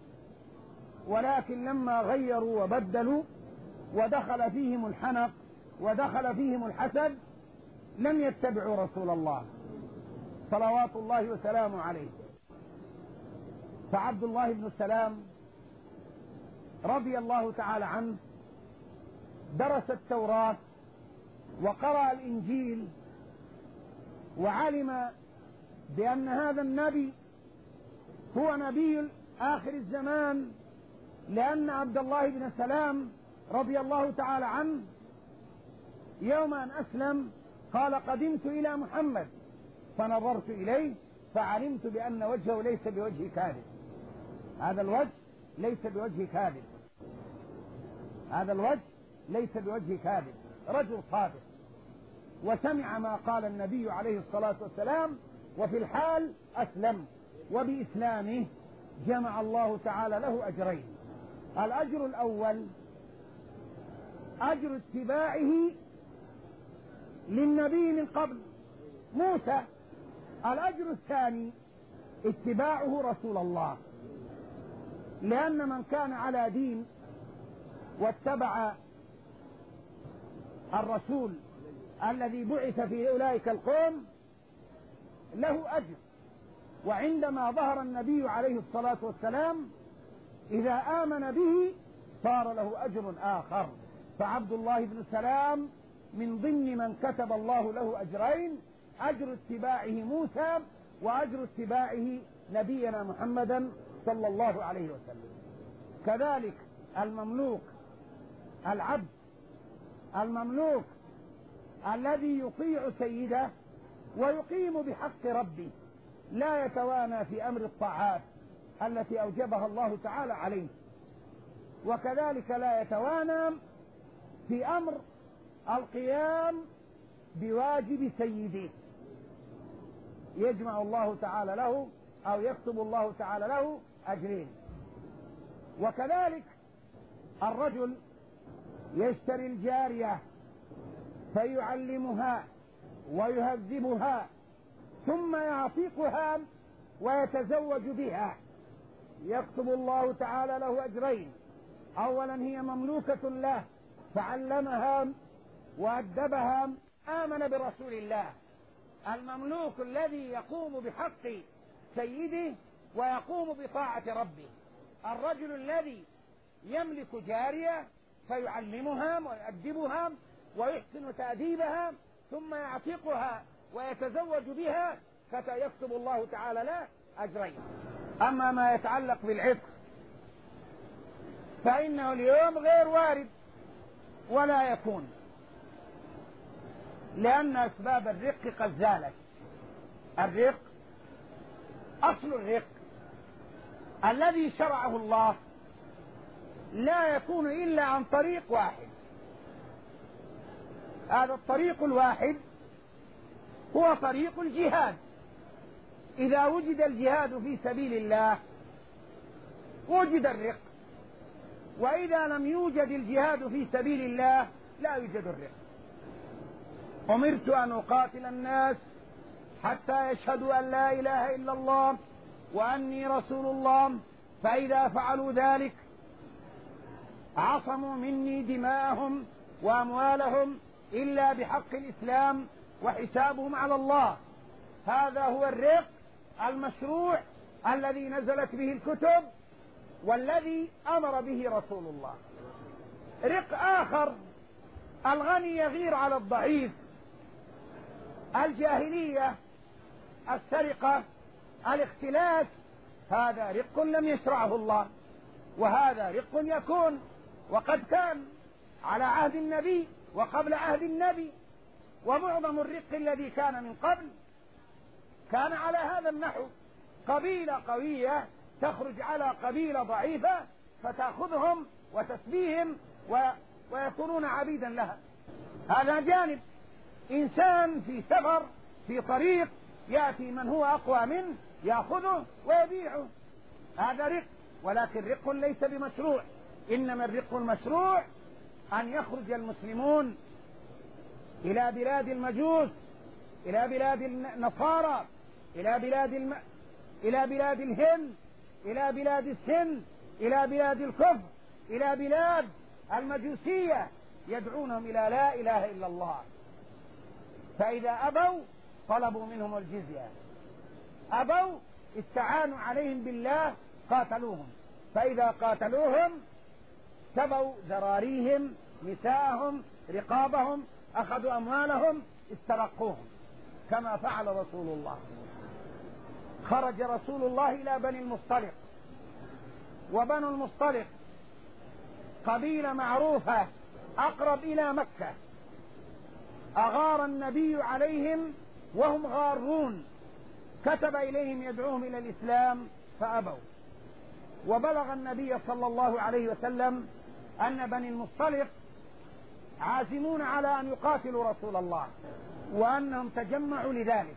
ولكن لما غيروا وبدلوا ودخل فيهم الحنق ودخل فيهم الحسد لم يتبعوا رسول الله صلوات الله وسلامه عليه. فعبد الله بن السلام رضي الله تعالى عنه درس التوراة وقرأ الإنجيل وعلم بأن هذا النبي هو نبي آخر الزمان، لأن عبد الله بن السلام رضي الله تعالى عنه يوم أن أسلم قال: قدمت إلى محمد فنظرت إليه فعلمت بأن وجهه ليس بوجه كاذب. هذا الوجه ليس بوجه كاذب، هذا الوجه ليس بوجه كاذب، رجل صادق. وسمع ما قال النبي عليه الصلاة والسلام وفي الحال أسلم، وبإسلامه جمع الله تعالى له أجرين: الأجر الأول أجر اتباعه للنبي من قبل موسى، الأجر الثاني اتباعه رسول الله، لأن من كان على دين واتبع الرسول الذي بعث في أولئك القوم له أجر. وعندما ظهر النبي عليه الصلاة والسلام إذا آمن به صار له أجر آخر. فعبد الله بن سلام من ضمن من كتب الله له أجرين: أجر اتباعه موسى وأجر اتباعه نبينا محمدا صلى الله عليه وسلم. كذلك المملوك، العبد المملوك الذي يطيع سيده ويقيم بحق ربه، لا يتوانى في أمر الطاعات التي أوجبها الله تعالى عليه، وكذلك لا يتوانى في أمر القيام بواجب سيده، يجمع الله تعالى له أو يكتب الله تعالى له أجرين. وكذلك الرجل يشتري الجارية فيعلمها ويهذبها ثم يعتقها ويتزوج بها، يكتب الله تعالى له أجرين: أولا هي مملوكة له فعلمها وأدبها، آمن برسول الله. المملوك الذي يقوم بحق سيده ويقوم بطاعة ربه. الرجل الذي يملك جارية فيعلمها ويؤدبها ويحسن تأديبها ثم يعتقها ويتزوج بها فسيكتب الله تعالى له أجرين. أما ما يتعلق بالعتق فإنه اليوم غير وارد ولا يكون، لأن أسباب الرق قد زالت. الرق، أصل الرق الذي شرعه الله لا يكون إلا عن طريق واحد. هذا الطريق الواحد هو طريق الجهاد. إذا وجد الجهاد في سبيل الله وجد الرق، وإذا لم يوجد الجهاد في سبيل الله لا يوجد الرق. أمرت أن أقاتل الناس حتى يشهدوا أن لا إله إلا الله وأني رسول الله، فإذا فعلوا ذلك عصموا مني دماءهم وأموالهم إلا بحق الإسلام وحسابهم على الله. هذا هو الرق المشروع الذي نزلت به الكتب والذي أمر به رسول الله. رق آخر، الغني يغير على الضعيف، الجاهلية، السرقة، الاختلاس، هذا رق لم يشرعه الله، وهذا رق يكون وقد كان على عهد النبي وقبل عهد النبي. ومعظم الرق الذي كان من قبل كان على هذا النحو، قبيلة قوية تخرج على قبيلة ضعيفة فتأخذهم وتسبيهم و... ويكونون عبيدا لها. هذا جانب. إنسان في سفر في طريق يأتي من هو أقوى منه يأخذه ويبيعه، هذا رق، ولكن رق ليس بمشروع. إنما الرق المشروع أن يخرج المسلمون إلى بلاد المجوس، إلى بلاد النصارى، إلى بلاد الم... إلى بلاد الهند، إلى بلاد السند، إلى بلاد الكفر، إلى بلاد المجوسية، يدعونهم إلى لا إله إلا الله. فإذا أبوا طلبوا منهم الجزية، أبوا استعانوا عليهم بالله قاتلوهم، فإذا قاتلوهم سبوا ذراريهم، نساءهم، رقابهم، أخذوا أموالهم، استرقوهم كما فعل رسول الله. خرج رسول الله إلى بني المصطلق، وبنو المصطلق قبيلة معروفة أقرب إلى مكة، أغار النبي عليهم وهم غارون، كتب إليهم يدعوهم إلى الإسلام فأبوا. وبلغ النبي صلى الله عليه وسلم أن بني المصطلق عازمون على أن يقاتلوا رسول الله وأنهم تجمعوا لذلك،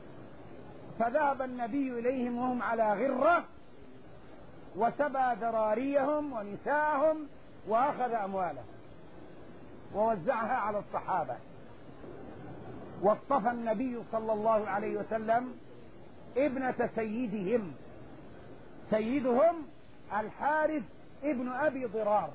فذهب النبي إليهم وهم على غرة وسبى ذراريهم ونساءهم وأخذ أموالهم ووزعها على الصحابة. واصطفى النبي صلى الله عليه وسلم ابنة سيدهم، سيدهم الحارث ابن أبي ضرار،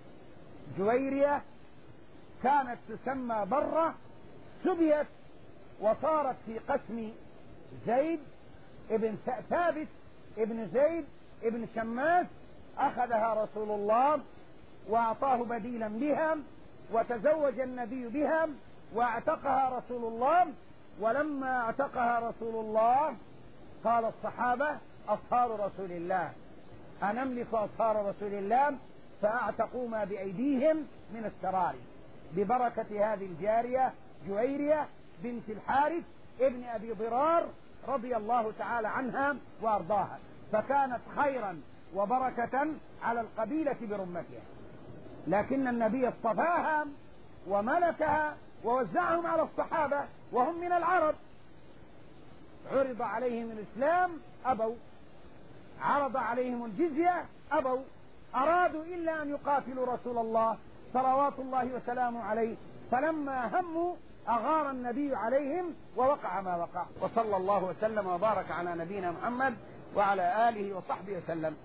جويرية كانت تسمى برة، سبيت وصارت في قسم زيد ابن ثابت ابن زيد ابن شماس، أخذها رسول الله وأعطاه بديلا بها، وتزوج النبي بها واعتقها رسول الله. ولما اعتقها رسول الله قال الصحابة أصهار رسول الله، أنملك أصهار رسول الله، فأعتقوا ما بأيديهم من السرار ببركة هذه الجارية جويرية بنت الحارث ابن أبي ضرار رضي الله تعالى عنها وأرضاها، فكانت خيرا وبركة على القبيلة برمتها. لكن النبي اصطفاها وملكها ووزعهم على الصحابة وهم من العرب. عرض عليهم الإسلام أبوا، عرض عليهم الجزية أبوا، أرادوا إلا أن يقاتلوا رسول الله صلوات الله وسلامه عليه، فلما هموا أغار النبي عليهم ووقع ما وقع. وصلى الله وسلم وبارك على نبينا محمد وعلى آله وصحبه وسلم.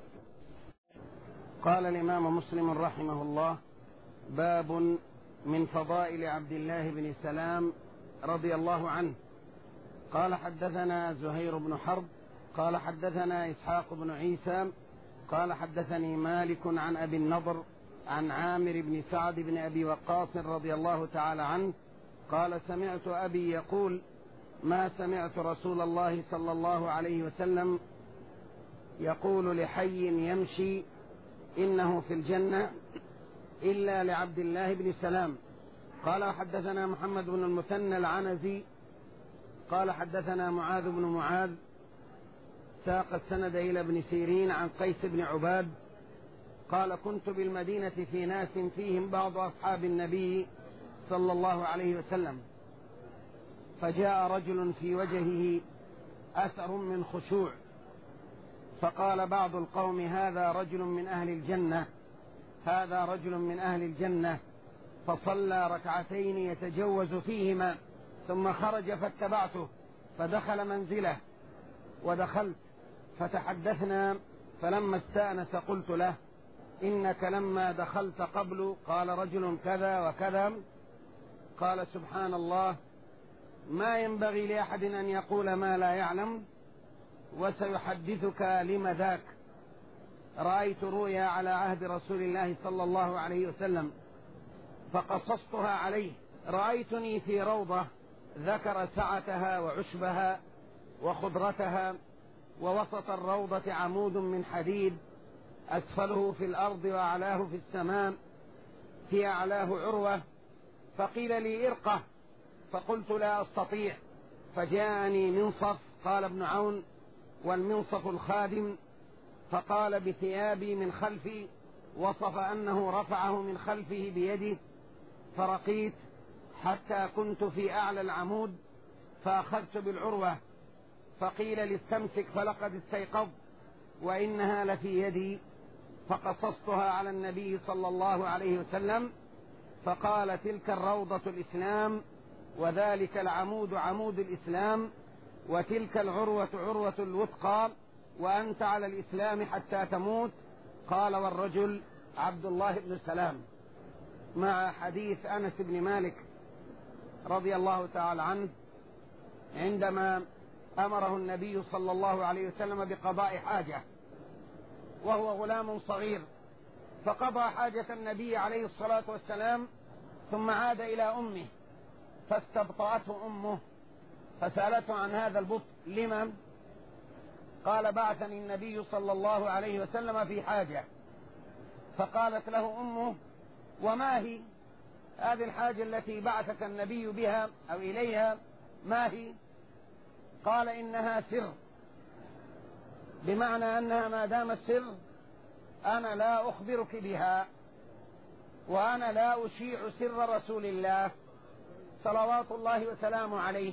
قال الإمام مسلم رحمه الله: باب من فضائل عبد الله بن سلام رضي الله عنه. قال حدثنا زهير بن حرب قال حدثنا إسحاق بن عيسى قال حدثني مالك عن أبي النضر عن عامر بن سعد بن أبي وقاص رضي الله تعالى عنه قال: سمعت أبي يقول: ما سمعت رسول الله صلى الله عليه وسلم يقول لحي يمشي إنه في الجنة إلا لعبد الله بن سلام. قال: حدثنا محمد بن المثنى العنزي قال حدثنا معاذ بن معاذ ساق السند إلى ابن سيرين عن قيس بن عباد قال: كنت بالمدينة في ناس فيهم بعض أصحاب النبي صلى الله عليه وسلم، فجاء رجل في وجهه أثر من خشوع، فقال بعض القوم: هذا رجل من أهل الجنة، هذا رجل من أهل الجنة. فصلى ركعتين يتجوز فيهما ثم خرج فاتبعته، فدخل منزله ودخلت فتحدثنا، فلما استأنس قلت له: إنك لما دخلت قبل قال رجل كذا وكذا. قال: سبحان الله، ما ينبغي لأحد أن يقول ما لا يعلم، وسيحدثك لم ذاك. رأيت رؤيا على عهد رسول الله صلى الله عليه وسلم فقصصتها عليه. رأيتني في روضة ذكر سعتها وعشبها وخضرتها، ووسط الروضة عمود من حديد أسفله في الأرض وأعلاه في السماء، في أعلاه عروة. فقيل لي: ارقه. فقلت: لا أستطيع. فجاءني منصف، قال ابن عون، والمنصف الخادم، فقال بثيابي من خلفي، وصف أنه رفعه من خلفه بيده، فرقيت حتى كنت في أعلى العمود فأخذت بالعروة، فقيل لي: استمسك، فلقد استيقظت وإنها لفي يدي. فقصصتها على النبي صلى الله عليه وسلم، فقال: تلك الروضة الإسلام، وذلك العمود عمود الإسلام، وتلك العروة عروة الوثقى، وأنت على الإسلام حتى تموت. قال: والرجل عبد الله بن سلام. مع حديث أنس بن مالك رضي الله تعالى عنه عندما أمره النبي صلى الله عليه وسلم بقضاء حاجة وهو غلام صغير، فقضى حاجة النبي عليه الصلاة والسلام ثم عاد إلى أمه، فاستبطأته أمه فسألته عن هذا البطء: لمن؟ قال: بعثني النبي صلى الله عليه وسلم في حاجة. فقالت له أمه: وما هي هذه الحاجة التي بعثك النبي بها أو إليها؟ ما هي؟ قال: إنها سر، بمعنى أنها ما دام السر أنا لا أخبرك بها، وأنا لا أشيع سر رسول الله صلوات الله وسلامه عليه.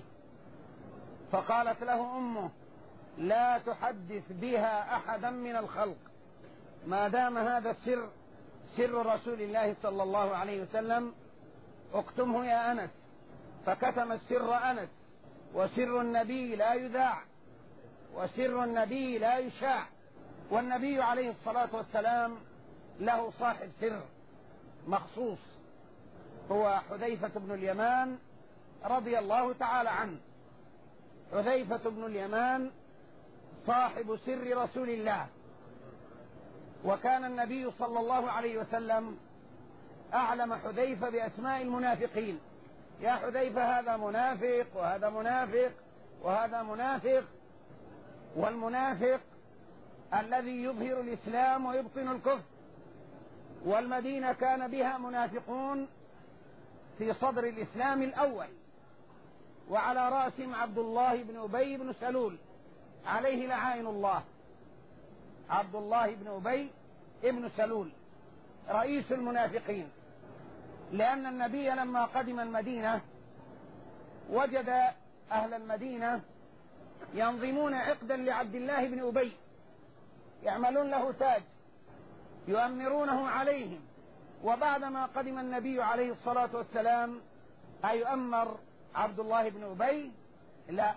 فقالت له أمه: لا تحدث بها أحدا من الخلق، ما دام هذا السر سر رسول الله صلى الله عليه وسلم، اكتمه يا أنس. فكتم السر أنس، وسر النبي لا يذاع، وسر النبي لا يشاع، والنبي عليه الصلاة والسلام له صاحب سر مخصوص، هو حذيفة بن اليمان رضي الله تعالى عنه. حذيفة بن اليمان صاحب سر رسول الله، وكان النبي صلى الله عليه وسلم أعلم حذيفة بأسماء المنافقين: يا حذيفة هذا منافق وهذا منافق وهذا منافق. والمنافق الذي يظهر الإسلام ويبطن الكفر، والمدينة كان بها منافقون في صدر الإسلام الأول، وعلى رأسهم عبد الله بن أبي بن سلول عليه لعائن الله. عبد الله بن أبي بن سلول رئيس المنافقين، لأن النبي لما قدم المدينة وجد أهل المدينة ينظمون عقدا لعبد الله بن أبي، يعملون له تاج يؤمرونه عليهم. وبعدما قدم النبي عليه الصلاة والسلام أيؤمر عبد الله بن أبي؟ لا،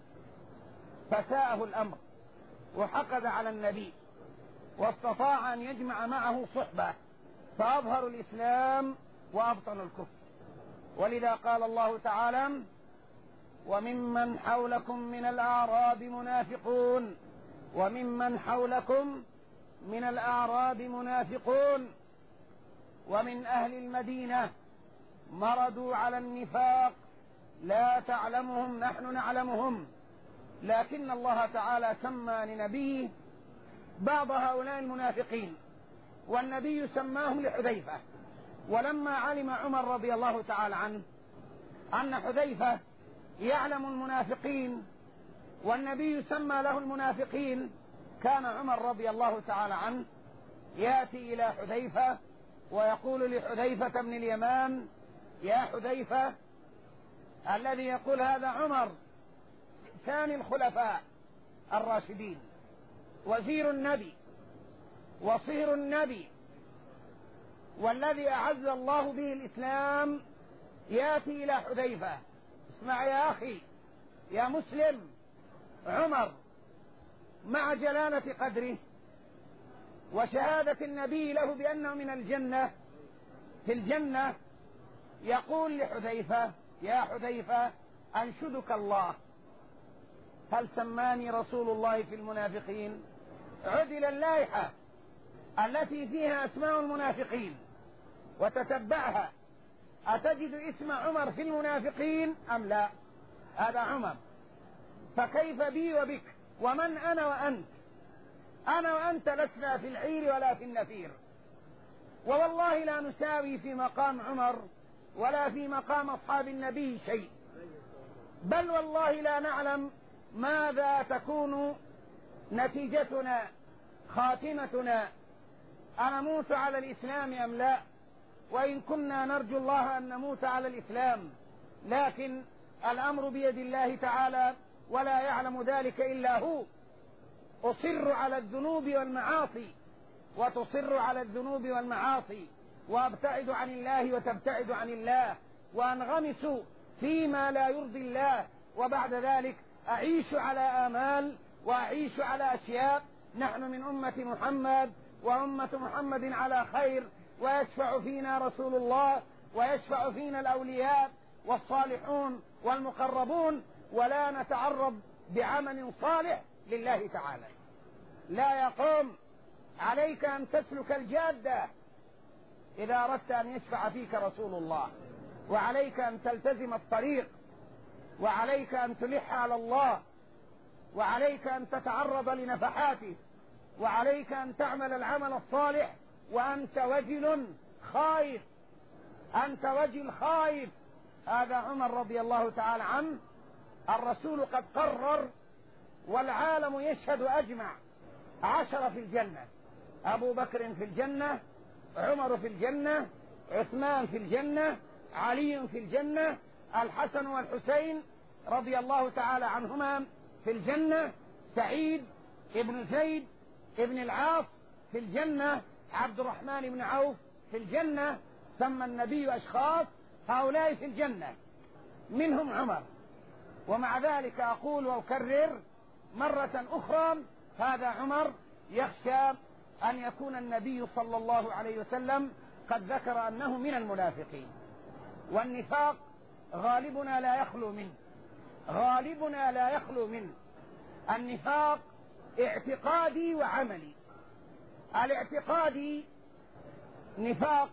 فساءه الأمر وحقد على النبي، واستطاع أن يجمع معه صحبة، فأظهروا الإسلام وأبطنوا الكفر. ولذا قال الله تعالى: وممن حولكم من الأعراب منافقون، وممن حولكم من الأعراب منافقون، ومن أهل المدينة مردوا على النفاق لا تعلمهم نحن نعلمهم، لكن الله تعالى سمى لنبيه بعض هؤلاء المنافقين، والنبي سماهم لحذيفة. ولما علم عمر رضي الله تعالى عنه أن حذيفة يعلم المنافقين والنبي سمى له المنافقين، كان عمر رضي الله تعالى عنه يأتي إلى حذيفة ويقول لحذيفة بن اليمان: يا حذيفة، الذي يقول هذا عمر ثاني الخلفاء الراشدين، وزير النبي وصهر النبي، والذي أعز الله به الإسلام، يأتي إلى حذيفة: اسمع يا أخي، يا مسلم، عمر مع جلالة قدره وشهادة النبي له بأنه من الجنة في الجنة يقول لحذيفة: يا حذيفة أنشدك الله، هل سماني رسول الله في المنافقين؟ عدل اللائحة التي فيها أسماء المنافقين وتتبعها، أتجد اسم عمر في المنافقين أم لا؟ هذا عمر. فكيف بي وبك؟ ومن أنا وأنت؟ أنا وأنت لسنا في العير ولا في النفير، ووالله لا نساوي في مقام عمر ولا في مقام أصحاب النبي شيء، بل والله لا نعلم ماذا تكون نتيجتنا خاتمتنا، أنموت على الإسلام أم لا؟ وإن كنا نرجو الله أن نموت على الإسلام، لكن الأمر بيد الله تعالى ولا يعلم ذلك إلا هو. أصر على الذنوب والمعاصي وتصر على الذنوب والمعاصي، وأبتعد عن الله وتبتعد عن الله، وأنغمس فيما لا يرضي الله، وبعد ذلك أعيش على آمال وأعيش على أشياء. نحن من أمة محمد، وأمة محمد على خير، ويشفع فينا رسول الله، ويشفع فينا الأولياء والصالحون والمقربون، ولا نتعرض بعمل صالح لله تعالى. لا يقوم عليك أن تسلك الجادة إذا أردت أن يشفع فيك رسول الله، وعليك أن تلتزم الطريق، وعليك أن تلح على الله، وعليك أن تتعرض لنفحاته، وعليك أن تعمل العمل الصالح وأنت وجل خائف، أنت وجل خائف. هذا عمر رضي الله تعالى عنه، الرسول قد قرر والعالم يشهد أجمع: عشرة في الجنة، أبو بكر في الجنة، عمر في الجنة، عثمان في الجنة، علي في الجنة، الحسن والحسين رضي الله تعالى عنهما في الجنة، سعيد ابن زيد ابن العاص في الجنة، عبد الرحمن بن عوف في الجنة. سمى النبي أشخاص هؤلاء في الجنة، منهم عمر. ومع ذلك أقول وأكرر مرة أخرى: هذا عمر يخشى أن يكون النبي صلى الله عليه وسلم قد ذكر أنه من المنافقين. والنفاق غالبنا لا يخلو منه، غالبنا لا يخلو منه. النفاق اعتقادي وعملي. الاعتقادي نفاق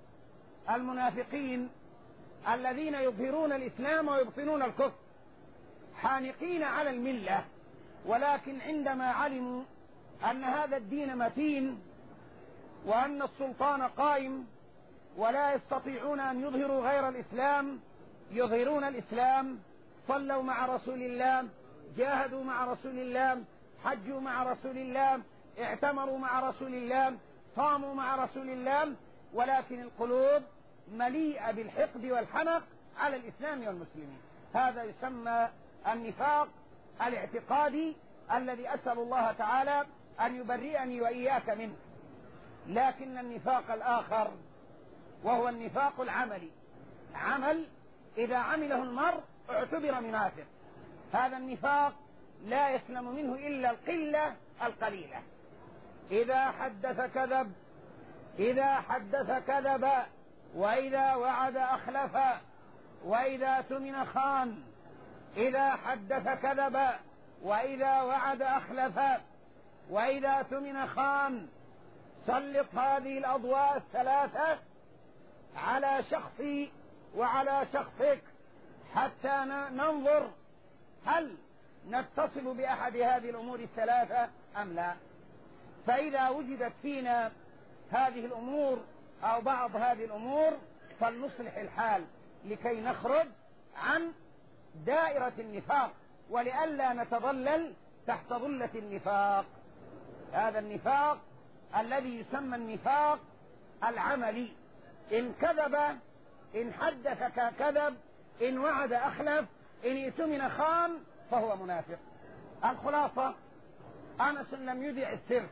المنافقين الذين يظهرون الإسلام ويبطنون الكفر، حانقين على الملة، ولكن عندما علموا أن هذا الدين متين وأن السلطان قائم ولا يستطيعون أن يظهروا غير الإسلام، يظهرون الإسلام. صلوا مع رسول الله، جاهدوا مع رسول الله، حجوا مع رسول الله، اعتمروا مع رسول الله، صاموا مع رسول الله، ولكن القلوب مليئة بالحقد والحنق على الإسلام والمسلمين. هذا يسمى النفاق الاعتقادي الذي أسأل الله تعالى أن يبرئني وإياك منه. لكن النفاق الآخر وهو النفاق العملي، عمل إذا عمله المرء اعتبر منافق. هذا النفاق لا يسلم منه إلا القلة القليلة. إذا حدث كذب، إذا حدث كذب، وإذا وعد أخلف، وإذا اؤتمن خان. إذا حدث كذب، وإذا وعد أخلف، وإذا اؤتمن خان. سلط هذه الأضواء الثلاثة على شخصي وعلى شخصك حتى ننظر هل نتصل بأحد هذه الأمور الثلاثة أم لا. فإذا وجدت فينا هذه الأمور أو بعض هذه الأمور فلنصلح الحال لكي نخرج عن دائرة النفاق، ولئلا نتضلل تحت ظلة النفاق. هذا النفاق الذي يسمى النفاق العملي. إن كذب، إن حدث كذب، إن وعد أخلف، إن اؤتمن خان، فهو منافق. الخلاصة: أنس لم يذع السر،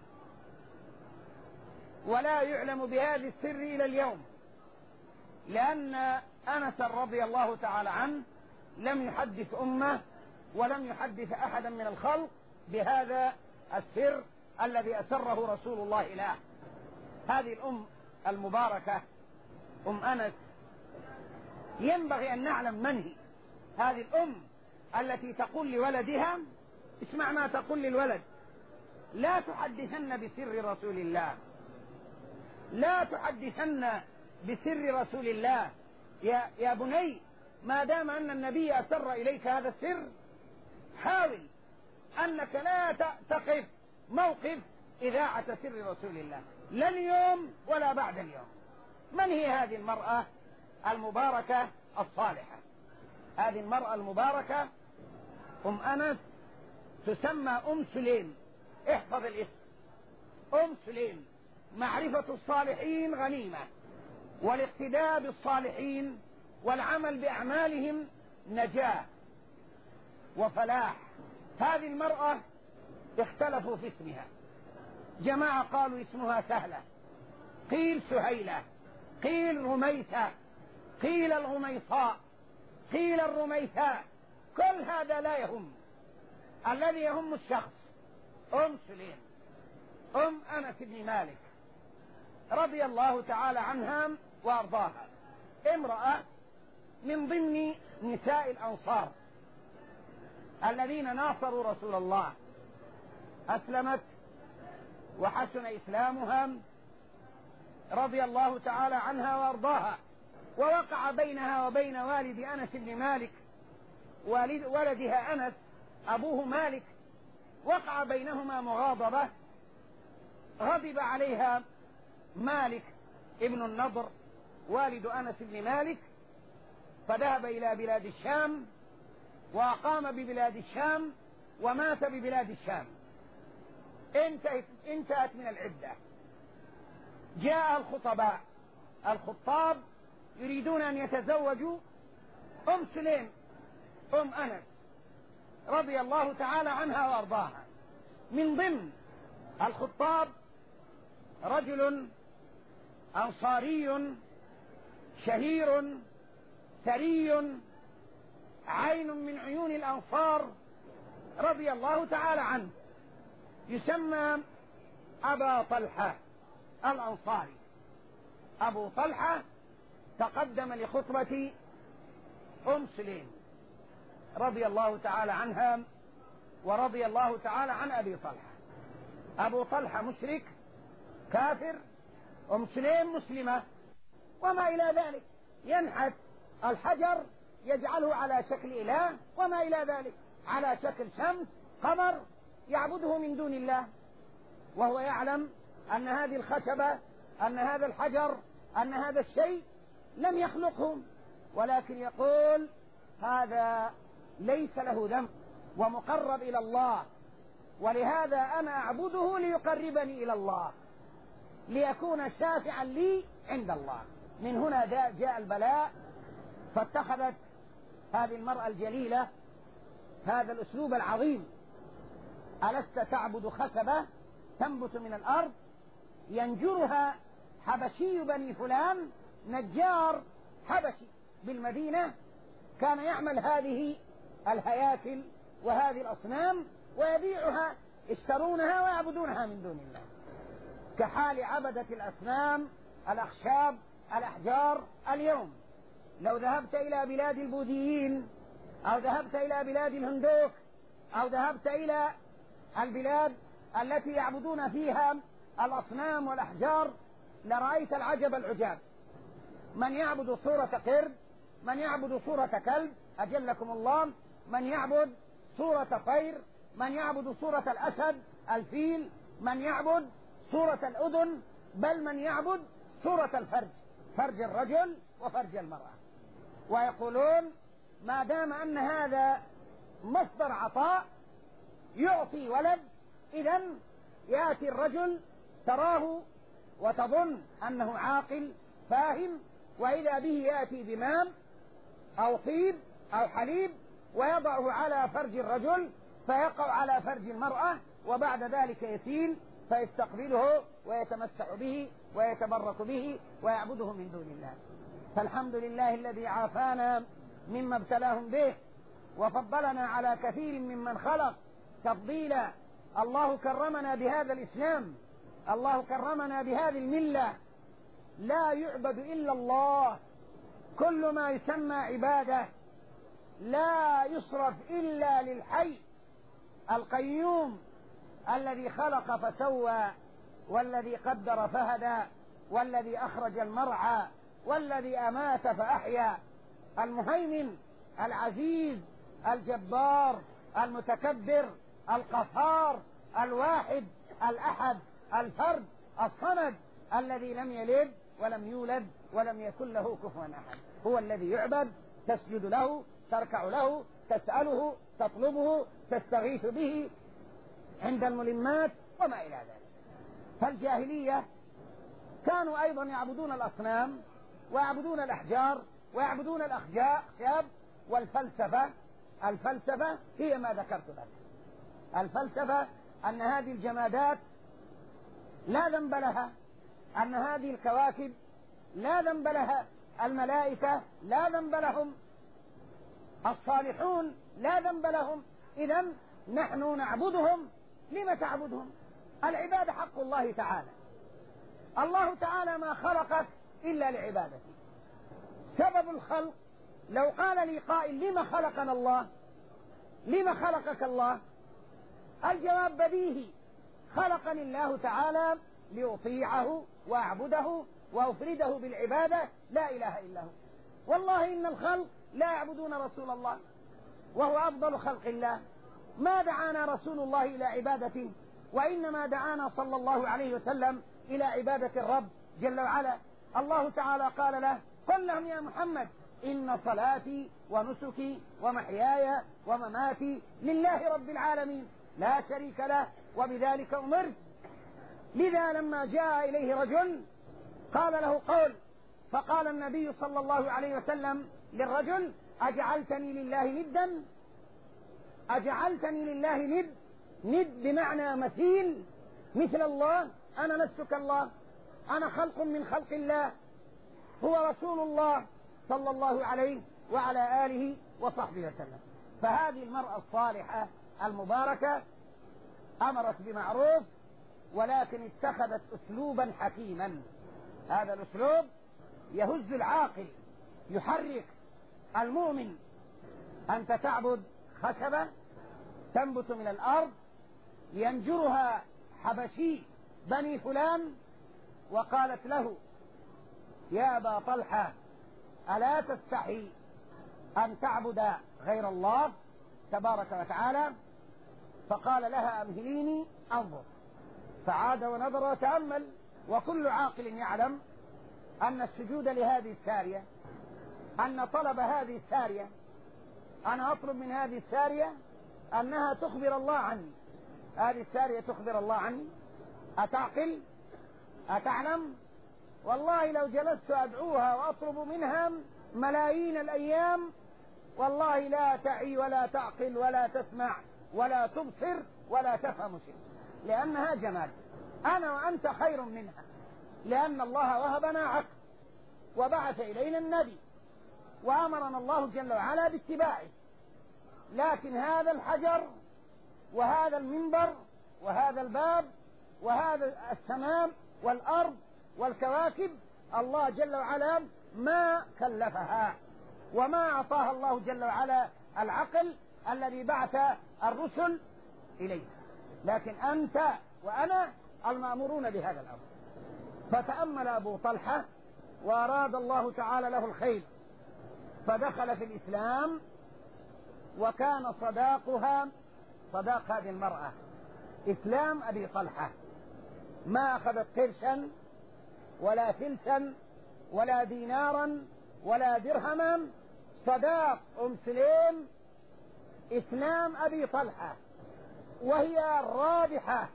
ولا يعلم بهذا السر إلى اليوم، لأن أنس رضي الله تعالى عنه لم يحدث أمة ولم يحدث أحدا من الخلق بهذا السر الذي أسره رسول الله إليه. هذه الأم المباركة أم أنس ينبغي أن نعلم من هي. هذه الأم التي تقول لولدها، اسمع ما تقول للولد: لا تحدثن بسر رسول الله، لا تحدثن بسر رسول الله يا, يا بني، ما دام أن النبي أسر إليك هذا السر حاول أنك لا تقف موقف إذاعة سر رسول الله، لا اليوم ولا بعد اليوم. من هي هذه المرأة المباركة الصالحة؟ هذه المرأة المباركة أم أنس تسمى أم سليم. احفظ الاسم، أم سليم. معرفة الصالحين غنيمة، والاقتداء بالصالحين والعمل بأعمالهم نجاة وفلاح. هذه المرأة اختلفوا في اسمها، جماعة قالوا اسمها سهلة، قيل سهيلة، قيل رميثة، قيل الغميصاء، قيل الرميثاء. كل هذا لا يهم، الذي يهم الشخص أم سليم أم أنس بن مالك رضي الله تعالى عنها وأرضاها، امرأة من ضمن نساء الأنصار الذين ناصروا رسول الله. أسلمت وحسن إسلامها رضي الله تعالى عنها وأرضاها، ووقع بينها وبين والد أنس بن مالك، والد ولدها أنس أبوه مالك، وقع بينهما مغاضبة. غضب عليها مالك ابن النضر والد أنس بن مالك، فذهب إلى بلاد الشام وأقام ببلاد الشام ومات ببلاد الشام. انتهت, انتهت من العدة. جاء الخطباء الخطاب يريدون أن يتزوجوا أم سليم أم أنس رضي الله تعالى عنها وأرضاها. من ضمن الخطاب رجل أنصاري شهير ثري، عين من عيون الأنصار رضي الله تعالى عنه، يسمى أبا طلحة الأنصاري. أبو طلحة تقدم لخطبة أم سليم رضي الله تعالى عنها ورضي الله تعالى عن أبي طلحة. أبو طلحة مشرك كافر، أم سليم مسلمة، وما إلى ذلك، ينحت الحجر يجعله على شكل إله، وما إلى ذلك، على شكل شمس قمر، يعبده من دون الله، وهو يعلم أن هذه الخشبة، أن هذا الحجر، أن هذا الشيء لم يخلقهم، ولكن يقول هذا ليس له ذنب ومقرب إلى الله، ولهذا أنا أعبده ليقربني إلى الله، ليكون شافعا لي عند الله. من هنا جاء البلاء، فاتخذت هذه المرأة الجليلة هذا الأسلوب العظيم: ألست تعبد خشبة تنبت من الأرض؟ ينجرها حبشي بني فلان، نجار حبشي بالمدينة، كان يعمل هذه الهياكل وهذه الأصنام ويبيعها، يشترونها ويعبدونها من دون الله، كحال عبدة الأصنام الأخشاب الأحجار اليوم. لو ذهبت إلى بلاد البوذيين، أو ذهبت إلى بلاد الهندوك، أو ذهبت إلى البلاد التي يعبدون فيها الأصنام والأحجار، لرأيت العجب العجاب. من يعبد صورة قرد، من يعبد صورة كلب أجلكم الله، من يعبد صورة طير، من يعبد صورة الأسد الفيل، من يعبد صورة الأذن، بل من يعبد صورة الفرج، فرج الرجل وفرج المرأة. ويقولون ما دام أن هذا مصدر عطاء يعطي ولد، إذن يأتي الرجل تراه وتظن أنه عاقل فاهم، وإذا به يأتي بمام أو طيب أو حليب ويضعه على فرج الرجل فيقع على فرج المرأة، وبعد ذلك يسيل فيستقبله ويتمسح به ويتبرك به ويعبده من دون الله. فالحمد لله الذي عافانا مما ابتلاهم به، وفضلنا على كثير ممن خلق تفضيلا. الله كرمنا بهذا الإسلام، الله كرمنا بهذه الملة، لا يعبد إلا الله، كل ما يسمى عبادة لا يصرف إلا للحي القيوم الذي خلق فسوى، والذي قدر فهدى، والذي أخرج المرعى، والذي أمات فأحيا، المهيمن العزيز الجبار المتكبر القهار الواحد الأحد الفرد الصمد الذي لم يلد ولم يولد ولم يكن له كفوا أحد، هو الذي يعبد، تسجد له، تركع له، تسأله، تطلبه، تستغيث به عند الملمات وما إلى ذلك. فالجاهلية كانوا أيضا يعبدون الأصنام ويعبدون الأحجار ويعبدون الأخشاب والفلسفة. الفلسفة هي ما ذكرت لك، الفلسفة أن هذه الجمادات لا ذنب لها، أن هذه الكواكب لا ذنب لها، الملائكة لا ذنب لهم، الصالحون لا ذنب لهم، إذن نحن نعبدهم. لم تعبدهم؟ العبادة حق الله تعالى، الله تعالى ما خلقك إلا لعبادته. سبب الخلق، لو قال لي قائل لما خلقنا الله، لما خلقك الله، الجواب بديهي، خلقني الله تعالى لأطيعه وأعبده وأفرده بالعبادة لا إله إلا هو. والله إن الخلق لا يعبدون رسول الله وهو أفضل خلق الله، ما دعانا رسول الله إلى عبادته، وإنما دعانا صلى الله عليه وسلم إلى عبادة الرب جل وعلا. الله تعالى قال له: قل لهم يا محمد إن صلاتي ونسكي ومحياي ومماتي لله رب العالمين لا شريك له وبذلك أمرت. لذا لما جاء إليه رجل قال له قول، فقال النبي صلى الله عليه وسلم للرجل: أجعلتني لله ندا؟ أجعلتني لله ند؟ ند بمعنى مثيل، مثل الله، أنا نفسك الله، أنا خلق من خلق الله، هو رسول الله صلى الله عليه وعلى آله وصحبه وسلم. فهذه المرأة الصالحة المباركة أمرت بمعروف، ولكن اتخذت أسلوبا حكيما. هذا الأسلوب يهز العاقل، يحرك المؤمن. أنت تعبد خشبة تنبت من الأرض ينجرها حبشي بني فلان، وقالت له: يا أبا طلحة ألا تستحي أن تعبد غير الله تبارك وتعالى؟ فقال لها: أمهليني أنظر. فعاد ونظر وتأمل، وكل عاقل يعلم أن السجود لهذه السارية، أن طلب هذه السارية، أنا أطلب من هذه السارية أنها تخبر الله عني، هذه السارية تخبر الله عني، أتعقل؟ أتعلم؟ والله لو جلست أدعوها وأطلب منها ملايين الأيام والله لا تعي ولا تعقل ولا تسمع ولا تبصر ولا تفهم شيء، لأنها جمال. أنا وأنت خير منها، لأن الله وهبنا عقل وبعث إلينا النبي وأمرنا الله جل وعلا باتباعه. لكن هذا الحجر وهذا المنبر وهذا الباب وهذا السماء والأرض والكواكب الله جل وعلا ما كلفها، وما أعطاها الله جل وعلا العقل الذي بعث الرسل إليه. لكن أنت وأنا المأمورون بهذا الأمر. فتأمل أبو طلحة وأراد الله تعالى له الخير، فدخل في الإسلام، وكان صداقها صداق هذه المرأة إسلام أبي طلحة، ما أخذت قرشا ولا فلسا ولا دينارا ولا درهما، صداق أم سليم إسلام أبي طلحة، وهي الرابحة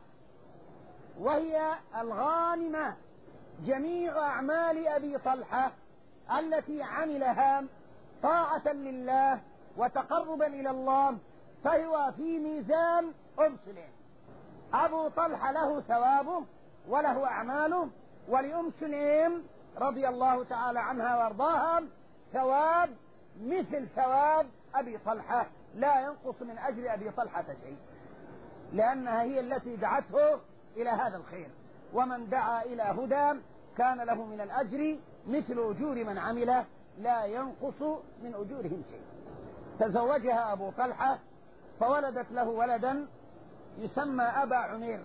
وهي الغانمة. جميع أعمال أبي طلحة التي عملها طاعة لله وتقربا إلى الله فهو في ميزان أم سليم. أبو طلحة له ثوابه وله أعماله، ولأم سليم رضي الله تعالى عنها وارضاها ثواب مثل ثواب أبي طلحة لا ينقص من أجر أبي طلحة شيء، لأنها هي التي دعته إلى هذا الخير، ومن دعا إلى هدى كان له من الأجر مثل أجور من عمل لا ينقص من أجورهم شيء. تزوجها أبو طلحة فولدت له ولدا يسمى أبا عمير.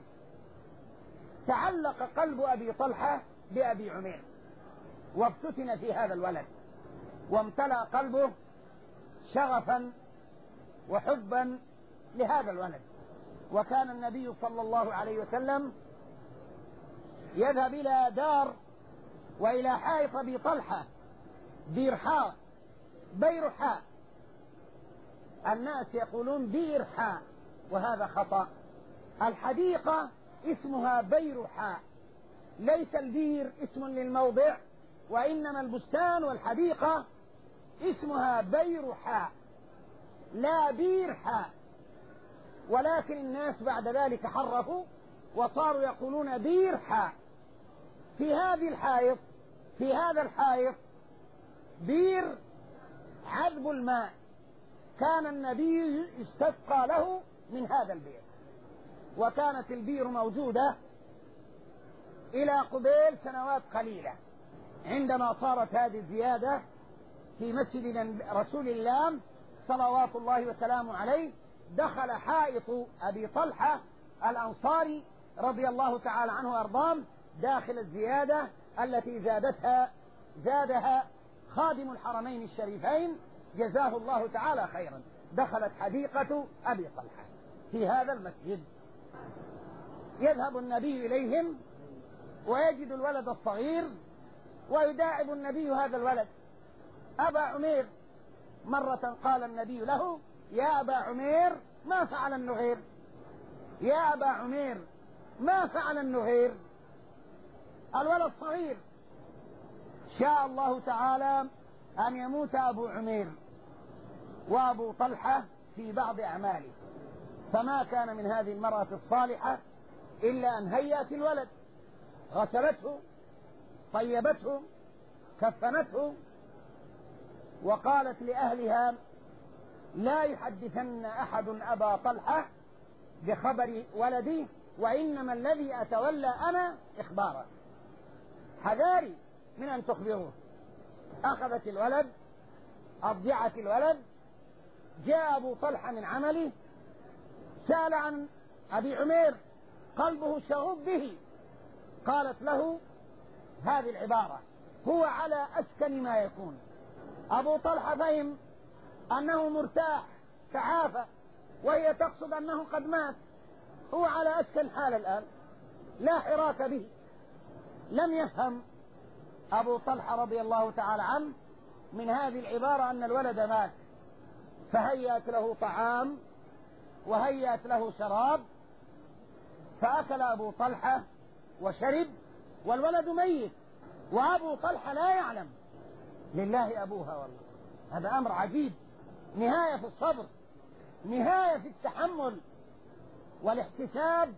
تعلق قلب أبي طلحة بأبي عمير وافتتن في هذا الولد، وامتلأ قلبه شغفا وحبا لهذا الولد. وكان النبي صلى الله عليه وسلم يذهب إلى دار وإلى حائط أبي طلحة بيرحاء بيرحاء، الناس يقولون بيرحاء وهذا خطأ، الحديقة اسمها بيرحاء، ليس البير اسم للموضع، وإنما البستان والحديقة اسمها بيرحاء لا بيرحاء. ولكن الناس بعد ذلك حرفوا وصاروا يقولون بيرحاء. في هذه الحائط في هذا الحائط بير عذب الماء، كان النبي استسقى له من هذا البير، وكانت البير موجودة إلى قبيل سنوات قليلة. عندما صارت هذه الزيادة في مسجد رسول الله صلوات الله وسلامه عليه، دخل حائط أبي طلحة الأنصاري رضي الله تعالى عنه وأرضاه داخل الزيادة التي زادتها زادها خادم الحرمين الشريفين جزاه الله تعالى خيرا. دخلت حديقة أبي طلحة في هذا المسجد، يذهب النبي إليهم ويجد الولد الصغير ويداعب النبي هذا الولد. أبا عمير، مرة قال النبي له: يا أبا عمير ما فعل النغير؟ يا أبا عمير ما فعل النغير؟ الولد صغير. شاء الله تعالى أن يموت أبو عمير وأبو طلحة في بعض أعماله، فما كان من هذه المرأة الصالحة إلا أن هيأت الولد، غسلته، طيبته، كفنته، وقالت لأهلها: لا يحدثن أحد أبا طلحة بخبر ولدي، وإنما الذي أتولى أنا إخباره، حذاري من أن تخبروه. أخذت الولد، أضجعت الولد، جاء أبو طلحة من عمله، سأل عن أبي عمير، قلبه شغوف به. قالت له هذه العبارة: هو على أسكن ما يكون. أبو طلحة فهم أنه مرتاح تعافى، وهي تقصد أنه قد مات، هو على أسكن حال الآن لا حراك به. لم يفهم أبو طلحة رضي الله تعالى عنه من هذه العبارة أن الولد مات، فهيأت له طعام وهيأت له شراب، فأكل أبو طلحة وشرب والولد ميت، وأبو طلحة لا يعلم. لله أبوها، والله هذا أمر عجيب، نهاية في الصبر، نهاية في التحمل والاحتساب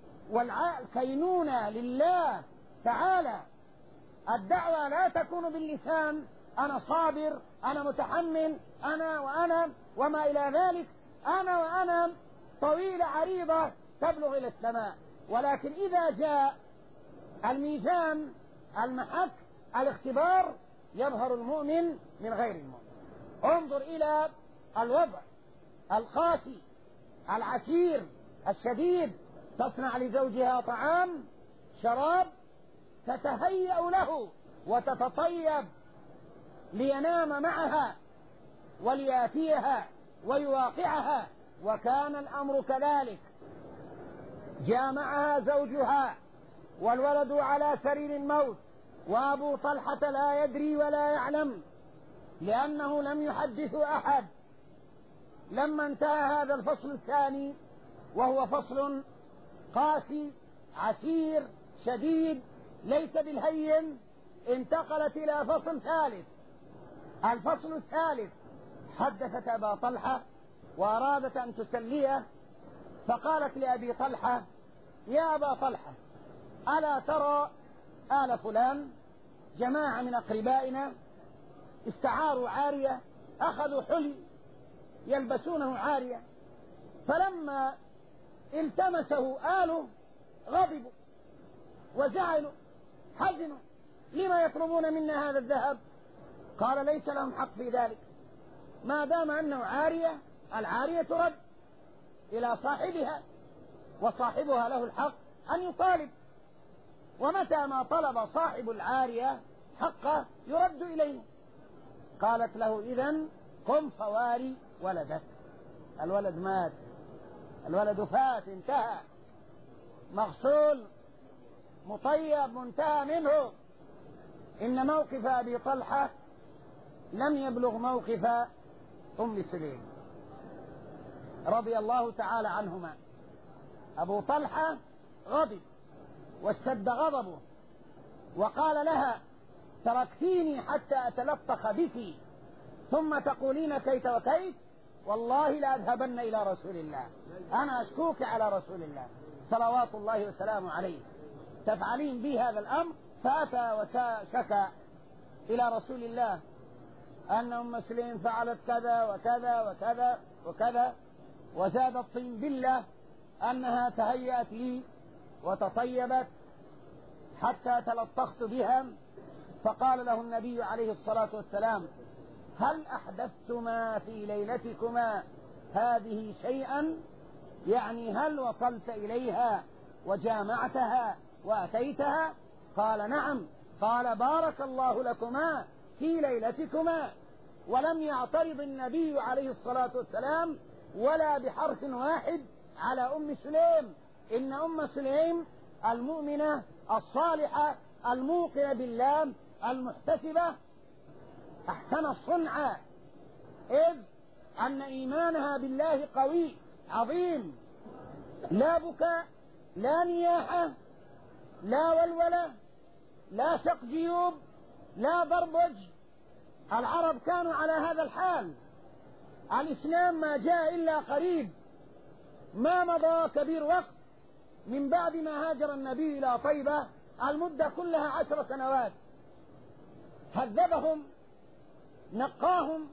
والكينونة لله تعالى. الدعوة لا تكون باللسان، أنا صابر، أنا متحمل، أنا وأنا وما إلى ذلك، أنا وأنا طويلة عريضة تبلغ إلى السماء. ولكن إذا جاء الميزان، المحك، الاختبار، يظهر المؤمن من غير المؤمن. انظر إلى الوضع القاسي العسير الشديد، تصنع لزوجها طعام شراب، تتهيأ له وتتطيب لينام معها ولياتيها ويواقعها، وكان الأمر كذلك. جاء معها زوجها والولد على سرير الموت، وأبو طلحة لا يدري ولا يعلم، لأنه لم يحدث أحد. لما انتهى هذا الفصل الثاني، وهو فصل قاسي عسير شديد ليس بالهين، انتقلت إلى فصل ثالث. الفصل الثالث حدثت أبا طلحة وأرادت أن تسليه، فقالت لأبي طلحة: يا أبا طلحة، ألا ترى آل فلان جماعة من أقربائنا استعاروا عارية، أخذوا حلي يلبسونه عارية. فلما التمسه آله غضبوا وزعلوا حزنوا، لما يطلبون منا هذا الذهب؟ قال ليس لهم حق في ذلك، ما دام أنه عارية، العارية ترد إلى صاحبها، وصاحبها له الحق أن يطالب، ومتى ما طلب صاحب العارية حقه يرد إليه. قالت له إذن قم فواري ولدك. الولد مات، الولد فات، انتهى، مغسول مطيب منتهى منه. إن موقف أبي طلحة لم يبلغ موقف أم سليم رضي الله تعالى عنهما. أبو طلحة غضب واشتد غضبه وقال لها تركتيني حتى أتلطخ بك ثم تقولين كيت وكيت، والله لأذهبن إلى رسول الله، أنا أشكوك على رسول الله صلوات الله وسلامه عليه، تفعلين بي هذا الأمر. فأتى وشكى إلى رسول الله أن أم سليم فعلت كذا وكذا وكذا وكذا، وزاد الطين بالله أنها تهيأت لي وتطيبت حتى تلطخت بها. فقال له النبي عليه الصلاة والسلام هل أحدثتما في ليلتكما هذه شيئا؟ يعني هل وصلت إليها وجامعتها وأتيتها؟ قال نعم. قال بارك الله لكما في ليلتكما. ولم يعترض النبي عليه الصلاة والسلام ولا بحرف واحد على أم سليم. إن أم سليم المؤمنة الصالحة الموقنة بالله المحتسبة أحسن الصنع، إذ أن إيمانها بالله قوي عظيم، لا بكاء لا نياحة لا ولولة لا شق جيوب لا ضرب وجه. العرب كانوا على هذا الحال. الإسلام ما جاء إلا قريب، ما مضى كبير وقت من بعد ما هاجر النبي إلى طيبة، المدة كلها عشر سنوات. هذبهم، نقاهم،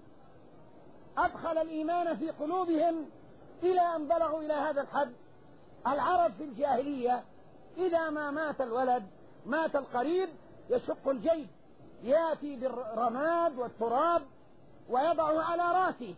أدخل الإيمان في قلوبهم إلى أن بلغوا إلى هذا الحد. العرب في الجاهلية إذا ما مات الولد مات القريب يشق الجيب، يأتي بالرماد والتراب ويضعه على راسه،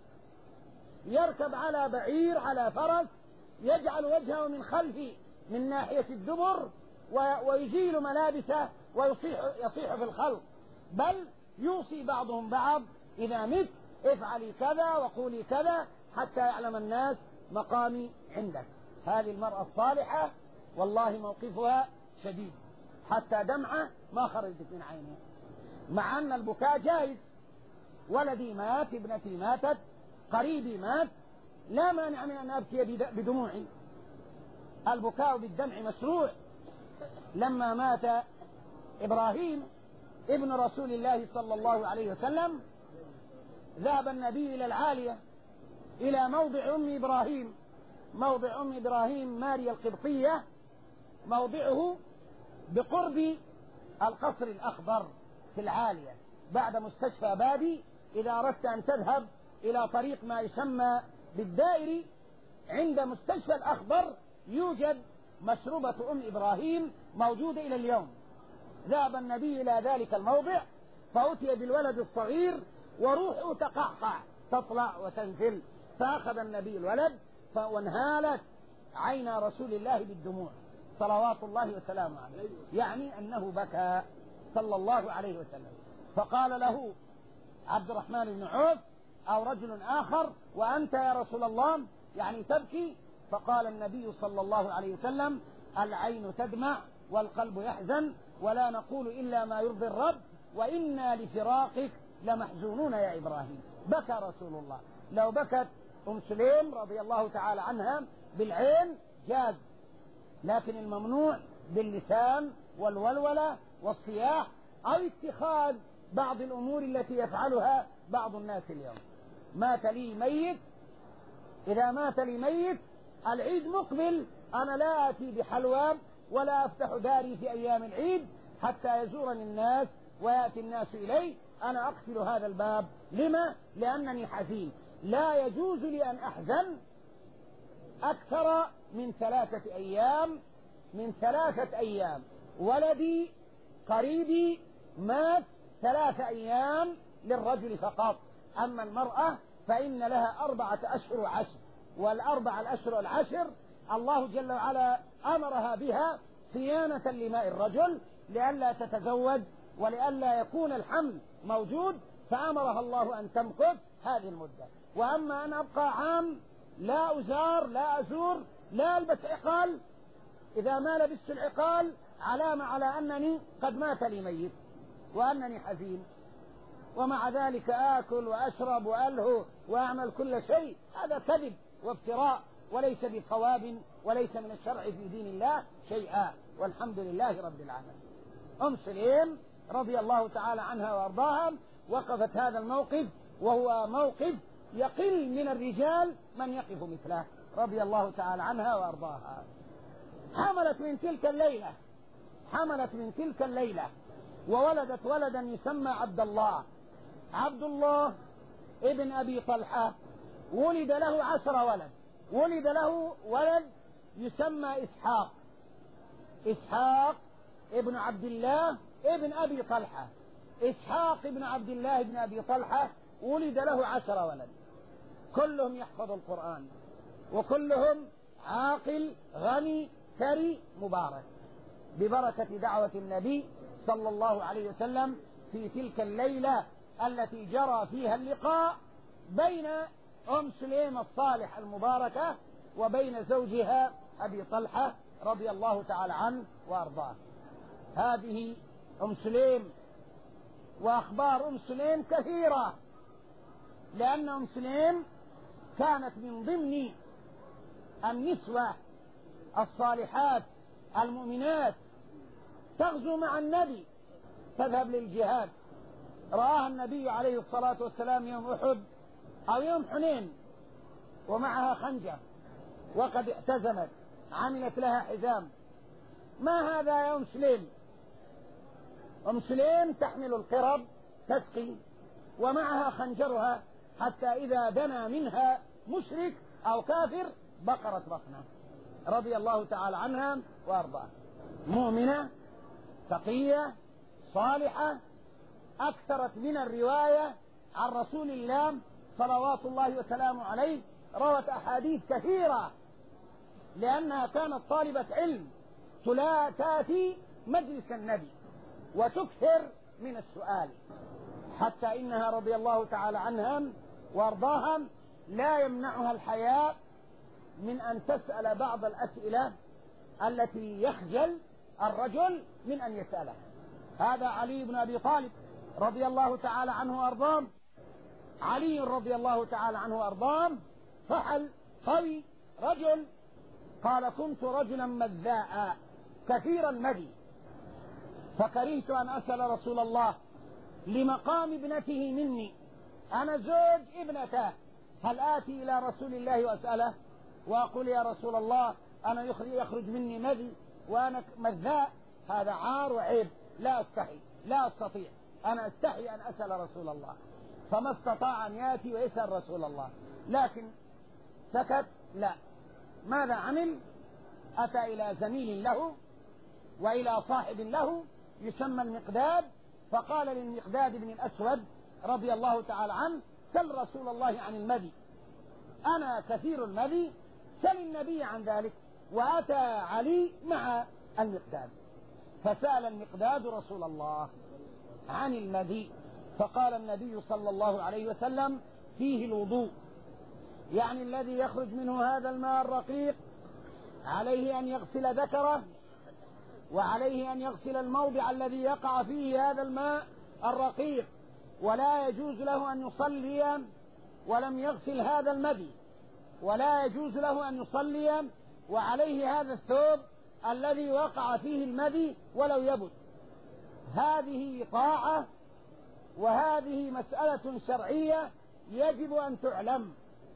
يركب على بعير على فرس، يجعل وجهه من خلفه من ناحية الدبر ويزيل ملابسه ويصيح يصيح في الخلق، بل يوصي بعضهم بعض إذا مت افعلي كذا وقولي كذا حتى يعلم الناس مقامي عندك. هذه المرأة الصالحة والله موقفها شديد، حتى دمعة ما خرجت من عينها، مع أن البكاء جائز. ولدي مات، ابنتي ماتت، قريبي مات، لا مانع من أن أبكي بدموعي. البكاء بالدمع مشروع. لما مات إبراهيم ابن رسول الله صلى الله عليه وسلم ذهب النبي إلى العالية، إلى موضع أم إبراهيم. موضع أم إبراهيم ماريا القبطية، موضعه بقرب القصر الأخضر في العالية بعد مستشفى بابي. إذا أردت أن تذهب إلى طريق ما يسمى بالدائري عند مستشفى الأخضر يوجد مشروبة أم إبراهيم موجودة إلى اليوم. ذهب النبي إلى ذلك الموضع فأتي بالولد الصغير وروحه تقعقع تطلع وتنزل، فأخذ النبي الولد وانهالت عين رسول الله بالدموع صلوات الله وسلامه عليه، يعني أنه بكى صلى الله عليه وسلم. فقال له عبد الرحمن بن عوف أو رجل آخر وأنت يا رسول الله يعني تبكي؟ فقال النبي صلى الله عليه وسلم العين تدمع والقلب يحزن ولا نقول إلا ما يرضي الرب وإنا لفراقك لمحزونون يا إبراهيم. بكى رسول الله. لو بكت أم سليم رضي الله تعالى عنها بالعين جاز، لكن الممنوع باللسان والولولة والصياح أو اتخاذ بعض الأمور التي يفعلها بعض الناس اليوم. مات لي ميت، إذا مات لي ميت العيد مقبل أنا لا آتي بحلوى ولا أفتح داري في أيام العيد حتى يزورني الناس ويأتي الناس إلي، أنا أقفل هذا الباب. لما؟ لأنني حزين. لا يجوز لي أن أحزن أكثر من ثلاثة أيام من ثلاثة أيام ولدي قريبي مات ثلاثة أيام للرجل فقط، أما المرأة فإن لها أربعة أشهر وعشر، والأربع الأشهر والعشر الله جل وعلا أمرها بها صيانة لماء الرجل لئلا تتزوج ولئلا يكون الحمل موجود، فأمرها الله أن تمكث هذه المدة. وأما أن أبقى عام لا أزار لا أزور لا ألبس عقال، إذا ما لبست العقال علامة على أنني قد مات لي ميت وأنني حزين، ومع ذلك آكل وأشرب وألهو وأعمل كل شيء، هذا كذب وافتراء وليس بصواب وليس من الشرع في دين الله شيئا، والحمد لله رب العالمين. أم سليم رضي الله تعالى عنها وأرضاها وقفت هذا الموقف، وهو موقف يقل من الرجال من يقف مثله، رضي الله تعالى عنها وأرضاها. حملت من تلك الليلة حملت من تلك الليلة وولدت ولدا يسمى عبد الله. عبد الله ابن أبي طلحة ولد له عشر ولد، ولد له ولد يسمى إسحاق إسحاق ابن عبد الله ابن أبي طلحة. إسحاق ابن عبد الله ابن أبي طلحة ولد له عشر ولد، كلهم يحفظ القرآن وكلهم عاقل غني ثري مبارك، ببركة دعوة النبي صلى الله عليه وسلم في تلك الليلة التي جرى فيها اللقاء بين أم سليم الصالحة المباركة وبين زوجها أبي طلحة رضي الله تعالى عنه وأرضاه. هذه أم سليم، وأخبار أم سليم كثيرة، لأن أم سليم كانت من ضمن النسوة الصالحات المؤمنات تغزو مع النبي، تذهب للجهاد. رآها النبي عليه الصلاة والسلام يوم أحد أو يوم حنين ومعها خنجر وقد احتزمت، عملت لها حزام. ما هذا يا أم سليم؟ أم سليم تحمل القرب تسقي ومعها خنجرها، حتى إذا دنا منها مشرك أو كافر بقرت بطنه، رضي الله تعالى عنها وأرضاها. مؤمنة تقية صالحة، أكثرت من الرواية عن رسول الله صلوات الله وسلامه عليه، روت أحاديث كثيرة لأنها كانت طالبة علم، تلا تأتي مجلس النبي وتكثر من السؤال، حتى إنها رضي الله تعالى عنها وارضاها لا يمنعها الحياء من أن تسأل بعض الأسئلة التي يخجل الرجل من أن يسألها. هذا علي بن أبي طالب رضي الله تعالى عنه وأرضاه. علي رضي الله تعالى عنه وأرضاه فحل قوي رجل، قال: كنت رجلا مذاء كثير المذي، فكرهت أن أسأل رسول الله لمقام ابنته مني، أنا زوج ابنته، هل آتي إلى رسول الله وأسأله وأقول: يا رسول الله أنا يخرج مني مذي وأنا مذاء؟ هذا عار وعيب، لا أستحي لا أستطيع، أنا أستحي أن أسأل رسول الله. فما استطاع أن يأتي ويسأل رسول الله، لكن سكت. لا، ماذا عمل؟ أتى إلى زميل له وإلى صاحب له يسمى المقداد، فقال للمقداد بن الأسود رضي الله تعالى عنه: سل رسول الله عن المذي، أنا كثير المذي، سل النبي عن ذلك. وأتى علي مع المقداد، فسأل المقداد رسول الله عن المذي، فقال النبي صلى الله عليه وسلم: فيه الوضوء، يعني الذي يخرج منه هذا الماء الرقيق عليه أن يغسل ذكره، وعليه أن يغسل الموضع الذي يقع فيه هذا الماء الرقيق، ولا يجوز له أن يصلي ولم يغسل هذا المذي، ولا يجوز له أن يصلي وعليه هذا الثوب الذي وقع فيه المذي ولو يبت. هذه طاعة وهذه مسألة شرعية يجب أن تعلم.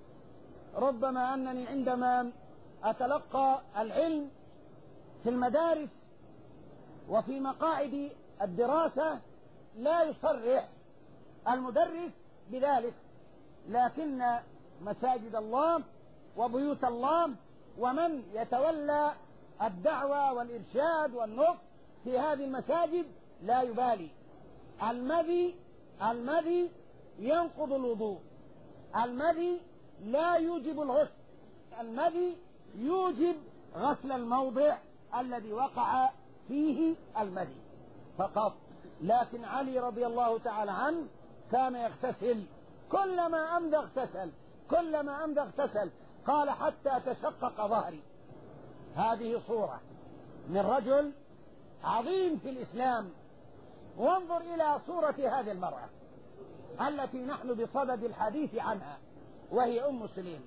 ربما أنني عندما أتلقى العلم في المدارس وفي مقاعد الدراسة لا يصرح المدرس بذلك، لكن مساجد الله وبيوت الله، ومن يتولى الدعوة والإرشاد والنصح في هذه المساجد لا يبالي. المذي المذي ينقض الوضوء، المذي لا يوجب الغسل، المذي يوجب غسل الموضع الذي وقع فيه المذي فقط. لكن علي رضي الله تعالى عنه كان يغتسل، كلما أمضى اغتسل، كلما أمضى اغتسل، قال حتى تشقق ظهري. هذه صورة من رجل عظيم في الإسلام. وانظر إلى صورة هذه المرأة التي نحن بصدد الحديث عنها، وهي أم سليم.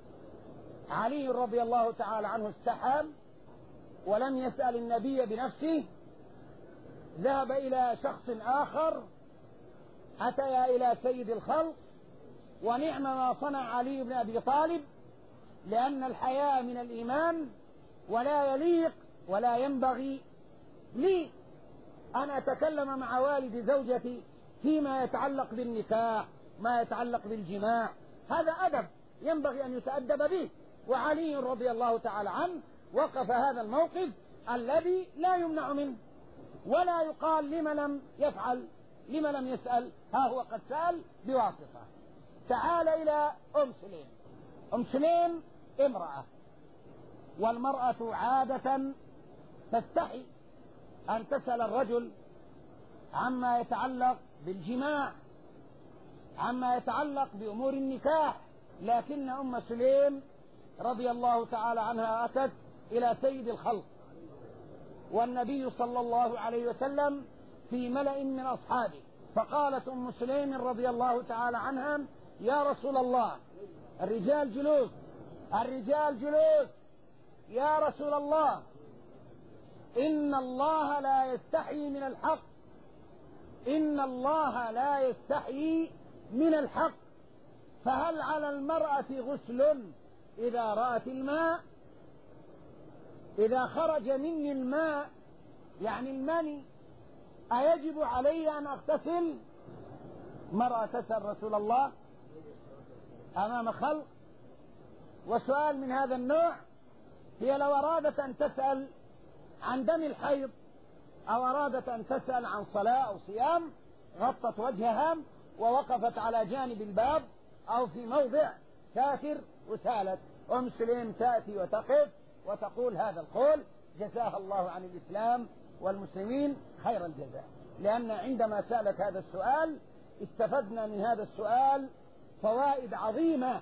علي رضي الله تعالى عنه استحام ولم يسأل النبي بنفسه، ذهب إلى شخص آخر، أتيا إلى سيد الخلق، ونعم ما صنع علي بن أبي طالب، لأن الحياء من الإيمان، ولا يليق ولا ينبغي لي أن أتكلم مع والد زوجتي فيما يتعلق بالنكاح، ما يتعلق بالجماع، هذا أدب ينبغي أن يتأدب به. وعلي رضي الله تعالى عنه وقف هذا الموقف الذي لا يمنع منه، ولا يقال لما لم يفعل، لما لم يسأل، ها هو قد سأل بواسطة. تعال إلى أم سليم. أم سليم امرأة، والمرأة عادة تستحي أن تسأل الرجل عما يتعلق بالجماع، عما يتعلق بأمور النكاح. لكن أم سليم رضي الله تعالى عنها أتت إلى سيد الخلق، والنبي صلى الله عليه وسلم في ملأ من أصحابه، فقالت أم سليم رضي الله تعالى عنها: يا رسول الله، الرجال جلوس، الرجال جلوس، يا رسول الله، إن الله لا يستحي من الحق، إن الله لا يستحي من الحق، فهل على المرأة غسل إذا رأت الماء؟ إذا خرج مني الماء يعني المني أيجب علي أن أغتسل؟ مرأة تسأل رسول الله أمام خلق، وسؤال من هذا النوع هي لو أرادت أن تسأل عن دم الحيض أو أرادت أن تسأل عن صلاة أو صيام غطت وجهها ووقفت على جانب الباب أو في موضع ساتر وسالت. أم سليم تأتي وتقف وتقول هذا القول: جزاها الله عن الإسلام والمسلمين خير الجزاء. لأن عندما سألت هذا السؤال استفدنا من هذا السؤال فوائد عظيمة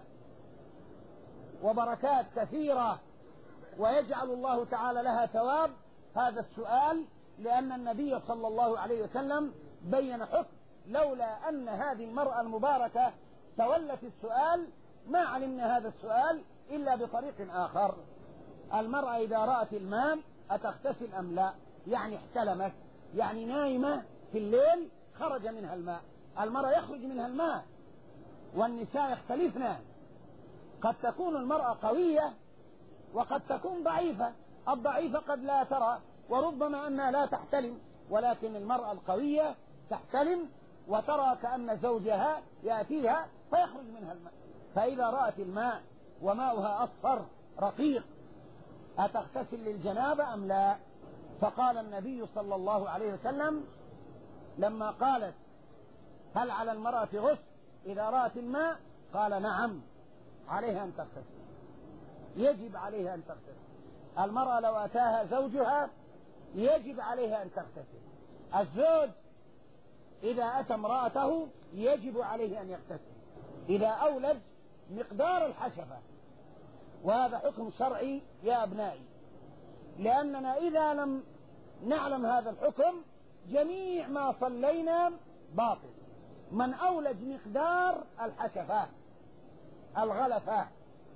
وبركات كثيرة، ويجعل الله تعالى لها ثواب هذا السؤال، لأن النبي صلى الله عليه وسلم بين حكم لولا أن هذه المرأة المباركة تولت السؤال ما علمنا هذا السؤال إلا بطريق آخر. المرأة إذا رأت الماء أتغتسل أم لا؟ يعني احتلمت، يعني نايمة في الليل خرج منها الماء. المرأة يخرج منها الماء، والنساء يختلفن، قد تكون المرأة قوية وقد تكون ضعيفة. الضعيفة قد لا ترى وربما أنها لا تحتلم، ولكن المرأة القوية تحتلم وترى كأن زوجها يأتيها فيخرج منها الماء. فإذا رأت الماء وماؤها أصفر رقيق أتغتسل للجنابة أم لا؟ فقال النبي صلى الله عليه وسلم لما قالت: هل على المرأة غسل إذا رأت الماء؟ قال: نعم، عليها أن تغتسل، يجب عليها أن تغتسل. المرأة لو أتاها زوجها يجب عليها أن تغتسل. الزوج إذا أتى امرأته يجب عليه أن يغتسل إذا أولج مقدار الحشفة، وهذا حكم شرعي يا أبنائي، لأننا إذا لم نعلم هذا الحكم جميع ما صلينا باطل. من أولج مقدار الحشفة الغلفة،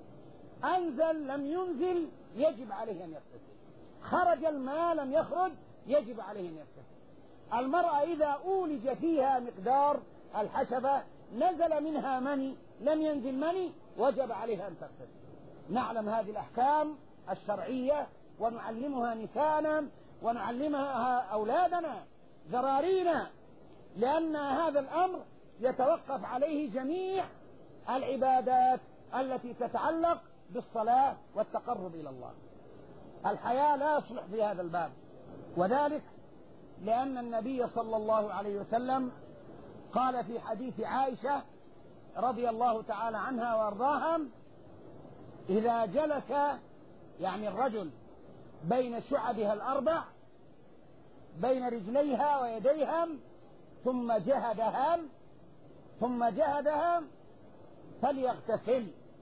أنزل لم ينزل يجب عليه أن يغتسل، خرج الماء لم يخرج يجب عليه أن يغتسل. المرأة إذا أولج فيها مقدار الحشفة نزل منها مني لم ينزل مني وجب عليها أن تغتسل. نعلم هذه الأحكام الشرعية ونعلمها نساءنا ونعلمها أولادنا ذرارينا، لأن هذا الأمر يتوقف عليه جميع العبادات التي تتعلق بالصلاة والتقرب إلى الله. الحياء لا يصلح في هذا الباب، وذلك لأن النبي صلى الله عليه وسلم قال في حديث عائشة رضي الله تعالى عنها وارضاها: إذا جلس يعني الرجل بين شعبها الأربع بين رجليها ويديها ثم جهدها ثم جهدها فليغتسل،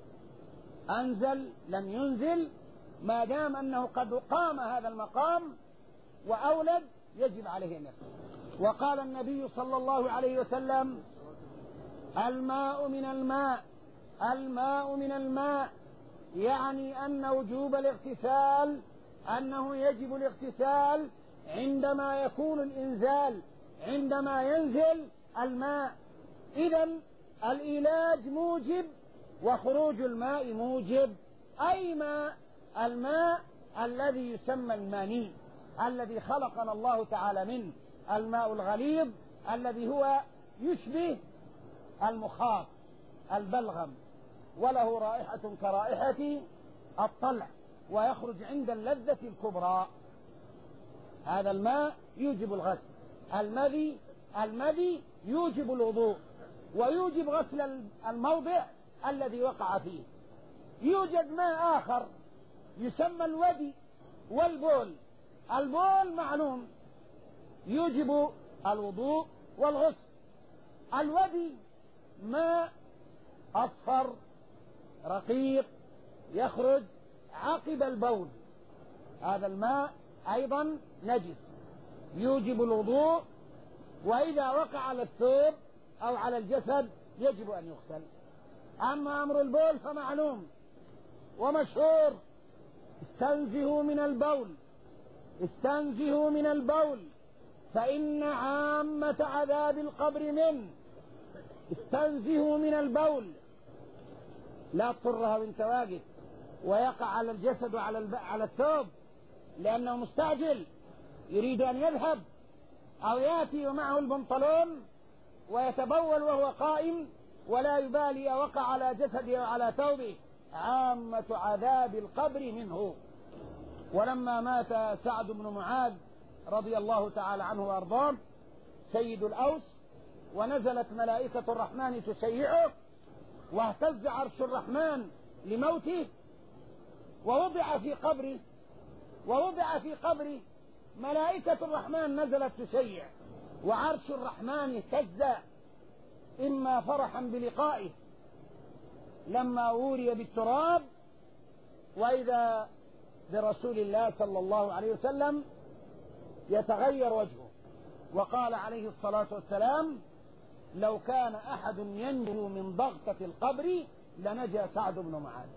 أنزل لم ينزل، ما دام أنه قد قام هذا المقام وأولد يجب عليه أن يغتسل. وقال النبي صلى الله عليه وسلم: الماء من الماء الماء من الماء، يعني أن وجوب الاغتسال أنه يجب الاغتسال عندما يكون الإنزال، عندما ينزل الماء. إذن الإيلاج موجب وخروج الماء موجب. أي ماء؟ الماء الذي يسمى المني، الذي خلقنا الله تعالى منه، الماء الغليظ الذي هو يشبه المخاط البلغم، وله رائحة كرائحة الطلع، ويخرج عند اللذة الكبرى. هذا الماء يوجب الغسل. المذي المذي يوجب الوضوء ويوجب غسل الموضع الذي وقع فيه. يوجد ماء آخر يسمى الودي والبول. البول معلوم يوجب الوضوء والغسل. الودي ماء أصفر رقيق يخرج عقب البول، هذا الماء أيضا نجس يوجب الوضوء، وإذا وقع على الثوب أو على الجسد يجب أن يغسل. أما أمر البول فمعلوم ومشهور: استنزهوا من البول استنزهوا من البول فإن عامة عذاب القبر منه. استنزهوا من البول، لا تطرها وانت واقف ويقع على الجسد وعلى على الثوب، لأنه مستعجل يريد أن يذهب، أو يأتي ومعه البنطلون ويتبول وهو قائم ولا يبالي وقع على جسده وعلى ثوبه. عامة عذاب القبر منه. ولما مات سعد بن معاذ رضي الله تعالى عنه وارضاه سيد الأوس، ونزلت ملائكة الرحمن تشيعه، واهتز عرش الرحمن لموته، ووضع في قبره ووضع في قبره ملائكة الرحمن نزلت تشيع، وعرش الرحمن اهتز، إما فرحا بلقائه لما وري بالتراب، وإذا برسول الله صلى الله عليه وسلم يتغير وجهه. وقال عليه الصلاة والسلام: لو كان أحد ينجو من ضغطة القبر لنجا سعد بن معاذ.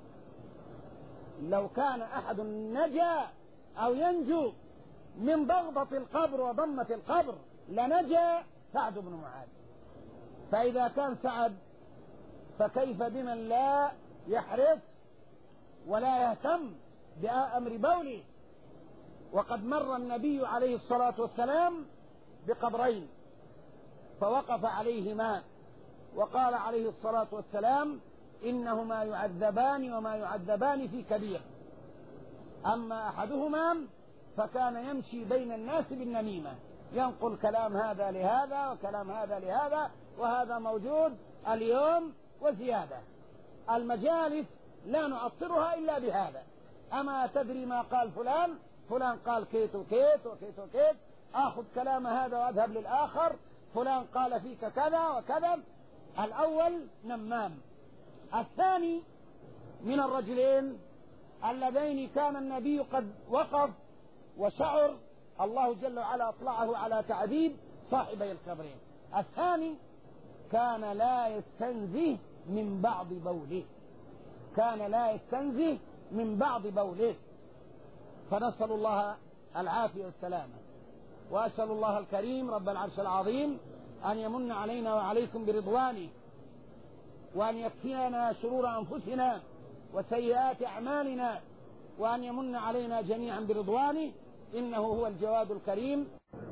لو كان أحد نجا أو ينجو من ضغطة القبر وضمة القبر لنجا سعد بن معاذ. فإذا كان سعد فكيف بمن لا يحرص ولا يهتم بأمر بوله؟ وقد مر النبي عليه الصلاة والسلام بقبرين فوقف عليهما وقال عليه الصلاة والسلام: إنهما يعذبان وما يعذبان في كبير. أما أحدهما فكان يمشي بين الناس بالنميمة، ينقل كلام هذا لهذا وكلام هذا لهذا، وهذا موجود اليوم وزيادة. المجالس لا نعطرها إلا بهذا: أما تدري ما قال فلان؟ فلان قال كيت وكيت وكيت وكيت، آخذ كلام هذا وأذهب للآخر، فلان قال فيك كذا وكذا. الأول نمام. الثاني من الرجلين اللذين كان النبي قد وقف وشعر الله جل وعلا أطلعه على تعذيب صاحبي القبرين. الثاني كان لا يستنزه من بعض بوله كان لا يستنزه من بعض بوله فنسأل الله العافية والسلامة. وأسأل الله الكريم رب العرش العظيم أن يمن علينا وعليكم برضوانه، وأن يكفينا شرور أنفسنا وسيئات أعمالنا، وأن يمن علينا جميعا برضوانه، إنه هو الجواد الكريم.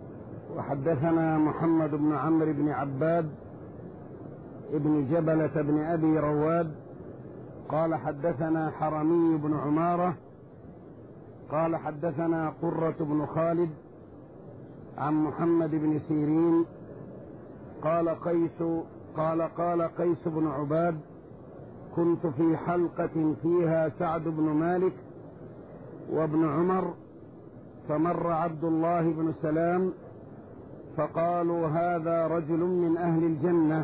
وحدثنا محمد بن عمرو بن عباد ابن جبلة بن أبي رواد قال حدثنا حرمي بن عمارة قال حدثنا قرة بن خالد عن محمد بن سيرين قال قيس قال قال قيس بن عباد كنت في حلقة فيها سعد بن مالك وابن عمر فمر عبد الله بن سلام فقالوا هذا رجل من أهل الجنة،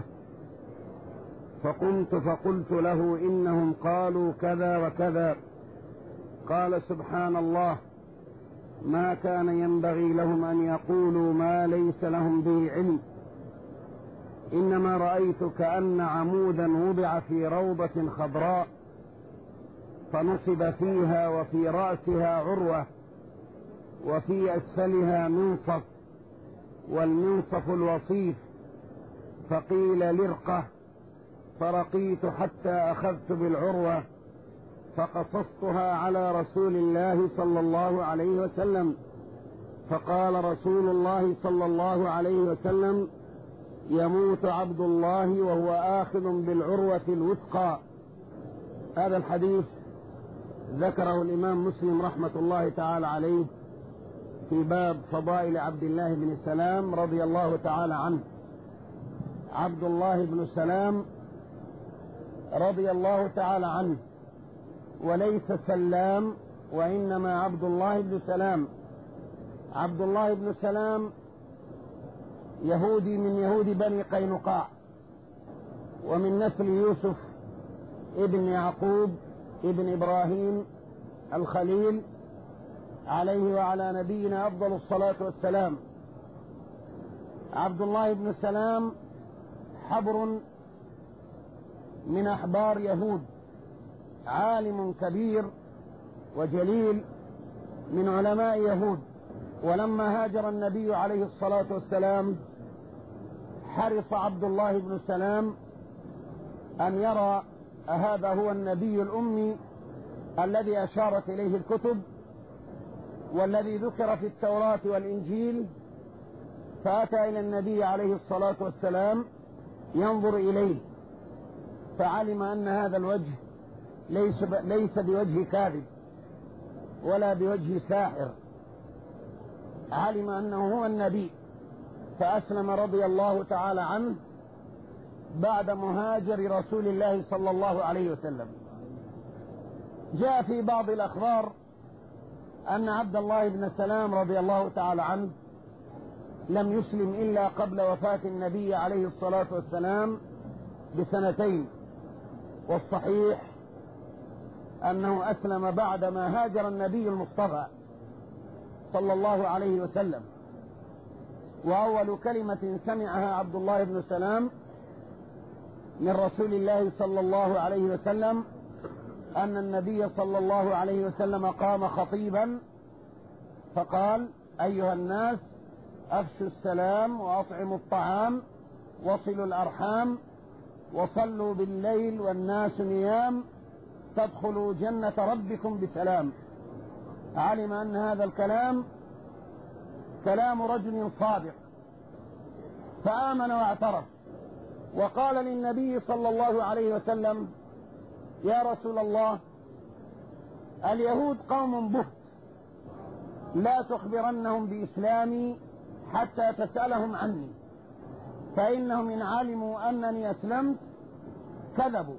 فقمت فقلت له إنهم قالوا كذا وكذا. قال سبحان الله، ما كان ينبغي لهم أن يقولوا ما ليس لهم به علم، إنما رأيت كأن عمودا وضع في روضة خضراء فنصب فيها وفي رأسها عروة وفي أسفلها منصف، والمنصف الوصيف، فقيل لرقة، فرقيت حتى أخذت بالعروة فقصصتها على رسول الله صلى الله عليه وسلم، فقال رسول الله صلى الله عليه وسلم يموت عبد الله وهو آخذ بالعروة الوثقى. هذا الحديث ذكره الإمام مسلم رحمة الله تعالى عليه في باب فضائل عبد الله بن سلام رضي الله تعالى عنه. عبد الله بن سلام رضي الله تعالى عنه، وليس سلام وإنما عبد الله بن سلام. عبد الله بن سلام يهودي من يهود بني قينقاع، ومن نسل يوسف ابن يعقوب ابن إبراهيم الخليل عليه وعلى نبينا أفضل الصلاة والسلام. عبد الله بن سلام حبر من أحبار يهود، عالم كبير وجليل من علماء يهود. ولما هاجر النبي عليه الصلاة والسلام حرص عبد الله بن سلام أن يرى أهذا هو النبي الأمي الذي أشارت إليه الكتب والذي ذكر في التوراة والإنجيل، فأتى إلى النبي عليه الصلاة والسلام ينظر إليه، فعلم أن هذا الوجه ليس, ليس بوجه كاذب ولا بوجه ساحر، علم أنه هو النبي، فأسلم رضي الله تعالى عنه بعد مهاجر رسول الله صلى الله عليه وسلم. جاء في بعض الأخبار أن عبد الله بن سلام رضي الله تعالى عنه لم يسلم إلا قبل وفاة النبي عليه الصلاة والسلام بسنتين، والصحيح أنه أسلم بعدما هاجر النبي المصطفى صلى الله عليه وسلم. وأول كلمة سمعها عبد الله بن سلام من رسول الله صلى الله عليه وسلم أن النبي صلى الله عليه وسلم قام خطيبا فقال أيها الناس أفشوا السلام وأطعموا الطعام وصلوا الأرحام وصلوا بالليل والناس نيام تدخلوا جنة ربكم بسلام. علم أن هذا الكلام كلام رجل صادق، فآمن واعترف وقال للنبي صلى الله عليه وسلم يا رسول الله، اليهود قوم بهت، لا تخبرنهم بإسلامي حتى تسألهم عني، فإنهم إن علموا أنني أسلمت كذبوا.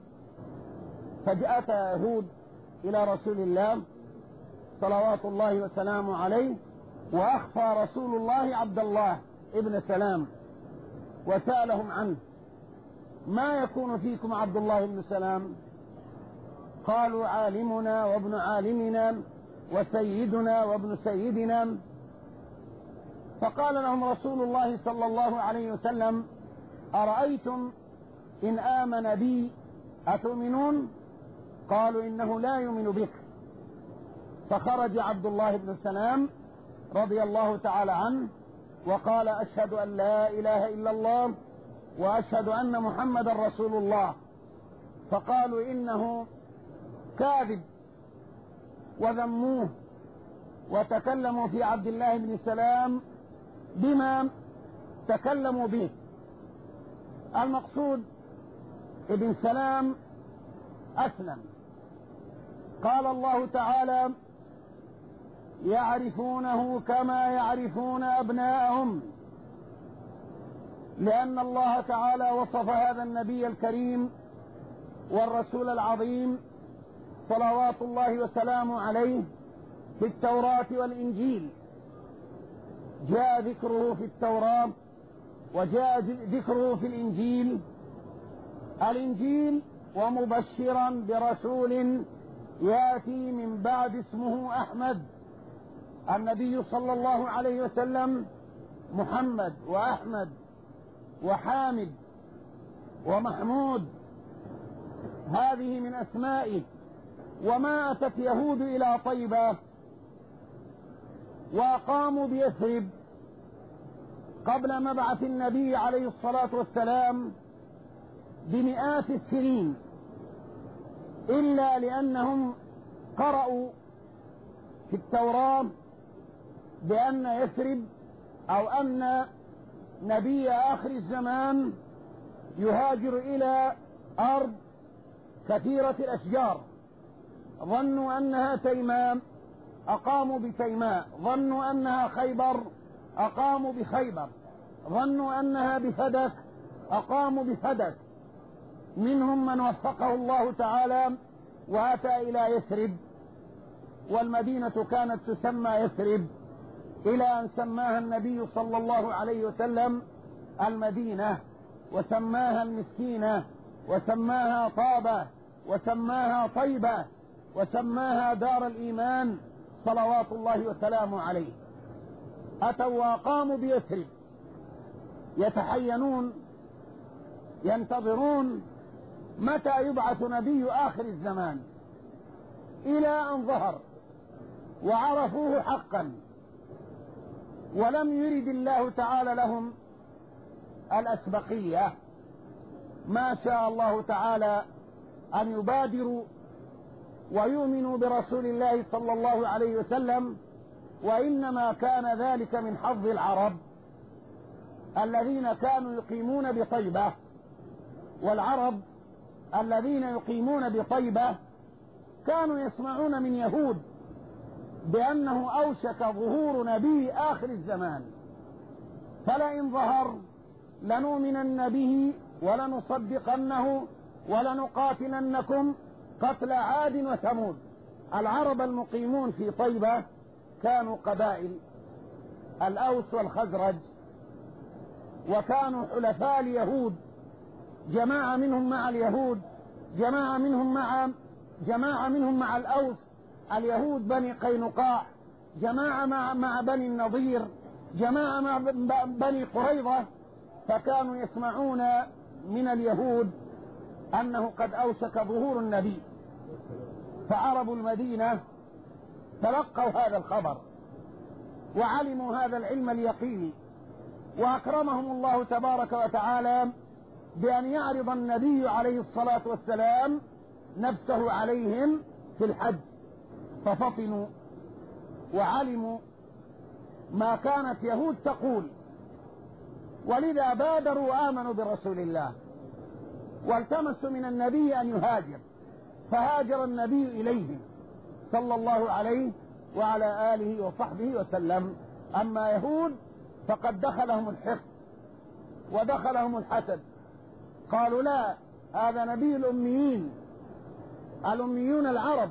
فجاءت يهود إلى رسول الله صلوات الله وسلامه عليه، وأخفى رسول الله عبد الله ابن سلام وسألهم عنه، ما يكون فيكم عبد الله بن سلام؟ قالوا عالمنا وابن عالمنا وسيدنا وابن سيدنا. فقال لهم رسول الله صلى الله عليه وسلم أرأيتم إن آمن بي أتؤمنون؟ قالوا إنه لا يؤمن بك. فخرج عبد الله بن سلام رضي الله تعالى عنه وقال أشهد أن لا إله إلا الله وأشهد أن محمد رسول الله. فقالوا إنه كاذب وذموه وتكلموا في عبد الله بن سلام بما تكلموا به. المقصود ابن سلام أسلم قال الله تعالى: يعرفونه كما يعرفون أبناءهم، لأن الله تعالى وصف هذا النبي الكريم والرسول العظيم صلوات الله وسلامه عليه في التوراة والإنجيل. جاء ذكره في التوراة وجاء ذكره في الإنجيل. الإنجيل: ومبشرا برسول يأتي من بعد اسمه أحمد. النبي صلى الله عليه وسلم محمد وأحمد وحامد ومحمود، هذه من أسمائه. وما أتت يهود إلى طيبة وقاموا بيثرب قبل مبعث النبي عليه الصلاة والسلام بمئات السنين إلا لأنهم قرأوا في التوراة بأن يثرب أو أن نبي آخر الزمان يهاجر إلى أرض كثيرة الأشجار. ظنوا أنها تيمام أقاموا بتيماء، ظنوا أنها خيبر أقاموا بخيبر، ظنوا أنها بفدك أقاموا بفدك. منهم من وفقه الله تعالى وأتى إلى يثرب، والمدينة كانت تسمى يثرب إلى أن سماها النبي صلى الله عليه وسلم المدينة، وسماها المسكينة، وسماها طابة، وسماها طيبة، وسماها دار الإيمان صلوات الله وسلامه عليه. أتوا وقاموا بيثرب يتحينون ينتظرون متى يبعث نبي آخر الزمان، إلى أن ظهر وعرفوه حقا، ولم يرد الله تعالى لهم الأسبقية. ما شاء الله تعالى أن يبادروا ويؤمنوا برسول الله صلى الله عليه وسلم، وإنما كان ذلك من حظ العرب الذين كانوا يقيمون بطيبة. والعرب الذين يقيمون بطيبة كانوا يسمعون من يهود بأنه أوشك ظهور نبي آخر الزمان، فلئن ظهر لنؤمنن به ولنصدقنه ولنقاتلنكم قتل عاد وثمود. العرب المقيمون في طيبة كانوا قبائل الأوس والخزرج، وكانوا حلفاء اليهود، جماعة منهم مع اليهود، جماعة منهم مع جماعة منهم مع الأوس، اليهود بني قينقاع، جماعة مع, مع بني النضير، جماعة مع بني قريظة. فكانوا يسمعون من اليهود أنه قد أوشك ظهور النبي، فعرب المدينة تلقوا هذا الخبر وعلموا هذا العلم اليقيني، وأكرمهم الله تبارك وتعالى بأن يعرض النبي عليه الصلاة والسلام نفسه عليهم في الحج، ففطنوا وعلموا ما كانت يهود تقول، ولذا بادروا وآمنوا برسول الله، والتمسوا من النبي أن يهاجر، فهاجر النبي إليهم صلى الله عليه وعلى آله وصحبه وسلم. أما يهود فقد دخلهم الحقد ودخلهم الحسد، قالوا لا، هذا نبي الأميين، الأميون العرب،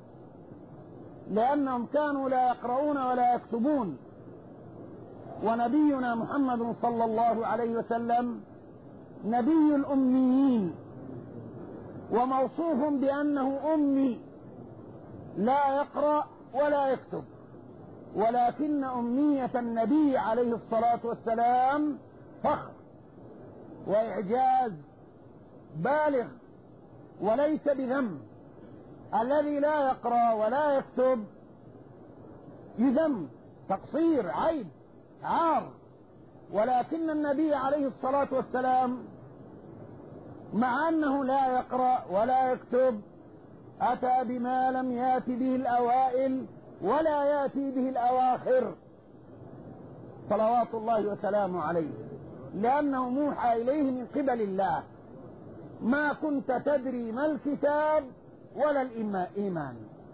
لأنهم كانوا لا يقرؤون ولا يكتبون، ونبينا محمد صلى الله عليه وسلم نبي الأميين، وموصوف بأنه أمي لا يقرأ ولا يكتب، ولكن أمية النبي عليه الصلاة والسلام فخر وإعجاز بالغ وليس بذم. الذي لا يقرأ ولا يكتب يذم، تقصير، عيب، عار، ولكن النبي عليه الصلاة والسلام مع أنه لا يقرأ ولا يكتب أتى بما لم يأت به الأوائل ولا يأتي به الأواخر صلوات الله وسلامه عليه، لأنه موحى إليه من قبل الله. ما كنت تدري ما الكتاب ولا الإيمان،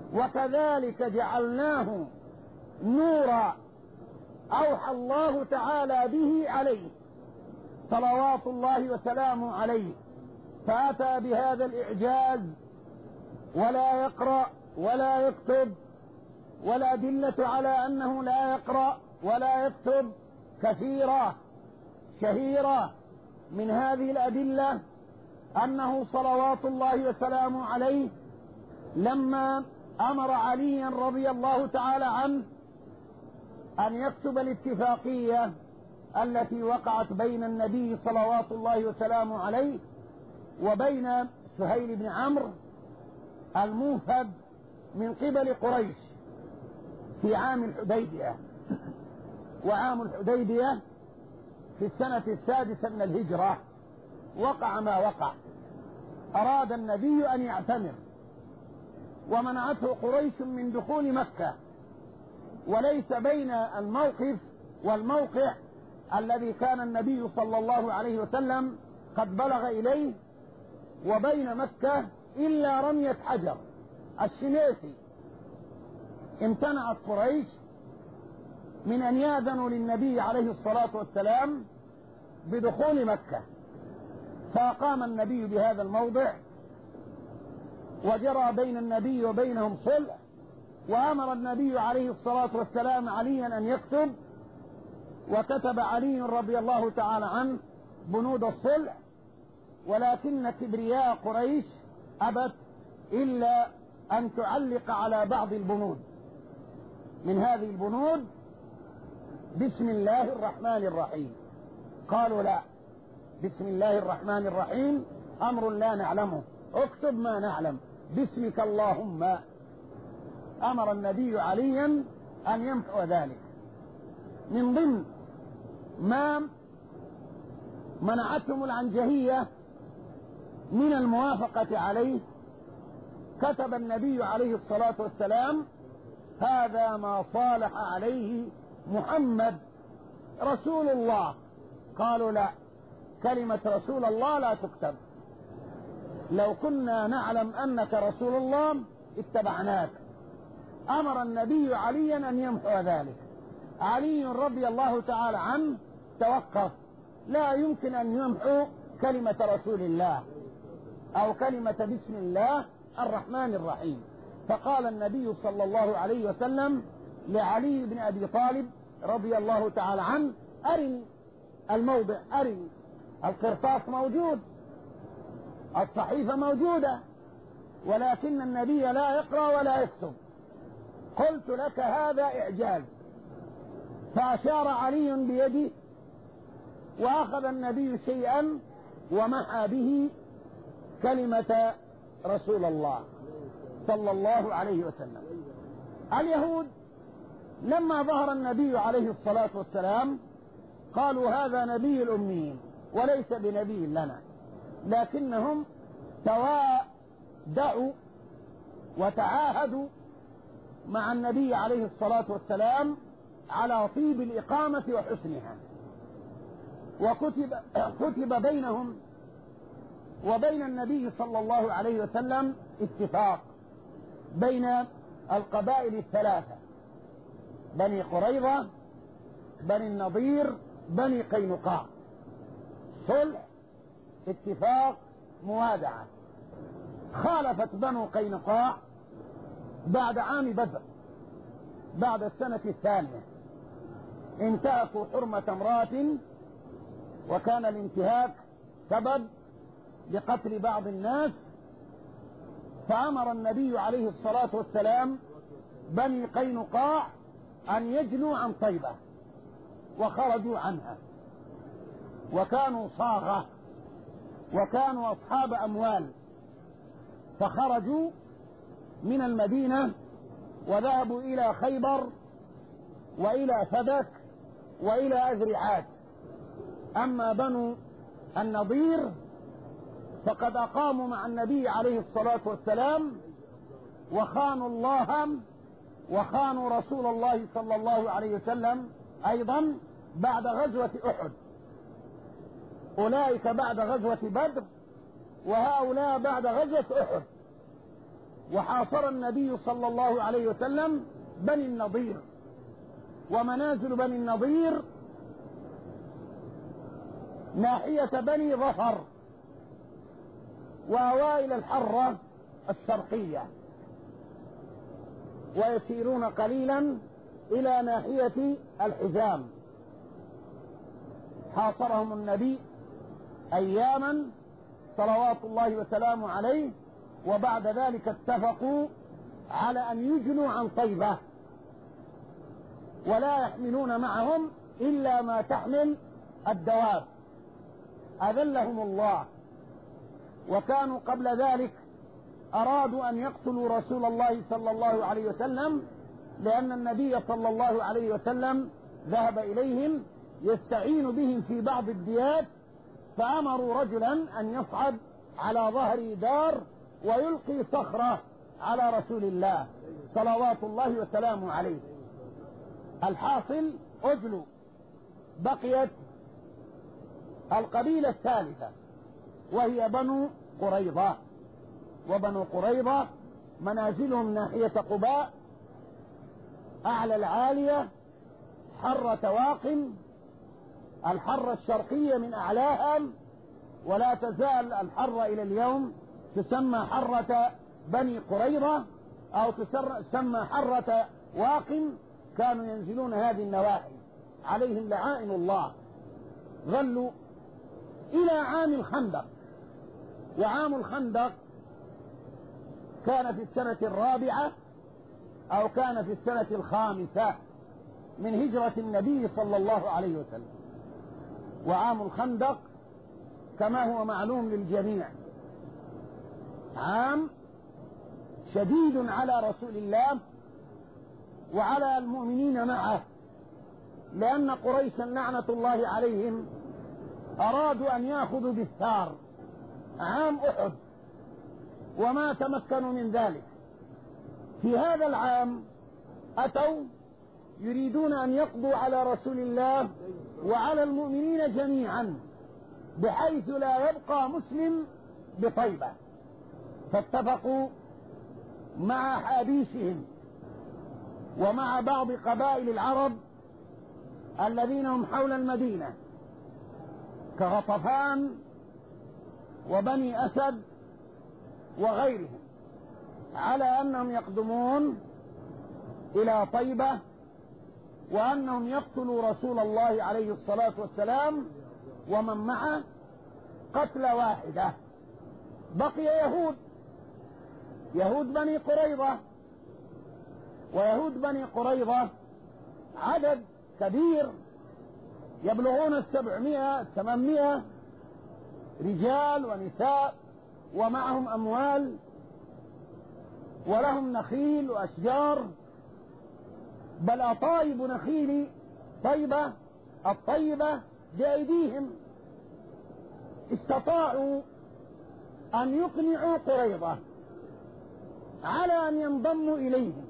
وكذلك جعلناه نورا أوحى الله تعالى به عليه صلوات الله وسلامه عليه، فأتى بهذا الإعجاز ولا يقرأ ولا يكتب، والأدلة على أنه لا يقرأ ولا يكتب كثيرة شهيرة. من هذه الأدلة أنه صلوات الله وسلامه عليه لما أمر عليا رضي الله تعالى عنه أن يكتب الاتفاقية التي وقعت بين النبي صلوات الله وسلامه عليه وبين سهيل بن عمرو الموفد من قبل قريش في عام الحديبية. وعام الحديبية في السنة السادسة من الهجرة وقع ما وقع. أراد النبي أن يعتمر ومنعته قريش من دخول مكة، وليس بين الموقف والموقع الذي كان النبي صلى الله عليه وسلم قد بلغ إليه وبين مكة إلا رمية حجر الشميسي. امتنعت قريش من أن يأذنوا للنبي عليه الصلاة والسلام بدخول مكة، فقام النبي بهذا الموضع وجرى بين النبي وبينهم صلح، وأمر النبي عليه الصلاة والسلام عليا أن يكتب، وكتب علي رضي الله تعالى عنه بنود الصلح، ولكن كبرياء قريش أبت إلا أن تعلق على بعض البنود. من هذه البنود بسم الله الرحمن الرحيم. قالوا لا، بسم الله الرحمن الرحيم أمر لا نعلمه، اكتب ما نعلم، باسمك اللهم. أمر النبي عليا أن يمحو ذلك. من ضمن ما منعتهم العنجهية من الموافقة عليه كتب النبي عليه الصلاة والسلام هذا ما صالح عليه محمد رسول الله. قالوا لا، كلمة رسول الله لا تكتب، لو كنا نعلم أنك رسول الله اتبعناك. أمر النبي عليا أن يمحو ذلك. علي رضي الله تعالى عنه توقف، لا يمكن أن يمحو كلمة رسول الله أو كلمة بسم الله الرحمن الرحيم. فقال النبي صلى الله عليه وسلم لعلي بن أبي طالب رضي الله تعالى عنه أرني الموضع، أرني. القرطاس موجود، الصحيفة موجودة، ولكن النبي لا يقرأ ولا يكتب. قلت لك هذا إعجاز. فأشار علي بيده وأخذ النبي شيئا ومحى به كلمة رسول الله صلى الله عليه وسلم. اليهود لما ظهر النبي عليه الصلاة والسلام قالوا هذا نبي الأميين وليس بنبي لنا، لكنهم توادعوا وتعاهدوا مع النبي عليه الصلاة والسلام على طيب الإقامة وحسنها، وكتب كتب بينهم وبين النبي صلى الله عليه وسلم اتفاق بين القبائل الثلاثة، بني قريظة، بني النضير، بني قينقاع، صلح، اتفاق، موادعة. خالفت بنو قينقاع بعد عام بدر، بعد السنة الثانية، انتهكوا حرمة امرأة، وكان الانتهاك سبب لقتل بعض الناس، فأمر النبي عليه الصلاة والسلام بني قينقاع أن يجلوا عن طيبة، وخرجوا عنها، وكانوا صاغة وكانوا أصحاب أموال، فخرجوا من المدينة وذهبوا إلى خيبر وإلى فدك وإلى أذرعات. أما بنو النضير فقد أقاموا مع النبي عليه الصلاة والسلام وخانوا الله وخانوا رسول الله صلى الله عليه وسلم أيضا بعد غزوة أحد. أولئك بعد غزوة بدر، وهؤلاء بعد غزوة أحد. وحاصر النبي صلى الله عليه وسلم بني النضير، ومنازل بني النضير ناحية بني ظفر وأوائل الحرة الشرقية، ويسيرون قليلا إلى ناحية الحزام. حاصرهم النبي أياما صلوات الله وسلامه عليه، وبعد ذلك اتفقوا على أن يجنوا عن طيبة ولا يحملون معهم إلا ما تحمل الدواب. أذلهم الله. وكانوا قبل ذلك أرادوا أن يقتلوا رسول الله صلى الله عليه وسلم، لأن النبي صلى الله عليه وسلم ذهب إليهم يستعين بهم في بعض الديات، فأمروا رجلا أن يصعد على ظهر دار ويلقي صخرة على رسول الله صلوات الله وسلامه عليه. الحاصل أجلوا. بقيت القبيلة الثالثة وهي بنو قريظة. وبنو قريظة منازلهم ناحية قباء، أعلى العالية، حرة واقم، الحرة الشرقية من أعلاها، ولا تزال الحرة إلى اليوم تسمى حرة بني قريظة أو تسمى حرة واقم. كانوا ينزلون هذه النواحي، عليهم لعائن الله. ظلوا إلى عام الخندق. وعام الخندق كان في السنة الرابعة أو كان في السنة الخامسة من هجرة النبي صلى الله عليه وسلم. وعام الخندق كما هو معلوم للجميع عام شديد على رسول الله وعلى المؤمنين معه، لأن قريشا لعنة الله عليهم أرادوا أن يأخذوا بالثار عام أحد وما تمكنوا من ذلك. في هذا العام أتوا يريدون أن يقضوا على رسول الله وعلى المؤمنين جميعا، بحيث لا يبقى مسلم بطيبة. فاتفقوا مع حابيسهم ومع بعض قبائل العرب الذين هم حول المدينة كغطفان وبني أسد وغيرهم، على أنهم يقدمون إلى طيبة وأنهم يقتلوا رسول الله عليه الصلاة والسلام ومن معه قتلة واحدة. بقي يهود يهود بني قريظة. ويهود بني قريظة عدد كبير يبلغون السبعمائة ثمانمائة رجال ونساء، ومعهم أموال ولهم نخيل وأشجار، بل أطايب نخيل طيبة الطيبة بأيديهم. استطاعوا أن يقنعوا قريظة على أن ينضموا إليهم.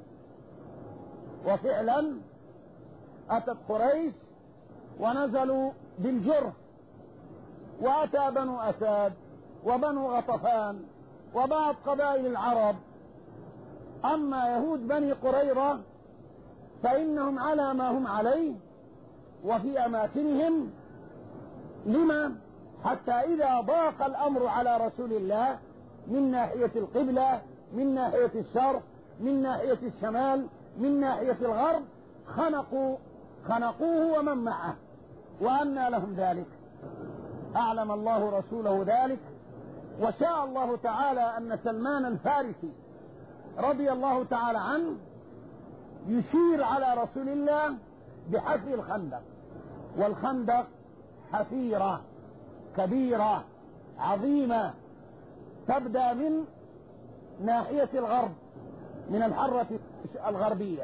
وفعلا أتت قريش ونزلوا بالجرف، وأتى بنو أسد وبنو غطفان وبعض قبائل العرب. أما يهود بني قريظة فإنهم على ما هم عليه وفي أماكنهم. لما؟ حتى إذا ضاق الأمر على رسول الله من ناحية القبلة، من ناحية الشرق، من ناحية الشمال، من ناحية الغرب، خنقوا خنقوه ومن معه. وأنى لهم ذلك؟ أعلم الله رسوله ذلك. وشاء الله تعالى أن سلمان الفارسي رضي الله تعالى عنه يشير على رسول الله بحفر الخندق. والخندق حفيرة كبيرة عظيمة تبدأ من ناحية الغرب من الحرة الغربية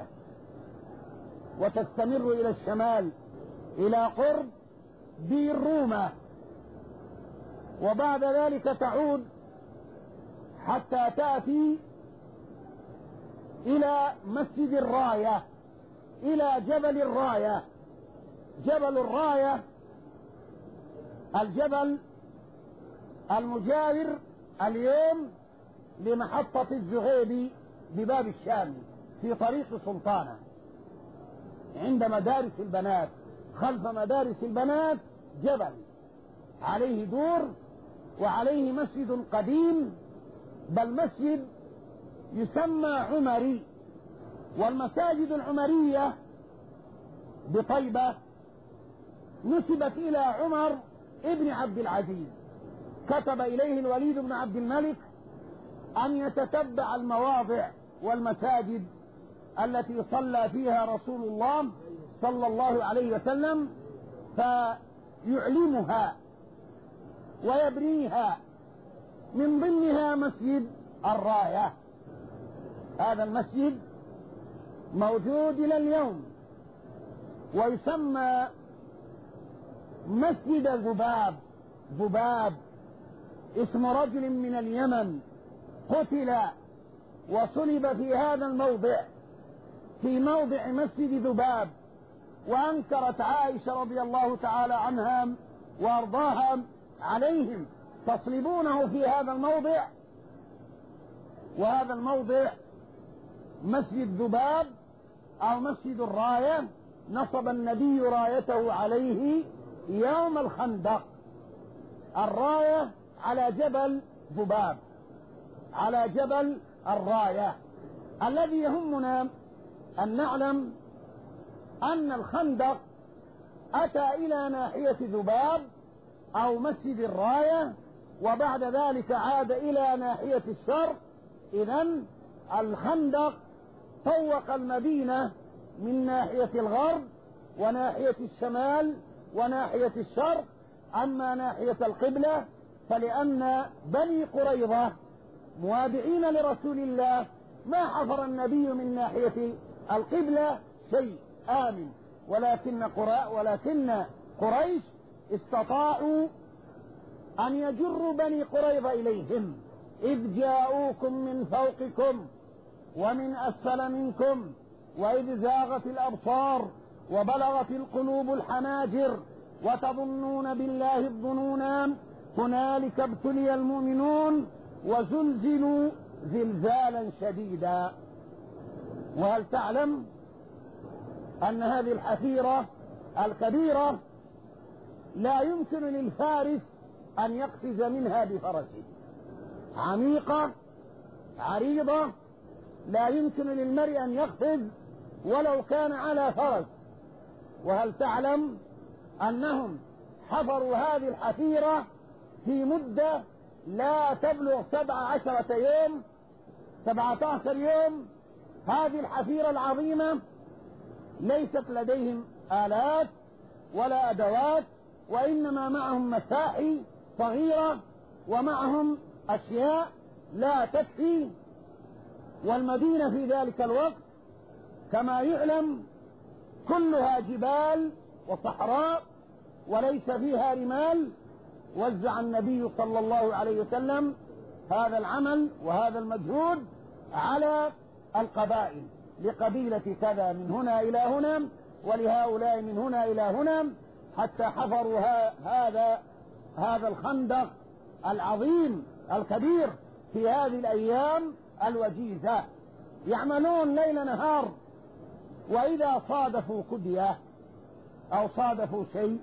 وتستمر إلى الشمال إلى قرب بئر روما، وبعد ذلك تعود حتى تأتي إلى مسجد الراية، إلى جبل الراية. جبل الراية الجبل المجاور اليوم لمحطة الزهيبي بباب الشام في طريق سلطانة عند مدارس البنات. خلف مدارس البنات جبل عليه دور وعليه مسجد قديم، بل مسجد يسمى عمري. والمساجد العمرية بطيبة نسبت إلى عمر ابن عبد العزيز، كتب إليه الوليد بن عبد الملك أن يتتبع المواضع والمساجد التي صلى فيها رسول الله صلى الله عليه وسلم فيعلمها ويبنيها، من ضمنها مسجد الراية. هذا المسجد موجود إلى اليوم ويسمى مسجد ذباب. ذباب اسم رجل من اليمن قتل وصلب في هذا الموضع، في موضع مسجد ذباب. وأنكرت عائشة رضي الله تعالى عنها وأرضاها عليهم تصلبونه في هذا الموضع. وهذا الموضع مسجد ذباب أو مسجد الراية نصب النبي رايته عليه يوم الخندق. الراية على جبل ذباب، على جبل الراية. الذي يهمنا أن نعلم أن الخندق أتى إلى ناحية ذباب أو مسجد الراية، وبعد ذلك عاد إلى ناحية الشرق. إذن الخندق طوق المدينة من ناحية الغرب وناحية الشمال وناحية الشرق. أما ناحية القبلة فلأن بني قريظة موابعين لرسول الله ما حفر النبي من ناحية القبلة شيء آمن، ولكن قرا ولكن قريش استطاعوا أن يجروا بني قريظة إليهم، إذ جاءوكم من فوقكم ومن أسفل منكم وإذ زاغت الأبصار وبلغت القلوب الحناجر وتظنون بالله الظنونا هنالك ابتلي المؤمنون وزلزلوا زلزالا شديدا. وهل تعلم أن هذه الحفيرة الكبيرة لا يمكن للفارس أن يقفز منها بفرسه، عميقة عريضة، لا يمكن للمرء أن يقفز ولو كان على فرس. وهل تعلم أنهم حفروا هذه الحفيرة في مدة لا تبلغ سبع عشرة يوم، سبعة عشر يوم. هذه الحفيرة العظيمة ليست لديهم آلات ولا أدوات، وإنما معهم مساحي صغيرة ومعهم أشياء لا تكفي. والمدينة في ذلك الوقت كما يعلم كلها جبال وصحراء وليس فيها رمال. وزع النبي صلى الله عليه وسلم هذا العمل وهذا المجهود على القبائل، لقبيلة كذا من هنا إلى هنا ولهؤلاء من هنا إلى هنا، حتى حفروا هذا هذا الخندق العظيم الكبير في هذه الأيام الوجيزة، يعملون ليل نهار. وإذا صادفوا كدية أو صادفوا شيء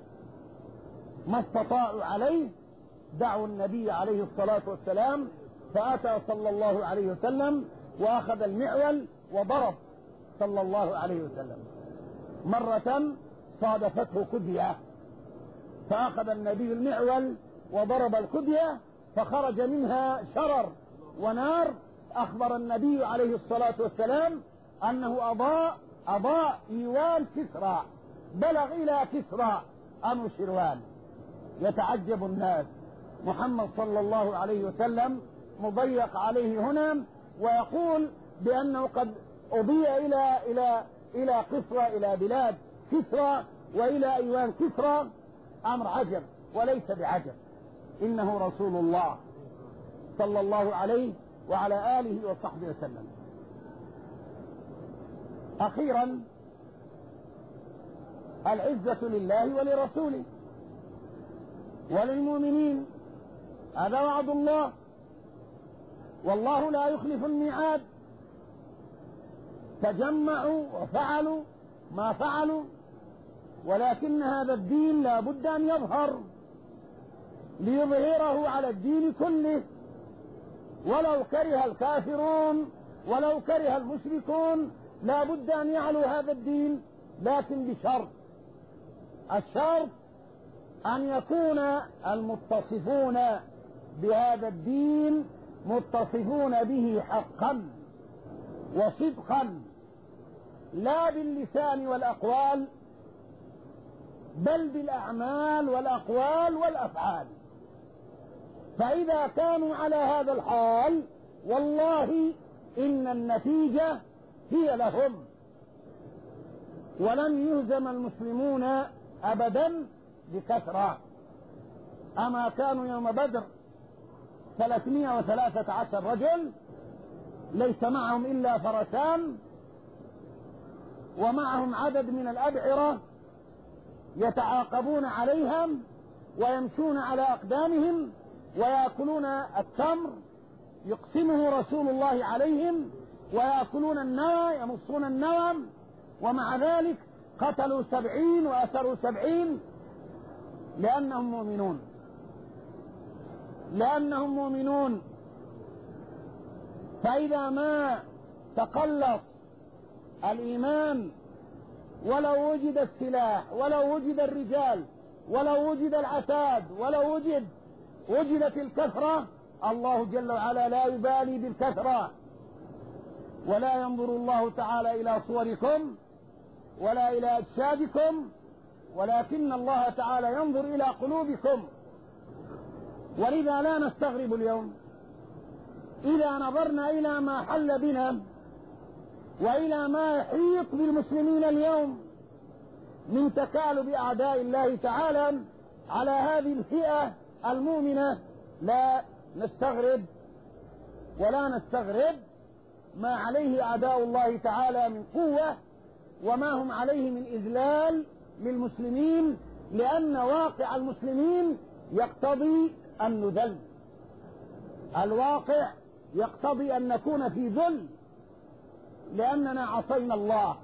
ما استطاعوا عليه دعوا النبي عليه الصلاة والسلام، فأتى صلى الله عليه وسلم وأخذ المعول وضرب صلى الله عليه وسلم. مرة صادفته كدية فأخذ النبي المعول وضرب الكدية فخرج منها شرر ونار. أخبر النبي عليه الصلاة والسلام أنه أضاء أضاء إيوان كسرى، بلغ إلى كسرى أنوشروان. يتعجب الناس، محمد صلى الله عليه وسلم مضيق عليه هنا ويقول بأنه قد أضيء إلى إلى إلى قسرى، إلى بلاد كسرى وإلى أيوان كسرى. أمر عجب وليس بعجب، إنه رسول الله صلى الله عليه وعلى آله وصحبه وسلم. أخيرا العزة لله ولرسوله وللمؤمنين، هذا وعد الله. والله لا يخلف الميعاد. تجمعوا وفعلوا ما فعلوا، ولكن هذا الدين لا بد أن يظهر ليظهره على الدين كله، ولو كره الكافرون ولو كره المشركون لا بد أن يعلو هذا الدين، لكن بشرط. الشرط أن يكون المتصفون بهذا الدين متصفون به حقا وصدقا، لا باللسان والأقوال بل بالأعمال والأقوال والأفعال. فإذا كانوا على هذا الحال والله إن النتيجة هي لهم، ولن يهزم المسلمون أبدا بكثرة. أما كانوا يوم بدر ثلاثمائة وثلاثة عشر رجل، ليس معهم إلا فرسان، ومعهم عدد من الأبعرة يتعاقبون عليهم ويمشون على أقدامهم ويأكلون التمر يقسمه رسول الله عليهم، ويأكلون النوى يمصون النوى، ومع ذلك قتلوا سبعين وأسروا سبعين لأنهم مؤمنون لأنهم مؤمنون. فإذا ما تقلص الإيمان ولو وجد السلاح ولو وجد الرجال ولو وجد العتاد ولو وجد وجدت الكثرة، الله جل وعلا لا يبالي بالكثرة، ولا ينظر الله تعالى إلى صوركم ولا إلى أجسادكم، ولكن الله تعالى ينظر إلى قلوبكم. ولذا لا نستغرب اليوم إذا نظرنا إلى ما حل بنا وإلى ما يحيط بالمسلمين اليوم من تكالب أعداء الله تعالى على هذه الفئة المؤمنة. لا نستغرب ولا نستغرب ما عليه أعداء الله تعالى من قوة وما هم عليه من إذلال للمسلمين، لأن واقع المسلمين يقتضي أن نذل. الواقع يقتضي أن نكون في ذل، لأننا عصينا الله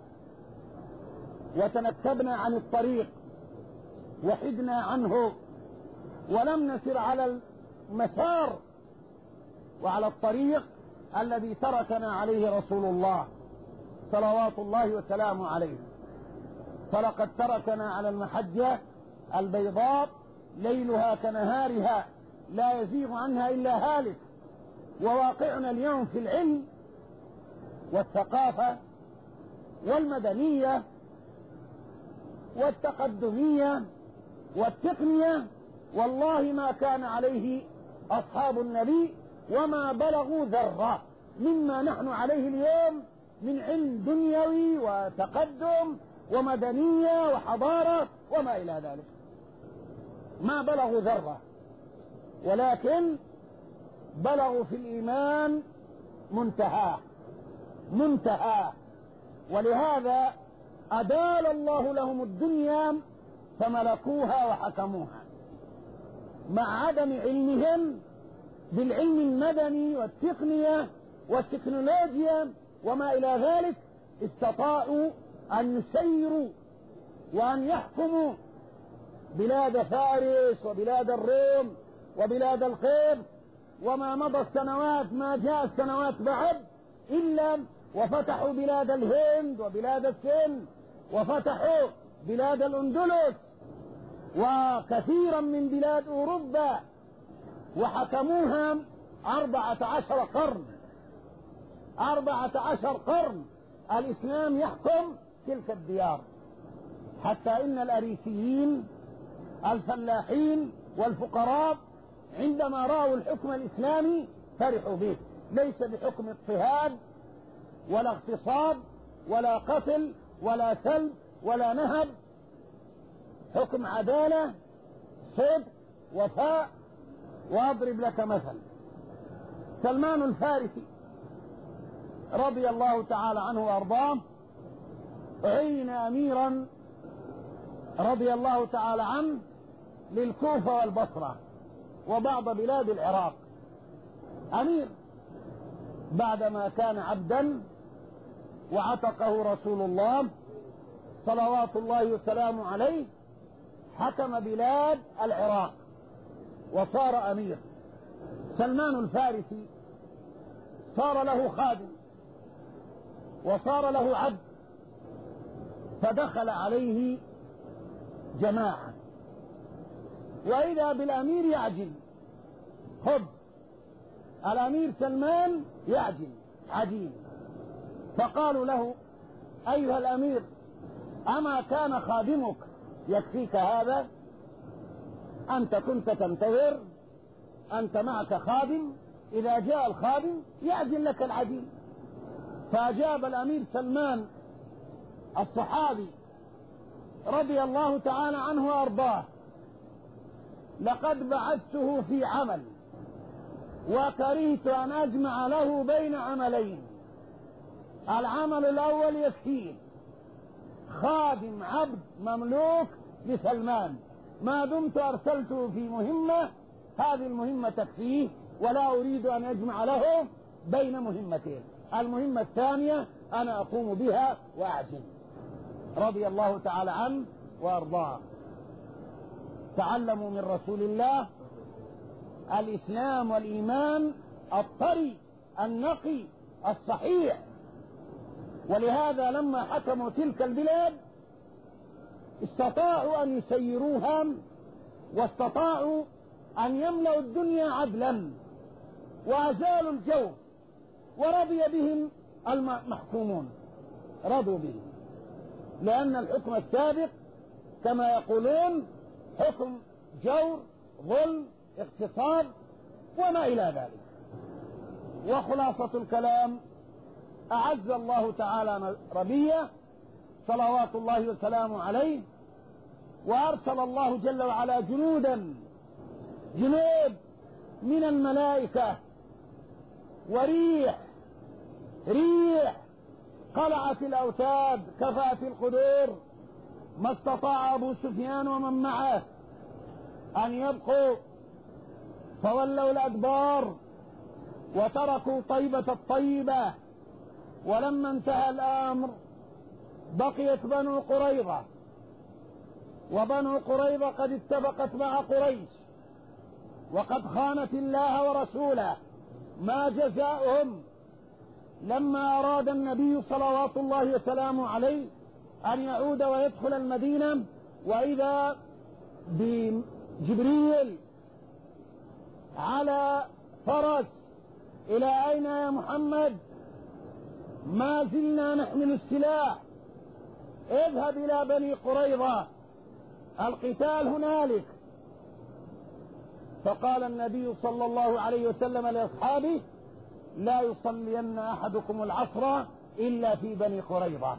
وتنكبنا عن الطريق وحدنا عنه ولم نسر على المسار وعلى الطريق الذي تركنا عليه رسول الله صلوات الله وسلامه عليه. فلقد تركنا على المحجة البيضاء ليلها كنهارها لا يزيغ عنها إلا هالك. وواقعنا اليوم في العلم والثقافة والمدنية والتقدمية والتقنية والله ما كان عليه أصحاب النبي وما بلغوا ذرة مما نحن عليه اليوم من علم دنيوي وتقدم ومدنية وحضارة وما إلى ذلك، ما بلغوا ذرة، ولكن بلغوا في الإيمان منتهى منتهى. ولهذا أدال الله لهم الدنيا فملكوها وحكموها، مع عدم علمهم بالعلم المدني والتقنية والتكنولوجيا وما إلى ذلك استطاعوا أن يسيروا وأن يحكموا بلاد فارس وبلاد الروم وبلاد القبط. وما مضى السنوات ما جاء السنوات بعد إلا وفتحوا بلاد الهند وبلاد السند وفتحوا بلاد الأندلس وكثيرا من بلاد أوروبا وحكموها أربعة عشر قرن أربعة عشر قرن الإسلام يحكم تلك الديار، حتى إن الأريسيين الفلاحين والفقراء عندما رأوا الحكم الإسلامي فرحوا به، ليس بحكم اضطهاد ولا اغتصاب ولا قتل ولا سلب ولا نهب، حكم عدالة صدق وفاء. وأضرب لك مثل، سلمان الفارسي رضي الله تعالى عنه وأرضاه عين أميرا رضي الله تعالى عنه للكوفة والبصرة وبعض بلاد العراق، أمير بعدما كان عبدا وعتقه رسول الله صلوات الله وسلامه عليه، حكم بلاد العراق وصار أمير. سلمان الفارسي صار له خادم وصار له عبد، فدخل عليه جماعة وإذا بالأمير يعجن خبز، الأمير سلمان يعجن عجين، فقالوا له: أيها الأمير، أما كان خادمك يكفيك هذا؟ أنت كنت تنتظر، أنت معك خادم، إذا جاء الخادم يعجن لك العجين. فأجاب الأمير سلمان الصحابي رضي الله تعالى عنه وأرضاه: لقد بعثته في عمل وكرهت أن أجمع له بين عملين، العمل الأول يكفيه، خادم عبد مملوك لسلمان، ما دمت أرسلته في مهمة هذه المهمة تكفيه، ولا أريد أن أجمع له بين مهمتين، المهمة الثانية أنا أقوم بها وأعجن. رضي الله تعالى عنه وأرضاه. تعلموا من رسول الله الإسلام والإيمان الطري النقي الصحيح. ولهذا لما حكموا تلك البلاد استطاعوا أن يسيروها واستطاعوا أن يملأوا الدنيا عدلا وأزالوا الجو، ورضي بهم المحكومون، رضوا بهم، لأن الحكم السابق كما يقولون حكم جور ظلم اغتصاب وما إلى ذلك. وخلاصة الكلام: أعز الله تعالى ربيه صلوات الله وسلامه عليه، وأرسل الله جل وعلا جنودا جنود من الملائكة وريح ريح قلعت الأوتاد كفأت القدور، ما استطاع أبو سفيان ومن معه أن يبقوا، فولوا الأدبار وتركوا طيبة الطيبة. ولما انتهى الأمر بقيت بنو قريظة، وبنو قريظة قد اتفقت مع قريش وقد خانت الله ورسوله. ما جزاؤهم لما أراد النبي صلوات الله وسلامه عليه أن يعود ويدخل المدينة، وإذا بجبريل على فرس: إلى أين يا محمد؟ ما زلنا نحمل السلاح، اذهب إلى بني قريظة، القتال هنالك. فقال النبي صلى الله عليه وسلم لأصحابه: لا يصلين أحدكم العصر إلا في بني قريظة.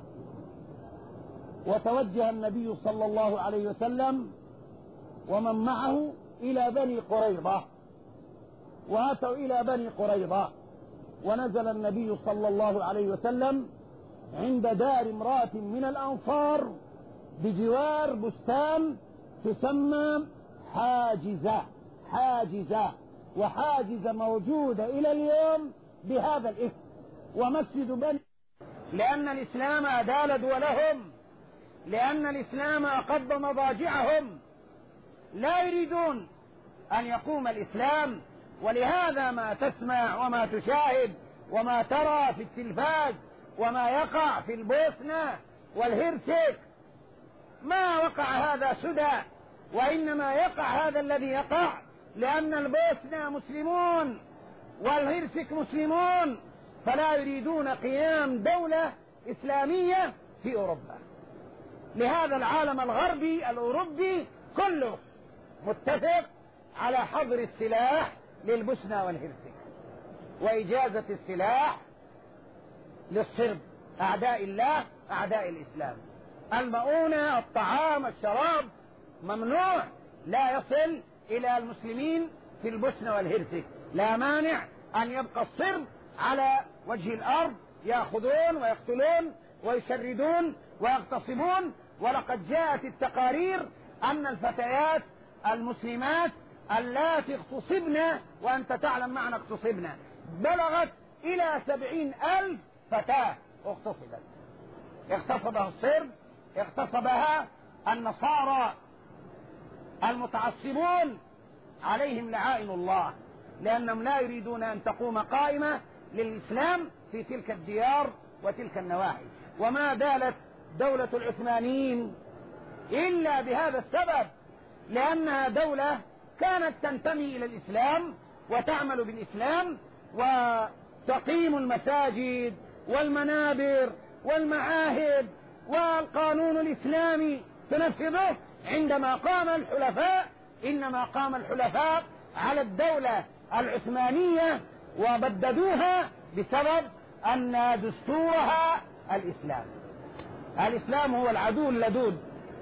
وتوجه النبي صلى الله عليه وسلم ومن معه إلى بني قريظة، وأتوا إلى بني قريظة، ونزل النبي صلى الله عليه وسلم عند دار امرأة من الأنصار بجوار بستان تسمى حاجزة حاجزة وحاجزة موجودة إلى اليوم بهذا الاسم، ومسجد بني، لأن الإسلام أدال دولهم، لأن الإسلام أقض مضاجعهم، لا يريدون أن يقوم الإسلام. ولهذا ما تسمع وما تشاهد وما ترى في التلفاز وما يقع في البوسنة والهرسك، ما وقع هذا سدى، وإنما يقع هذا الذي يقع لأن البوسنة مسلمون والهرسك مسلمون، فلا يريدون قيام دولة إسلامية في أوروبا. لهذا العالم الغربي الأوروبي كله متفق على حظر السلاح للبوسنة والهرسك، وإجازة السلاح للصرب أعداء الله أعداء الإسلام. المؤونة الطعام الشراب ممنوع، لا يصل إلى المسلمين في البوسنة والهرسك. لا مانع أن يبقى الصرب على وجه الأرض يأخذون ويقتلون ويشردون ويغتصبون. ولقد جاءت التقارير أن الفتيات المسلمات اللاتي اغتصبن، وأنت تعلم معنى اغتصبن، بلغت إلى سبعين ألف فتاة اغتصبت، اغتصبها الصرب، اغتصبها النصارى المتعصبون عليهم لعائن الله، لأنهم لا يريدون أن تقوم قائمة للإسلام في تلك الديار وتلك النواحي. وما دالت دولة العثمانيين إلا بهذا السبب، لأنها دولة كانت تنتمي إلى الإسلام وتعمل بالإسلام وتقيم المساجد والمنابر والمعاهد والقانون الإسلامي تنفذه. عندما قام الحلفاء إنما قام الحلفاء على الدولة العثمانية وبددوها بسبب أن دستورها الإسلام. الإسلام هو العدو اللدود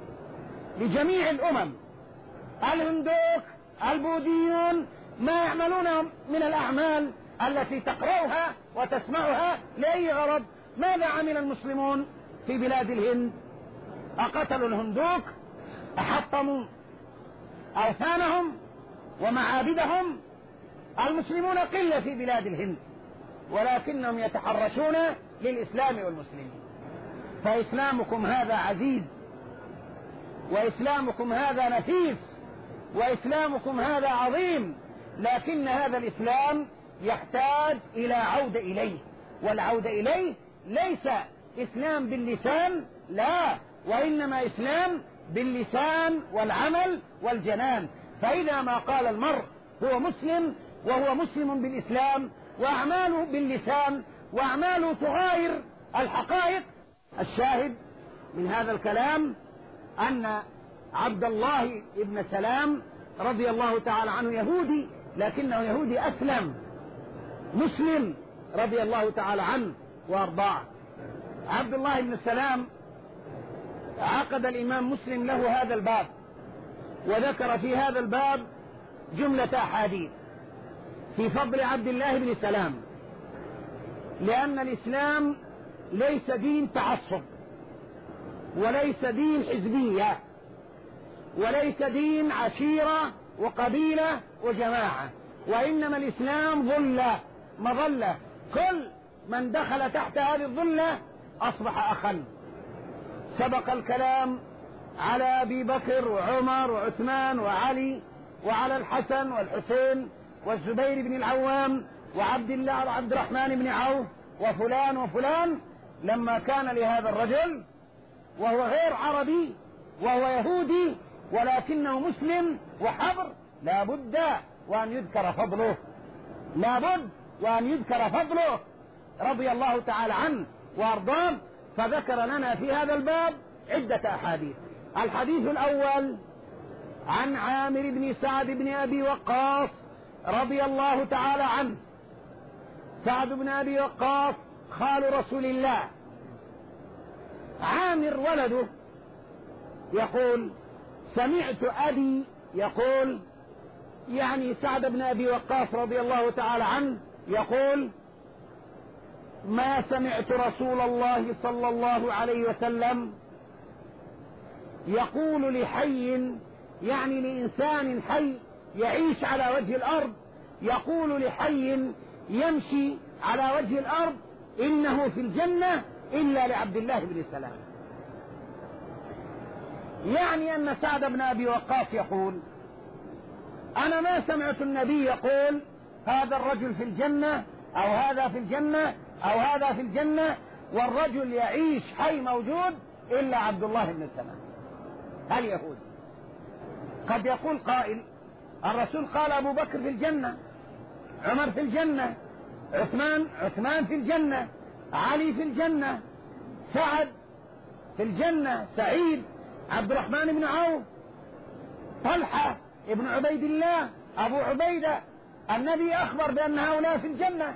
لجميع الأمم. الهندوك البوذيون ما يعملون من الأعمال التي تقرأها وتسمعها لأي غرض؟ ماذا عمل المسلمون في بلاد الهند؟ أقتلوا الهندوك، أحطموا أوثانهم ومعابدهم. المسلمون قلة في بلاد الهند، ولكنهم يتحرشون للإسلام والمسلمين. فإسلامكم هذا عزيز، وإسلامكم هذا نفيس، وإسلامكم هذا عظيم، لكن هذا الإسلام يحتاج إلى عودة إليه، والعودة إليه ليس إسلام باللسان، لا، وإنما إسلام باللسان والعمل والجنان. فإذا ما قال المرء هو مسلم وهو مسلم بالإسلام وأعماله باللسان وأعماله تغاير الحقائق. الشاهد من هذا الكلام أن عبد الله بن سلام رضي الله تعالى عنه يهودي، لكنه يهودي أسلم مسلم رضي الله تعالى عنه وأرضاه. عبد الله بن سلام عقد الإمام مسلم له هذا الباب، وذكر في هذا الباب جملة أحاديث في فضل عبد الله بن سلام، لأن الإسلام ليس دين تعصب، وليس دين حزبية، وليس دين عشيرة وقبيلة وجماعة، وإنما الإسلام ظلة مظلة، كل من دخل تحت هذه الظلة أصبح أخا. سبق الكلام على أبي بكر وعمر وعثمان وعلي، وعلى الحسن والحسين والزبير بن العوام وعبد الله وعبد الرحمن بن عوف وفلان وفلان. لما كان لهذا الرجل وهو غير عربي وهو يهودي ولكنه مسلم وحبر، لا بد وأن يذكر فضله، لا بد وأن يذكر فضله رضي الله تعالى عنه وأرضاه. فذكر لنا في هذا الباب عدة أحاديث. الحديث الأول عن عامر بن سعد بن أبي وقاص رضي الله تعالى عنه. سعد بن أبي وقاص خال رسول الله، عامر ولده يقول سمعت أبي يقول، يعني سعد بن أبي وقاص رضي الله تعالى عنه يقول ما سمعت رسول الله صلى الله عليه وسلم يقول لحي، يعني لإنسان حي يعيش على وجه الأرض، يقول لحي يمشي على وجه الأرض إنه في الجنة إلا لعبد الله بن سلام. يعني أن سعد بن أبي وقاص يقول أنا ما سمعت النبي يقول هذا الرجل في الجنة أو هذا في الجنة أو هذا في الجنة والرجل يعيش حي موجود إلا عبد الله بن سلام اليهودي. قد يقول قائل الرسول قال أبو بكر في الجنة، عمر في الجنة، عثمان عثمان في الجنة، علي في الجنة، سعد في الجنة، سعيد، عبد الرحمن بن عوف، طلحة ابن عبيد الله، أبو عبيدة، النبي أخبر بأن هؤلاء في الجنة.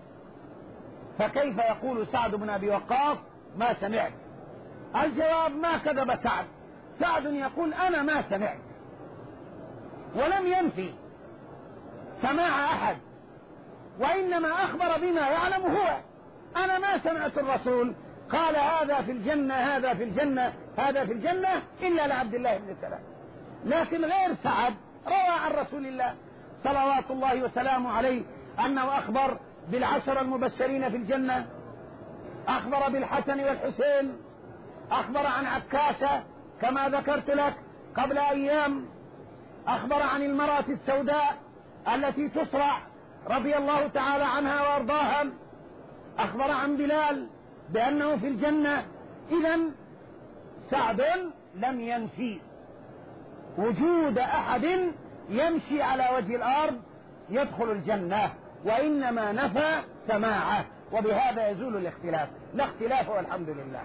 فكيف يقول سعد بن أبي وقاص ما سمعت؟ الجواب ما كذب سعد. سعد يقول أنا ما سمعت، ولم ينفي سماع أحد، وإنما أخبر بما يعلم هو. أنا ما سمعت الرسول قال هذا في الجنة هذا في الجنة هذا في الجنة إلا لعبد الله بن سلام. لكن غير سعد روى عن رسول الله صلوات الله وسلامه عليه أنه أخبر بالعشر المبشرين في الجنة، أخبر بالحسن والحسين، أخبر عن عكاشة كما ذكرت لك قبل أيام، أخبر عن المرأة السوداء التي تصرع رضي الله تعالى عنها وأرضاها، أخبر عن بلال بأنه في الجنة. إذن سعد لم ينفي وجود أحد يمشي على وجه الأرض يدخل الجنة، وإنما نفى سماعه، وبهذا يزول الاختلاف. لا اختلاف والحمد لله.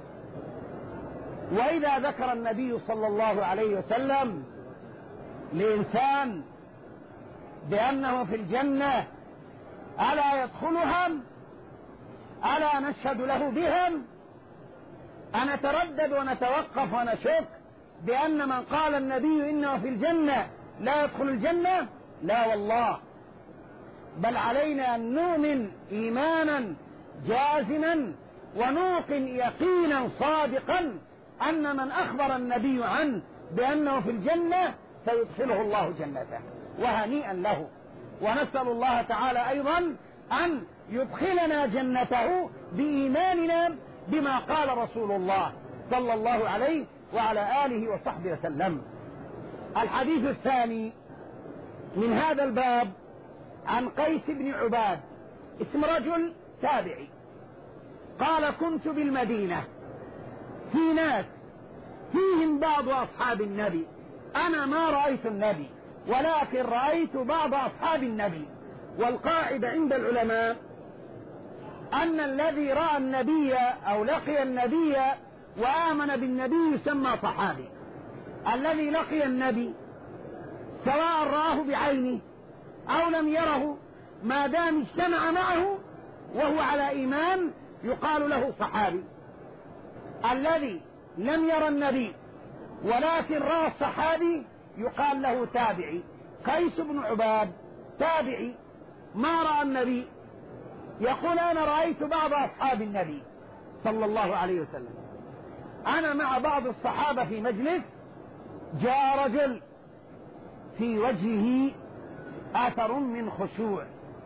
وإذا ذكر النبي صلى الله عليه وسلم لإنسان بأنه في الجنة ألا يدخلهم، ألا نشهد له بهم؟ أنتردد ونتوقف ونشك بأن من قال النبي إنه في الجنة لا يدخل الجنة؟ لا والله، بل علينا أن نؤمن إيمانا جازما ونوقن يقينا صادقا أن من أخبر النبي عنه بأنه في الجنة سيدخله الله جنته، وهنيئا له. ونسأل الله تعالى أيضا أن يدخلنا جنته بإيماننا بما قال رسول الله صلى الله عليه وعلى آله وصحبه وسلم. الحديث الثاني من هذا الباب عن قيس بن عباد، اسم رجل تابعي، قال: كنت بالمدينة في ناس فيهم بعض أصحاب النبي، أنا ما رأيت النبي ولكن رأيت بعض أصحاب النبي. والقاعدة عند العلماء أن الذي رأى النبي أو لقي النبي وآمن بالنبي يسمى صحابي. الذي لقي النبي سواء رآه بعينه أو لم يره، ما دام اجتمع معه وهو على إيمان يقال له صحابي. الذي لم يرى النبي ولكن رأى الصحابي يقال له تابعي. قيس بن عباد تابعي ما رأى النبي، يقول: أنا رأيت بعض أصحاب النبي صلى الله عليه وسلم. أنا مع بعض الصحابة في مجلس، جاء رجل في وجهه أثر من خشوع،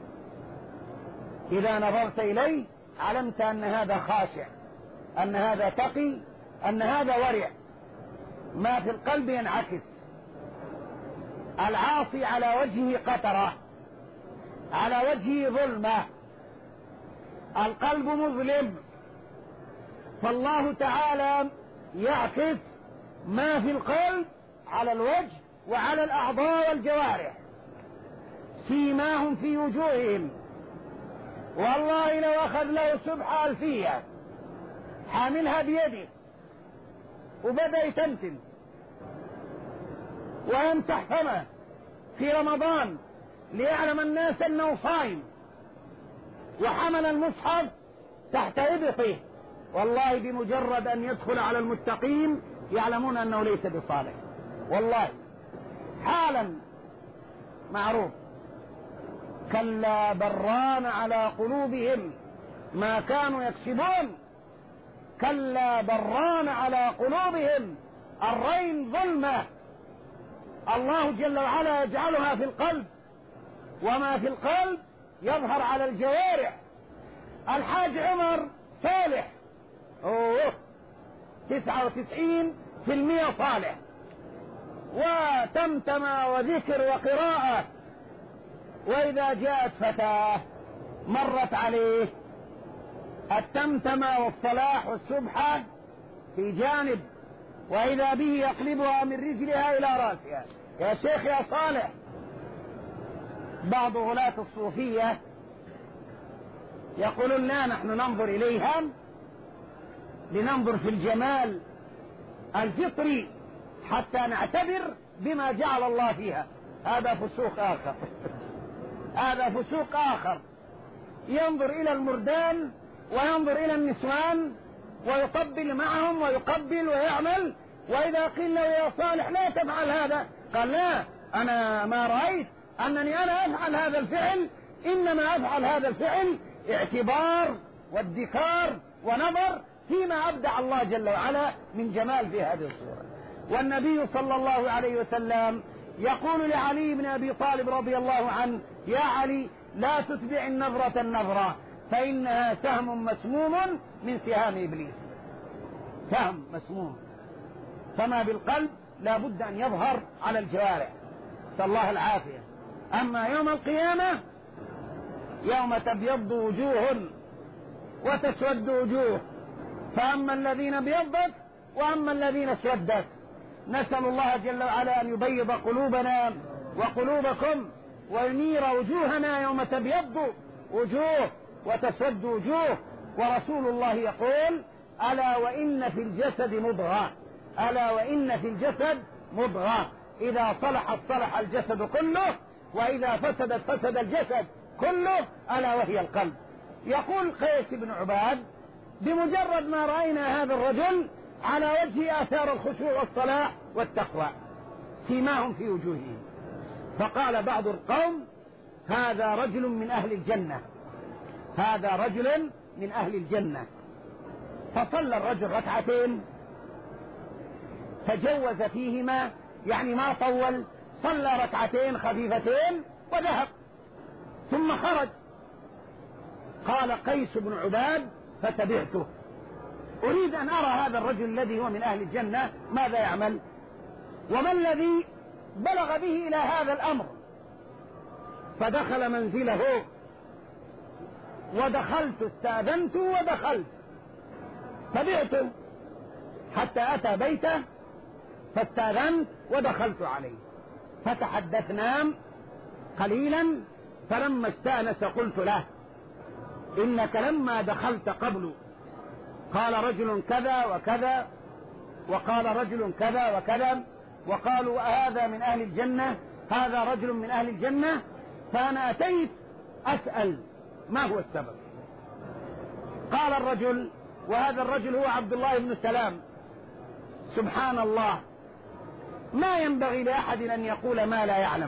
إذا نظرت إليه علمت أن هذا خاشع، أن هذا تقي، أن هذا ورع، ما في القلب ينعكس. العاصي على وجهه قترة، على وجهه ظلمة، القلب مظلم، فالله تعالى يعكس ما في القلب على الوجه وعلى الأعضاء والجوارح. سيماهم في وجوههم، والله لو أخذ له سبحة ألفية حاملها بيده وبدأ يتمتم ويمسح فمه في رمضان ليعلم الناس أنه صائم، وحمل المصحف تحت إبطه، والله بمجرد أن يدخل على المتقين يعلمون أنه ليس بصالح، والله حالا معروف. كلا بران على قلوبهم ما كانوا يكسبون، كلا بران على قلوبهم، الرين ظلمة الله جل وعلا يجعلها في القلب، وما في القلب يظهر على الجوارح. الحاج عمر صالح، أوه تسعة وتسعين في المئة صالح، وتمتم وذكر وقراءة، وإذا جاءت فتاة مرت عليه التمتم والصلاح والسبحة في جانب، وإذا به يقلبها من رجلها إلى رأسها. يا شيخ يا صالح. بعض غلاة الصوفية يقولون: لا، نحن ننظر إليها لننظر في الجمال الفطري حتى نعتبر بما جعل الله فيها. هذا فسوق آخر هذا فسوق آخر. ينظر إلى المردان وينظر إلى النسوان ويقبل معهم ويقبل ويعمل، وإذا قيل له: يا صالح لا تفعل هذا، قال: لا، أنا ما رأيت أنني أنا أفعل هذا الفعل، إنما أفعل هذا الفعل اعتبار وادكار ونظر فيما أبدع الله جل وعلا من جمال في هذه الصورة. والنبي صلى الله عليه وسلم يقول لعلي بن أبي طالب رضي الله عنه: يا علي، لا تتبع النظرة النظرة، فإنها سهم مسموم من سهام إبليس، سهم مسموم. فما بالقلب لا بد أن يظهر على الجوارح، نسأل الله العافية. أما يوم القيامة يوم تبيض وجوه وتسود وجوه، فأما الذين ابيضت وأما الذين اسودت. نسأل الله جل وعلا أن يبيض قلوبنا وقلوبكم وينير وجوهنا يوم تبيض وجوه وتسود وجوه. ورسول الله يقول: ألا وإن في الجسد مضغة، ألا وإن في الجسد مضغة، إذا صلحت صلح الجسد كله، وإذا فسدت فسد الجسد كله، ألا وهي القلب. يقول قيس بن عباد: بمجرد ما رأينا هذا الرجل على وجه آثار الخشوع والصلاح والتقوى سيماهم في وجوههم، فقال بعض القوم: هذا رجل من أهل الجنة، هذا رجل من أهل الجنة. فصلى الرجل ركعتين تجوز فيهما، يعني ما طول، صلى ركعتين خفيفتين وذهب، ثم خرج. قال قيس بن عباد: فتبعته، أريد أن أرى هذا الرجل الذي هو من أهل الجنة ماذا يعمل، وما الذي بلغ به إلى هذا الأمر. فدخل منزله، ودخلت استاذنت ودخلت، تبعته حتى أتى بيته، فاستاذنت ودخلت عليه، فتحدثنا قليلا، فلما استأنس قلت له: إنك لما دخلت قبل قال رجل كذا وكذا، وقال رجل كذا وكذا، وقالوا هذا من أهل الجنة، هذا رجل من أهل الجنة. فأنا أتيت أسأل ما هو السبب. قال الرجل، وهذا الرجل هو عبد الله بن سلام: سبحان الله، ما ينبغي لأحد أن يقول ما لا يعلم.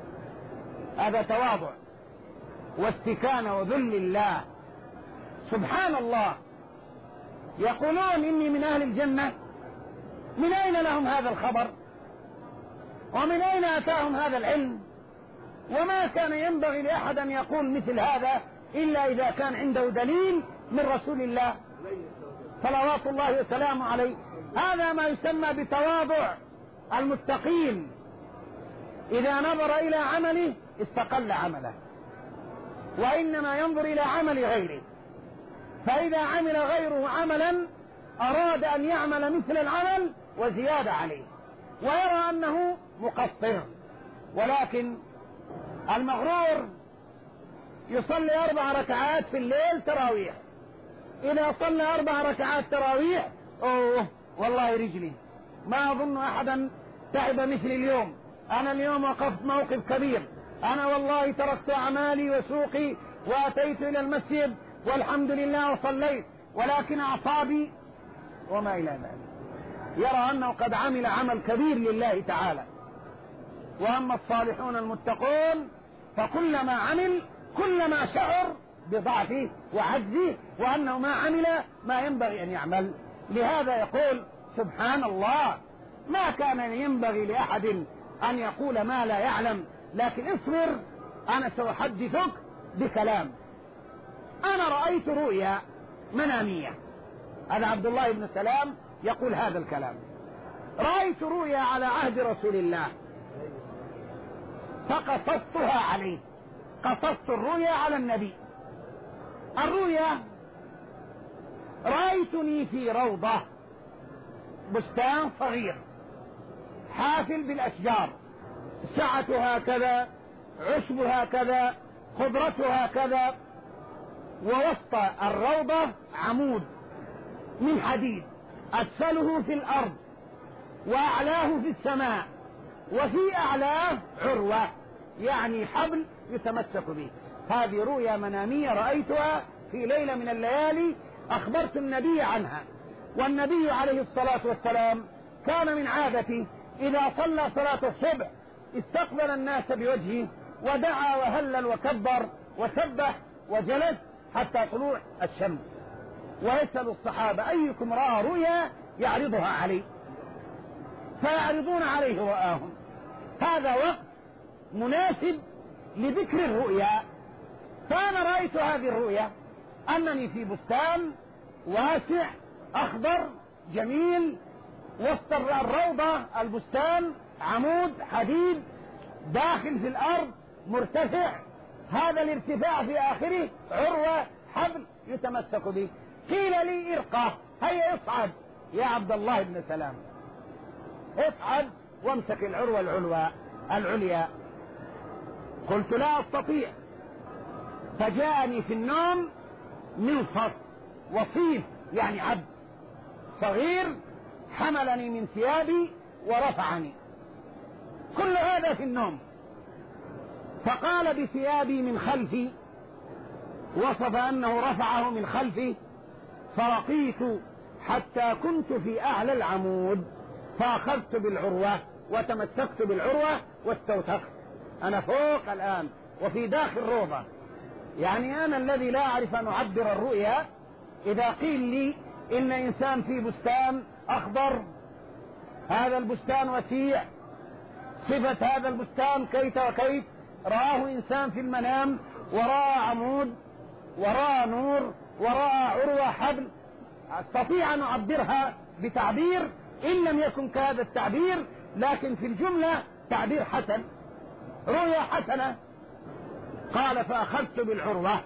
هذا تواضع واستكانة وذل الله. سبحان الله، يقولون إني من أهل الجنة، من أين لهم هذا الخبر؟ ومن أين أتاهم هذا العلم؟ وما كان ينبغي لأحد أن يقول مثل هذا إلا إذا كان عنده دليل من رسول الله صلوات الله وسلامه عليه. هذا ما يسمى بتواضع المتقين. إذا نظر إلى عمله استقل عمله، وإنما ينظر إلى عمل غيره، فإذا عمل غيره عملا أراد أن يعمل مثل العمل وزيادة عليه، ويرى أنه مقصر. ولكن المغرور يصلي أربع ركعات في الليل تراويح، إذا صلى أربع ركعات تراويح أوه والله رجلي ما أظن أحدا تعب مثل اليوم، أنا اليوم وقفت موقف كبير، أنا والله تركت أعمالي وسوقي وأتيت إلى المسجد والحمد لله وصليت، ولكن أعصابي وما إلى ذلك. يرى أنه قد عمل عمل كبير لله تعالى. وأما الصالحون المتقون فكلما عمل كلما شعر بضعفه وعجزه، وأنه ما عمل ما ينبغي أن يعمل. لهذا يقول: سبحان الله، ما كان ينبغي لأحد أن يقول ما لا يعلم، لكن اصبر، أنا سأحدثك بكلام. أنا رأيت رؤيا منامية، هذا عبد الله بن سلام يقول هذا الكلام: رأيت رؤيا على عهد رسول الله فقصصتها عليه، قصصت الرؤيا على النبي. الرؤيا: رأيتني في روضة، بستان صغير حافل بالأشجار، سعتها كذا، عشبها كذا، خضرتها كذا، ووسط الروضة عمود من حديد، أسفله في الأرض وأعلاه في السماء، وفي أعلاه عروة، يعني حبل يتمسك به. هذه رؤيا منامية رأيتها في ليلة من الليالي، أخبرت النبي عنها. والنبي عليه الصلاة والسلام كان من عادته إذا صلى صلاة الصبح استقبل الناس بوجهه ودعا وهلل وكبر وسبح وجلس حتى طلوع الشمس، ويسأل الصحابة: أيكم رأى رؤيا يعرضها عليه؟ فيعرضون عليه رؤاهم. هذا وقت مناسب لذكر الرؤيا، فأنا رأيت هذه الرؤيا أنني في بستان واسع أخضر جميل، وسط الروضة البستان عمود حديد داخل في الأرض مرتفع، هذا الارتفاع في آخره عروة حبل يتمسك به. قيل لي ارقى، هيا اصعد يا عبد الله بن سلام، اصعد وامسك العروة العلوى العليا. قلت لا أستطيع. فجاءني في النوم منصف وصيف، يعني عبد صغير، حملني من ثيابي ورفعني، كل هذا في النوم. فقال بثيابي من خلفي، وصف أنه رفعه من خلفي، فرقيت حتى كنت في أعلى العمود، فأخذت بالعروة وتمسكت بالعروة واستوثقت. أنا فوق الآن وفي داخل روضة، يعني أنا الذي لا أعرف أن أعبر الرؤيا. إذا قيل لي إن إنسان في بستان أخضر، هذا البستان وسيع، صفة هذا البستان كيت وكيت، رآه إنسان في المنام، وراء عمود، وراء نور، وراء عروة حبل، أستطيع أن أعبرها بتعبير إن لم يكن كهذا التعبير، لكن في الجملة تعبير حسن، رؤيا حسنة. قال فأخذت بالعروة،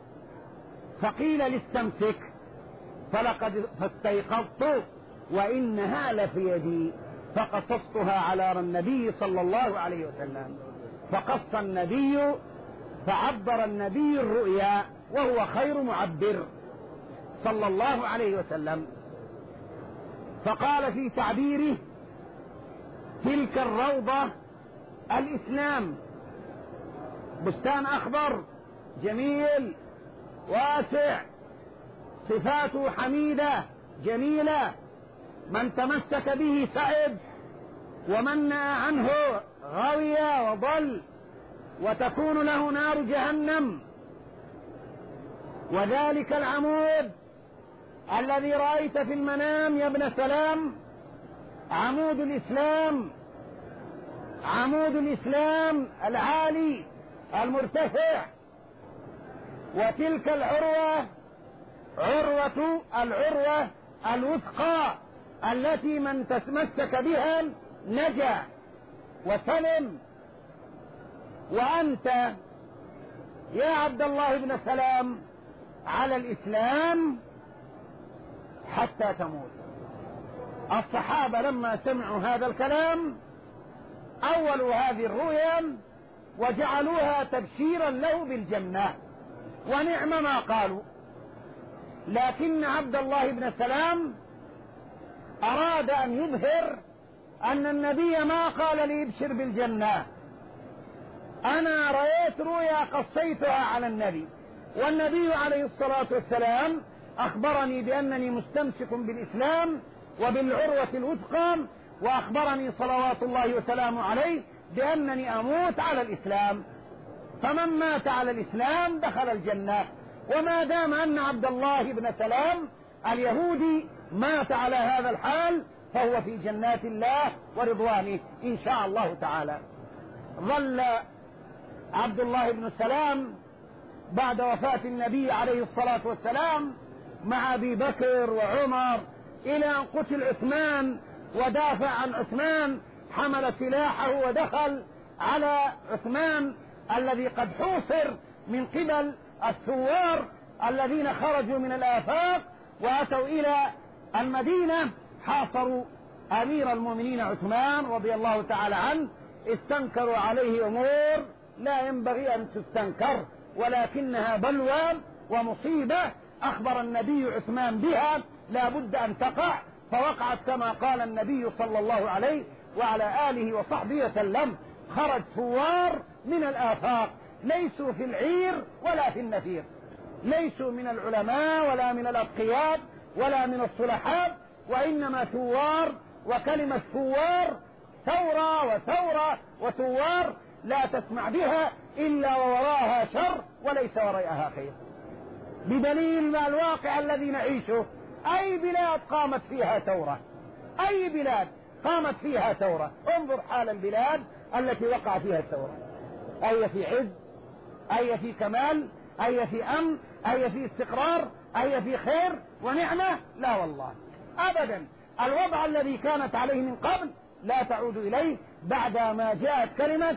فقيل لي استمسك، فلقد فاستيقظت وإنها لفي يدي، فقصصتها على النبي صلى الله عليه وسلم. فقص النبي، فعبر النبي الرؤيا وهو خير معبر صلى الله عليه وسلم. فقال في تعبيره تلك الروضة الإسلام، بستان أخضر جميل واسع، صفاته حميدة جميلة، من تمسك به سعد، ومن نأى عنه غوي وضل، وتكون له نار جهنم. وذلك العمود الذي رأيت في المنام يا ابن سلام عمود الإسلام، عمود الإسلام العالي المرتفع. وتلك العروة عروة العروة الوثقى التي من تتمسك بها نجا وسلم. وأنت يا عبد الله بن سلام على الإسلام حتى تموت. الصحابة لما سمعوا هذا الكلام أولوا هذه الرؤيا وجعلوها تبشيرا له بالجنة، ونعم ما قالوا. لكن عبد الله بن سلام أراد أن يظهر أن النبي ما قال لي ابشر بالجنة، أنا رأيت رؤيا قصيتها على النبي، والنبي عليه الصلاة والسلام أخبرني بأنني مستمسك بالإسلام وبالعروة الوثقى، وأخبرني صلوات الله وسلامه عليه بأنني أموت على الإسلام، فمن مات على الإسلام دخل الجنة. وما دام أن عبد الله بن سلام اليهودي مات على هذا الحال فهو في جنات الله ورضوانه إن شاء الله تعالى. ظل عبد الله بن سلام بعد وفاة النبي عليه الصلاة والسلام مع أبي بكر وعمر إلى أن قتل عثمان، ودافع عن عثمان، حمل سلاحه ودخل على عثمان الذي قد حوصر من قبل الثوار الذين خرجوا من الآفاق وأتوا إلى المدينة، حاصروا أمير المؤمنين عثمان رضي الله تعالى عنه، استنكروا عليه أمور لا ينبغي أن تستنكر، ولكنها بلوى ومصيبة أخبر النبي عثمان بها لا بد أن تقع، فوقعت كما قال النبي صلى الله عليه وعلى آله وصحبه وسلم. خرج ثوار من الآفاق ليسوا في العير ولا في النفير، ليسوا من العلماء ولا من الأتقياء ولا من الصلحاء، وإنما ثوار، وكلمة ثوار ثورة وثورة وثوار لا تسمع بها إلا ووراها شر وليس وراءها خير، بدليل ما الواقع الذي نعيشه. أي بلاد قامت فيها ثورة، أي بلاد قامت فيها ثورة، انظر حال البلاد التي وقع فيها الثورة، أي في عز، أي في كمال، أي في أمن، أي في استقرار، أي في خير ونعمة؟ لا والله أبدا. الوضع الذي كانت عليه من قبل لا تعود إليه بعد ما جاءت كلمة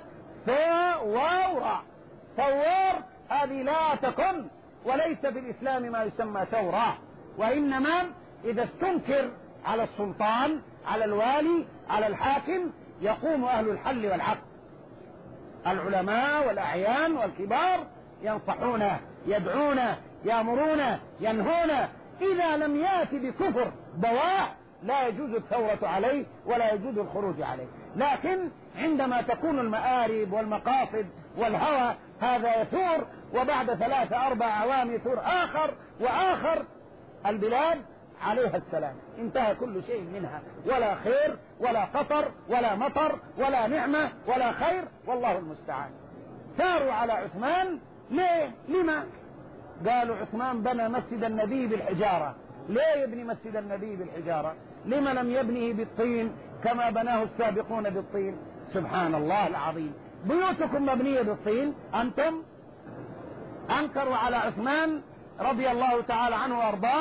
ثوار. ثوار هذه لا تكن، وليس في الإسلام ما يسمى ثورة، وإنما إذا استنكر على السلطان، على الوالي، على الحاكم، يقوم أهل الحل والعقد، العلماء والأعيان والكبار، ينصحون، يدعون، يأمرون، ينهون. إذا لم يأتي بكفر بواح لا يجوز الثورة عليه ولا يجوز الخروج عليه. لكن عندما تكون المآرب والمقاصد والهوى هذا يثور، وبعد ثلاثة أربع أعوام يثور آخر وآخر، البلاد عليها السلام، انتهى كل شيء منها، ولا خير ولا قطر ولا مطر ولا نعمة ولا خير، والله المستعان. ثاروا على عثمان ليه؟ لما؟ قالوا عثمان بنى مسجد النبي بالحجارة. ليه يبني مسجد النبي بالحجارة؟ لما لم يبنيه بالطين كما بناه السابقون بالطين؟ سبحان الله العظيم. بيوتكم مبنية بالطين أنتم. أنكروا على عثمان رضي الله تعالى عنه وأرضاه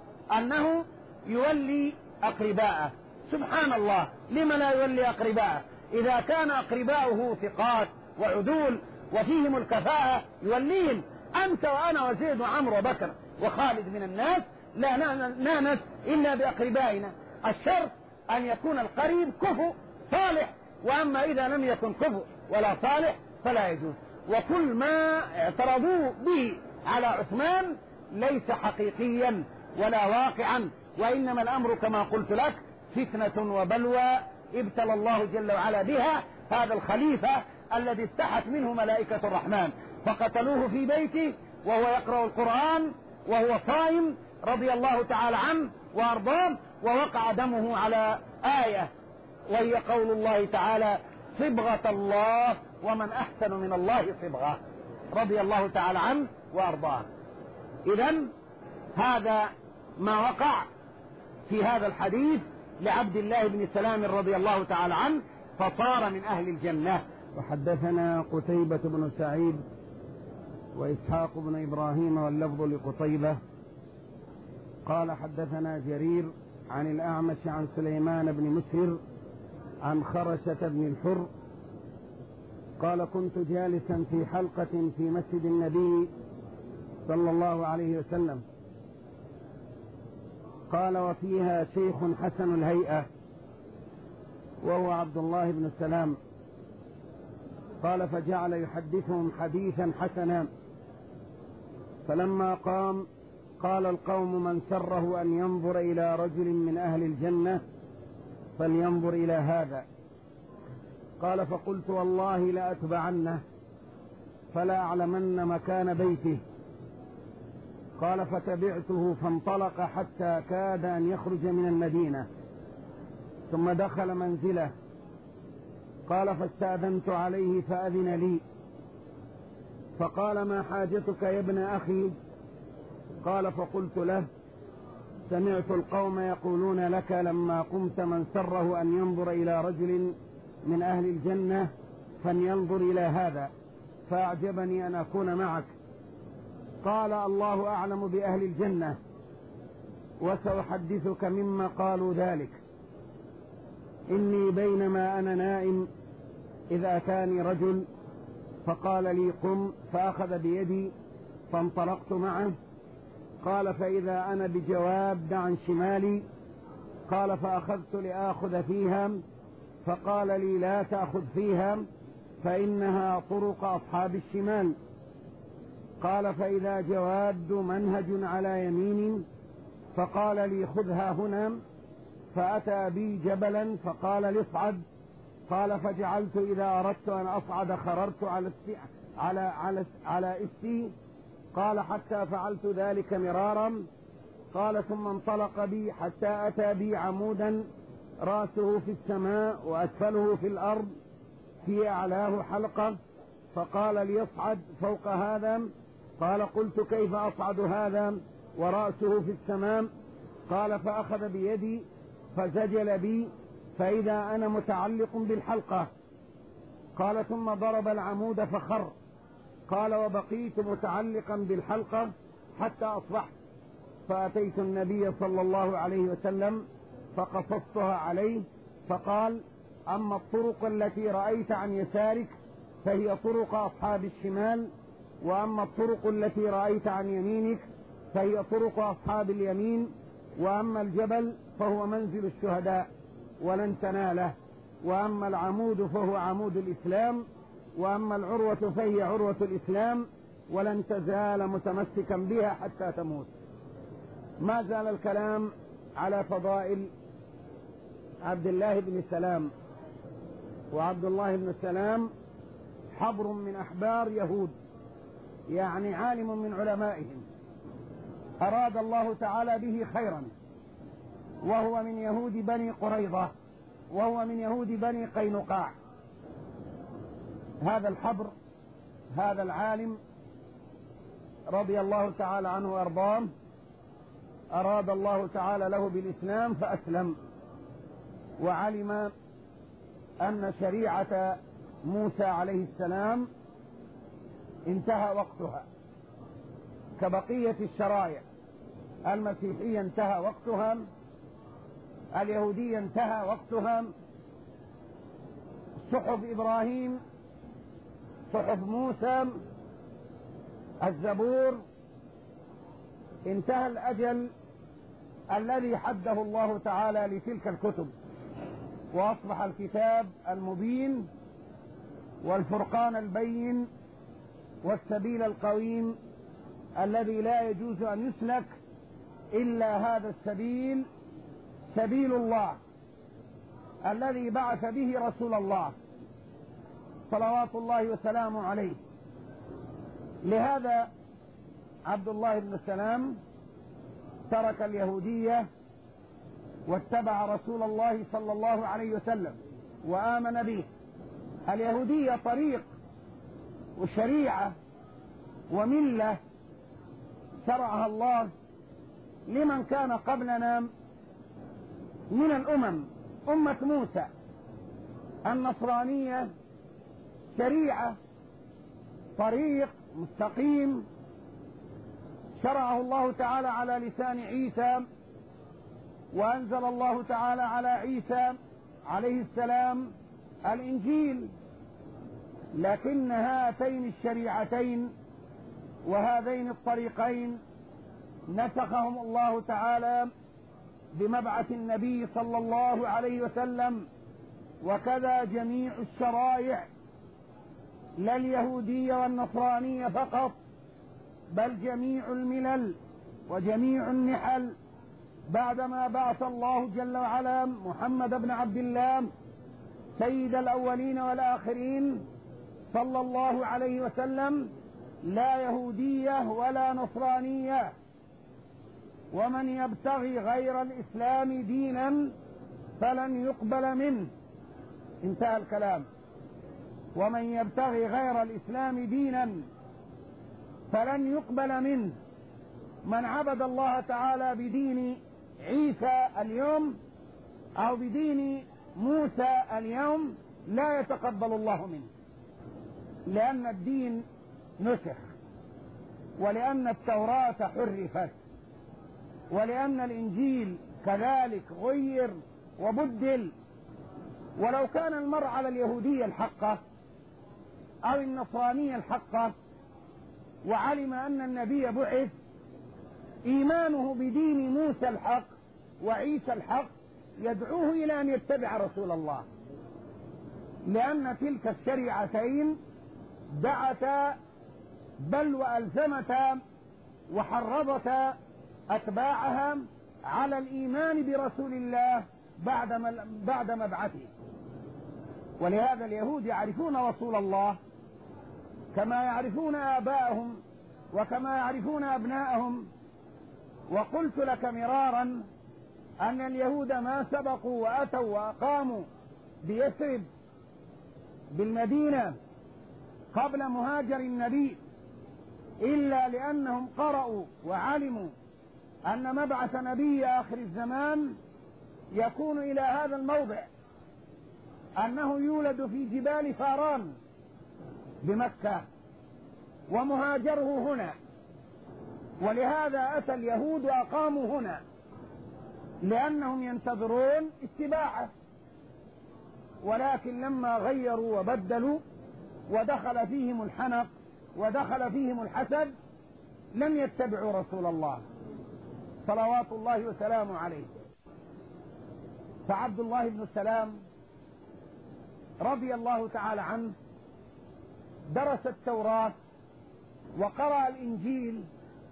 أنه يولي أقرباءه. سبحان الله، لما لا يولي أقرباءه؟ إذا كان أقرباؤه ثقات وعدول وفيهم الكفاءة يوليهم. أنت وأنا وزيد وعمر وبكر وخالد من الناس لا نانس إلا بأقربائنا. الشرط أن يكون القريب كفؤ صالح، وأما إذا لم يكن كفؤ ولا صالح فلا يجوز. وكل ما اعترضوا به على عثمان ليس حقيقيا ولا واقعا، وإنما الأمر كما قلت لك فتنة وبلوى ابتلى الله جل وعلا بها هذا الخليفة الذي استحت منه ملائكة الرحمن، فقتلوه في بيته وهو يقرأ القرآن وهو صائم رضي الله تعالى عنه وأرضاه، ووقع دمه على آية وهي قول الله تعالى صبغة الله ومن أحسن من الله صبغة، رضي الله تعالى عنه وأرضاه. إذن هذا ما وقع في هذا الحديث لعبد الله بن سلام رضي الله تعالى عنه، فصار من أهل الجنة. وحدثنا قتيبة بن سعيد وإسحاق بن إبراهيم واللفظ لقتيبة قال حدثنا جرير عن الأعمش عن سليمان بن مسهر عن خرشة بن الحر قال كنت جالسا في حلقة في مسجد النبي صلى الله عليه وسلم، قال وفيها شيخ حسن الهيئة وهو عبد الله بن سلام، قال فجعل يحدثهم حديثا حسنا، فلما قام قال القوم من سره أن ينظر إلى رجل من أهل الجنة فلينظر إلى هذا. قال فقلت والله لأتبعنه فلا أعلمن مكان بيته. قال فتبعته فانطلق حتى كاد أن يخرج من المدينة، ثم دخل منزله. قال فاستأذنت عليه فأذن لي، فقال ما حاجتك يا ابن أخي؟ قال فقلت له سمعت القوم يقولون لك لما قمت من سره أن ينظر إلى رجل من أهل الجنة فلينظر إلى هذا، فأعجبني أن أكون معك. قال الله أعلم بأهل الجنة وسأحدثك مما قالوا ذلك. إني بينما أنا نائم إذ أتاني رجل فقال لي قم، فأخذ بيدي فانطلقت معه. قال فإذا أنا بجواد عن شمالي. قال فأخذت لآخذ فيها، فقال لي لا تأخذ فيها فإنها طرق أصحاب الشمال. قال فإذا جواد منهج على يمين، فقال لي خذها هنا، فأتى بي جبلا فقال لي اصعد. قال فجعلت إذا أردت أن أصعد خررت على على على على إستي. قال حتى فعلت ذلك مرارا. قال ثم انطلق بي حتى أتى بي عمودا رأسه في السماء وأسفله في الأرض في أعلاه حلقة، فقال لي اصعد فوق هذا. قال قلت كيف أصعد هذا ورأسه في السماء؟ قال فأخذ بيدي فزجل بي فإذا أنا متعلق بالحلقة. قال ثم ضرب العمود فخر. قال وبقيت متعلقا بالحلقة حتى أصبحت، فأتيت النبي صلى الله عليه وسلم فقصصتها عليه، فقال أما الطرق التي رأيت عن يسارك فهي طرق أصحاب الشمال، وأما الطرق التي رأيت عن يمينك فهي طرق أصحاب اليمين، وأما الجبل فهو منزل الشهداء ولن تناله، وأما العمود فهو عمود الإسلام، وأما العروة فهي عروة الإسلام ولن تزال متمسكا بها حتى تموت. ما زال الكلام على فضائل عبد الله بن سلام. وعبد الله بن سلام حبر من أحبار يهود، يعني عالم من علمائهم، أراد الله تعالى به خيرا، وهو من يهود بني قريظة، وهو من يهود بني قينقاع. هذا الحبر، هذا العالم رضي الله تعالى عنه وارضاه، أراد الله تعالى له بالإسلام فأسلم، وعلم أن شريعة موسى عليه السلام انتهى وقتها كبقية الشرائع. المسيحية انتهى وقتها، اليهودية انتهى وقتها، صحف إبراهيم، صحف موسى، الزبور، انتهى الأجل الذي حده الله تعالى لتلك الكتب، وأصبح الكتاب المبين والفرقان البين والسبيل القويم الذي لا يجوز أن يسلك إلا هذا السبيل، سبيل الله الذي بعث به رسول الله صلوات الله وسلامه عليه. لهذا عبد الله بن سلام ترك اليهودية واتبع رسول الله صلى الله عليه وسلم وآمن به. اليهودية طريق وشريعة وملة شرعها الله لمن كان قبلنا من الأمم، أمة موسى. النصرانية شريعة، طريق مستقيم شرعه الله تعالى على لسان عيسى، وأنزل الله تعالى على عيسى عليه السلام الإنجيل. لكن هاتين الشريعتين وهذين الطريقين نسخهم الله تعالى بمبعث النبي صلى الله عليه وسلم، وكذا جميع الشرائع، لا اليهودية والنصرانية فقط، بل جميع الملل وجميع النحل بعدما بعث الله جل وعلا محمد بن عبد الله سيد الأولين والآخرين صلى الله عليه وسلم، لا يهودية ولا نصرانية. ومن يبتغي غير الإسلام دينا فلن يقبل منه، انتهى الكلام. ومن يبتغي غير الإسلام دينا فلن يقبل منه. من عبد الله تعالى بدين عيسى اليوم أو بدين موسى اليوم لا يتقبل الله منه، لأن الدين نسخ، ولأن التوراة حرفت، ولأن الإنجيل كذلك غير وبدل. ولو كان المرء على اليهودية الحقة أو النصرانية الحقة وعلم أن النبي بعث، إيمانه بدين موسى الحق وعيسى الحق يدعوه إلى أن يتبع رسول الله، لأن تلك الشريعتين دعتا بل وألزمتا وحرضتا أتباعها على الإيمان برسول الله بعد بعد مبعثه. ولهذا اليهود يعرفون رسول الله كما يعرفون آباءهم وكما يعرفون أبناءهم. وقلت لك مرارا أن اليهود ما سبقوا وأتوا وأقاموا بيثرب بالمدينة قبل مهاجر النبي إلا لأنهم قرأوا وعلموا أن مبعث نبي آخر الزمان يكون إلى هذا الموضع، أنه يولد في جبال فاران بمكة، ومهاجره هنا، ولهذا أتى اليهود وأقاموا هنا لأنهم ينتظرون اتباعه، ولكن لما غيروا وبدلوا ودخل فيهم الحنق ودخل فيهم الحسد لم يتبعوا رسول الله صلوات الله وسلامه عليه. فعبد الله بن سلام رضي الله تعالى عنه درس التوراة وقرأ الإنجيل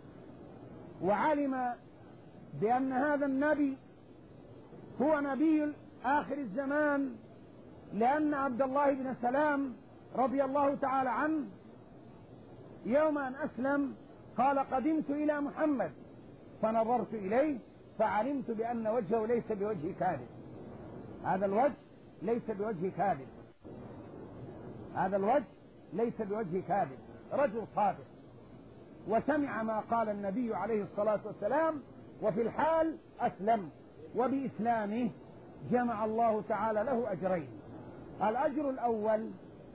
وعلم بأن هذا النبي هو نبي آخر الزمان، لأن عبد الله بن سلام رضي الله تعالى عنه يوم أن أسلم قال قدمت إلى محمد فنظرت إليه فعلمت بأن وجهه ليس بوجه كاذب، هذا الوجه ليس بوجه كاذب، هذا الوجه ليس بوجه كاذب، رجل صادق. وسمع ما قال النبي عليه الصلاة والسلام وفي الحال أسلم، وبإسلامه جمع الله تعالى له أجرين. الأجر الأول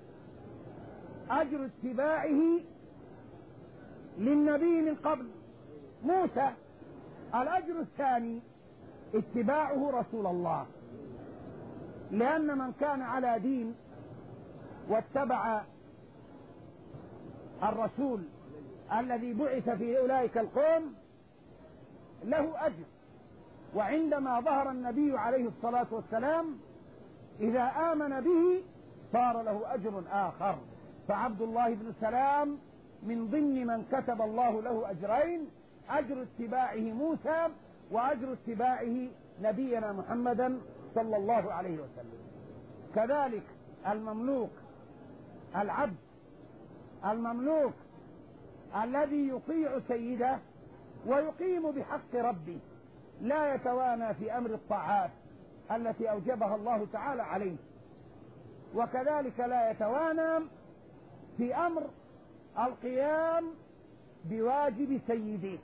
أجر اتباعه للنبي من قبل موسى، الأجر الثاني اتباعه رسول الله، لأن من كان على دين واتبع الرسول الذي بعث في أولئك القوم له أجر. وعندما ظهر النبي عليه الصلاة والسلام إذا آمن به صار له أجر آخر. فعبد الله بن سلام من ضمن من كتب الله له أجرين، أجر اتباعه موسى وأجر اتباعه نبينا محمدا صلى الله عليه وسلم. كذلك المملوك، العبد المملوك الذي يطيع سيده ويقيم بحق ربه، لا يتوانى في أمر الطاعات التي أوجبها الله تعالى عليه، وكذلك لا يتوانى في أمر القيام بواجب سيده،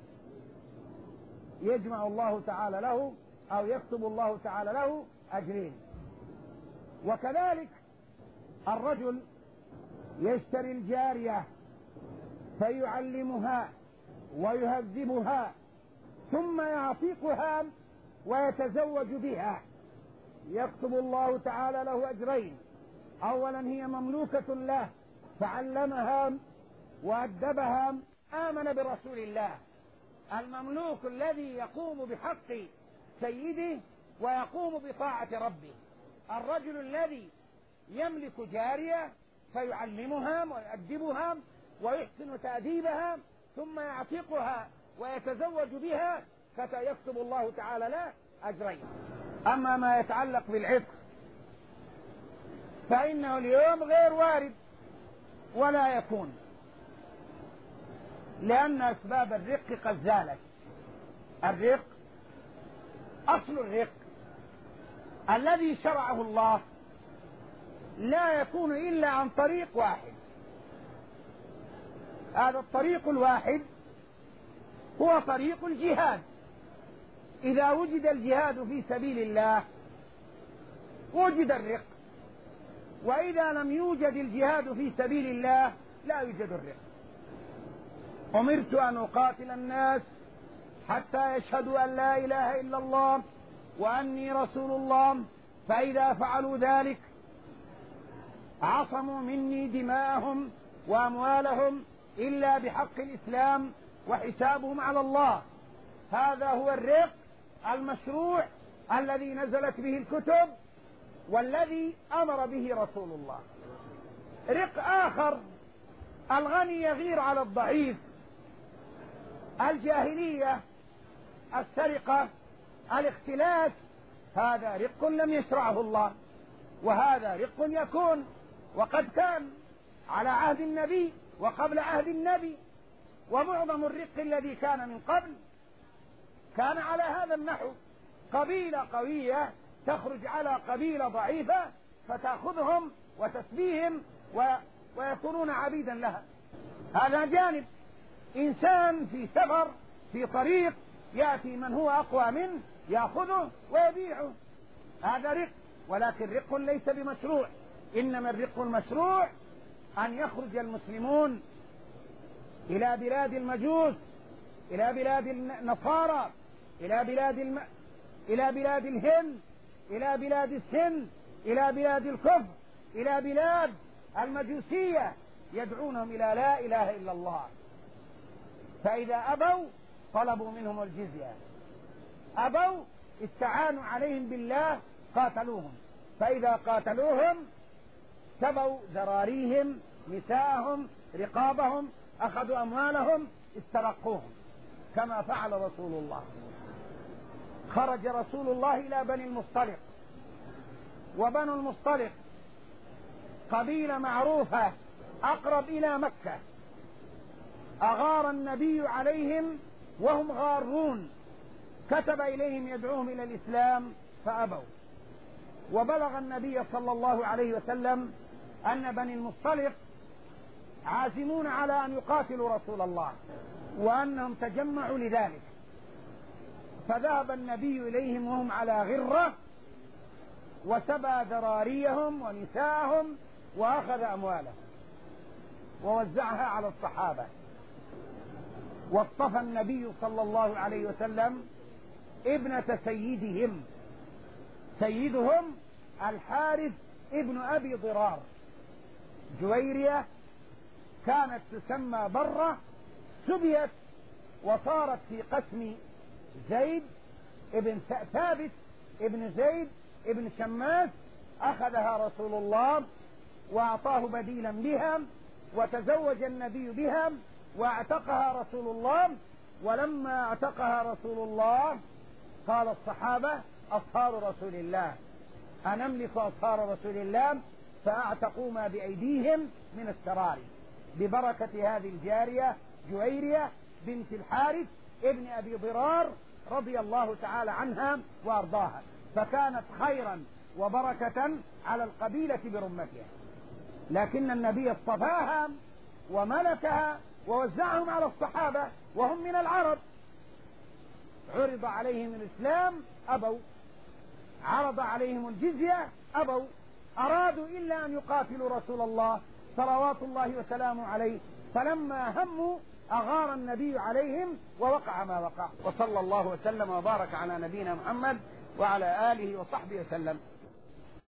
يجمع الله تعالى له أو يكتب الله تعالى له أجرين. وكذلك الرجل يشتري الجارية فيعلمها ويهذبها ثم يعتقها ويتزوج بها، يكتب الله تعالى له أجرين. أولا هي مملوكة له فعلمها وأدبها، آمن برسول الله. المملوك الذي يقوم بحق سيده ويقوم بطاعة ربه. الرجل الذي يملك جارية فيعلمها ويؤدبها ويحسن تأديبها ثم يعتقها ويتزوج بها فسيكتب الله تعالى له أجرين. أما ما يتعلق بالعتق فإنه اليوم غير وارد ولا يكون، لأن أسباب الرق قد زالت. الرق أصل الرق الذي شرعه الله لا يكون إلا عن طريق واحد، هذا الطريق الواحد هو طريق الجهاد. إذا وجد الجهاد في سبيل الله وجد الرق، وإذا لم يوجد الجهاد في سبيل الله لا يوجد الرق. أمرت أن أقاتل الناس حتى يشهدوا أن لا إله إلا الله وأني رسول الله، فإذا فعلوا ذلك عصموا مني دماءهم وأموالهم إلا بحق الإسلام وحسابهم على الله. هذا هو الرق المشروع الذي نزلت به الكتب والذي أمر به رسول الله. رق آخر الغني يغير على الضعيف، الجاهلية، السرقة، الاختلاس، هذا رق لم يشرعه الله، وهذا رق يكون وقد كان على عهد النبي وقبل عهد النبي. ومعظم الرق الذي كان من قبل كان على هذا النحو، قبيلة قوية تخرج على قبيلة ضعيفة فتأخذهم وتسبيهم و... ويكونون عبيدا لها. هذا جانب. إنسان في سفر في طريق يأتي من هو أقوى منه يأخذه ويبيعه، هذا رق، ولكن رق ليس بمشروع. إنما الرق المشروع أن يخرج المسلمون إلى بلاد المجوس، إلى بلاد النصارى، إلى بلاد الم... إلى بلاد الهند، إلى بلاد السند، إلى بلاد الكفر، إلى بلاد المجوسية، يدعونهم إلى لا إله إلا الله. فإذا أبوا طلبوا منهم الجزية، أبوا استعانوا عليهم بالله قاتلوهم، فإذا قاتلوهم سبوا ذراريهم، نساءهم، رقابهم، أخذوا أموالهم، استرقوهم، كما فعل رسول الله. خرج رسول الله إلى بني المصطلق، وبنو المصطلق قبيلة معروفة أقرب إلى مكة، أغار النبي عليهم وهم غارون، كتب إليهم يدعوهم إلى الإسلام فأبوا. وبلغ النبي صلى الله عليه وسلم أن بني المصطلق عازمون على أن يقاتلوا رسول الله، وأنهم تجمعوا لذلك، فذهب النبي إليهم وهم على غرة، وسبى ذراريهم ونساءهم، وأخذ أموالهم ووزعها على الصحابة. واصطفى النبي صلى الله عليه وسلم ابنة سيدهم، سيدهم الحارث ابن أبي ضرار، جويرية كانت تسمى برة، سبيت وصارت في قسم زيد ابن ثابت ابن زيد ابن شماس، أخذها رسول الله وأعطاه بديلا بها، وتزوج النبي بها واعتقها رسول الله. ولما اعتقها رسول الله قال الصحابة أصهار رسول الله، أنملك أصهار رسول الله، فأعتقوا ما بأيديهم من السرار ببركة هذه الجارية جويرية بنت الحارث ابن أبي ضرار رضي الله تعالى عنها وأرضاها، فكانت خيرا وبركة على القبيلة برمتها. لكن النبي اصطفاها وملكها ووزعهم على الصحابة وهم من العرب. عرض عليهم الإسلام أبوا، عرض عليهم الجزية أبوا، أرادوا إلا أن يقاتلوا رسول الله صلوات الله وسلامه عليه، فلما هموا أغار النبي عليهم ووقع ما وقع. وصلى الله وسلم وبارك على نبينا محمد وعلى آله وصحبه وسلم.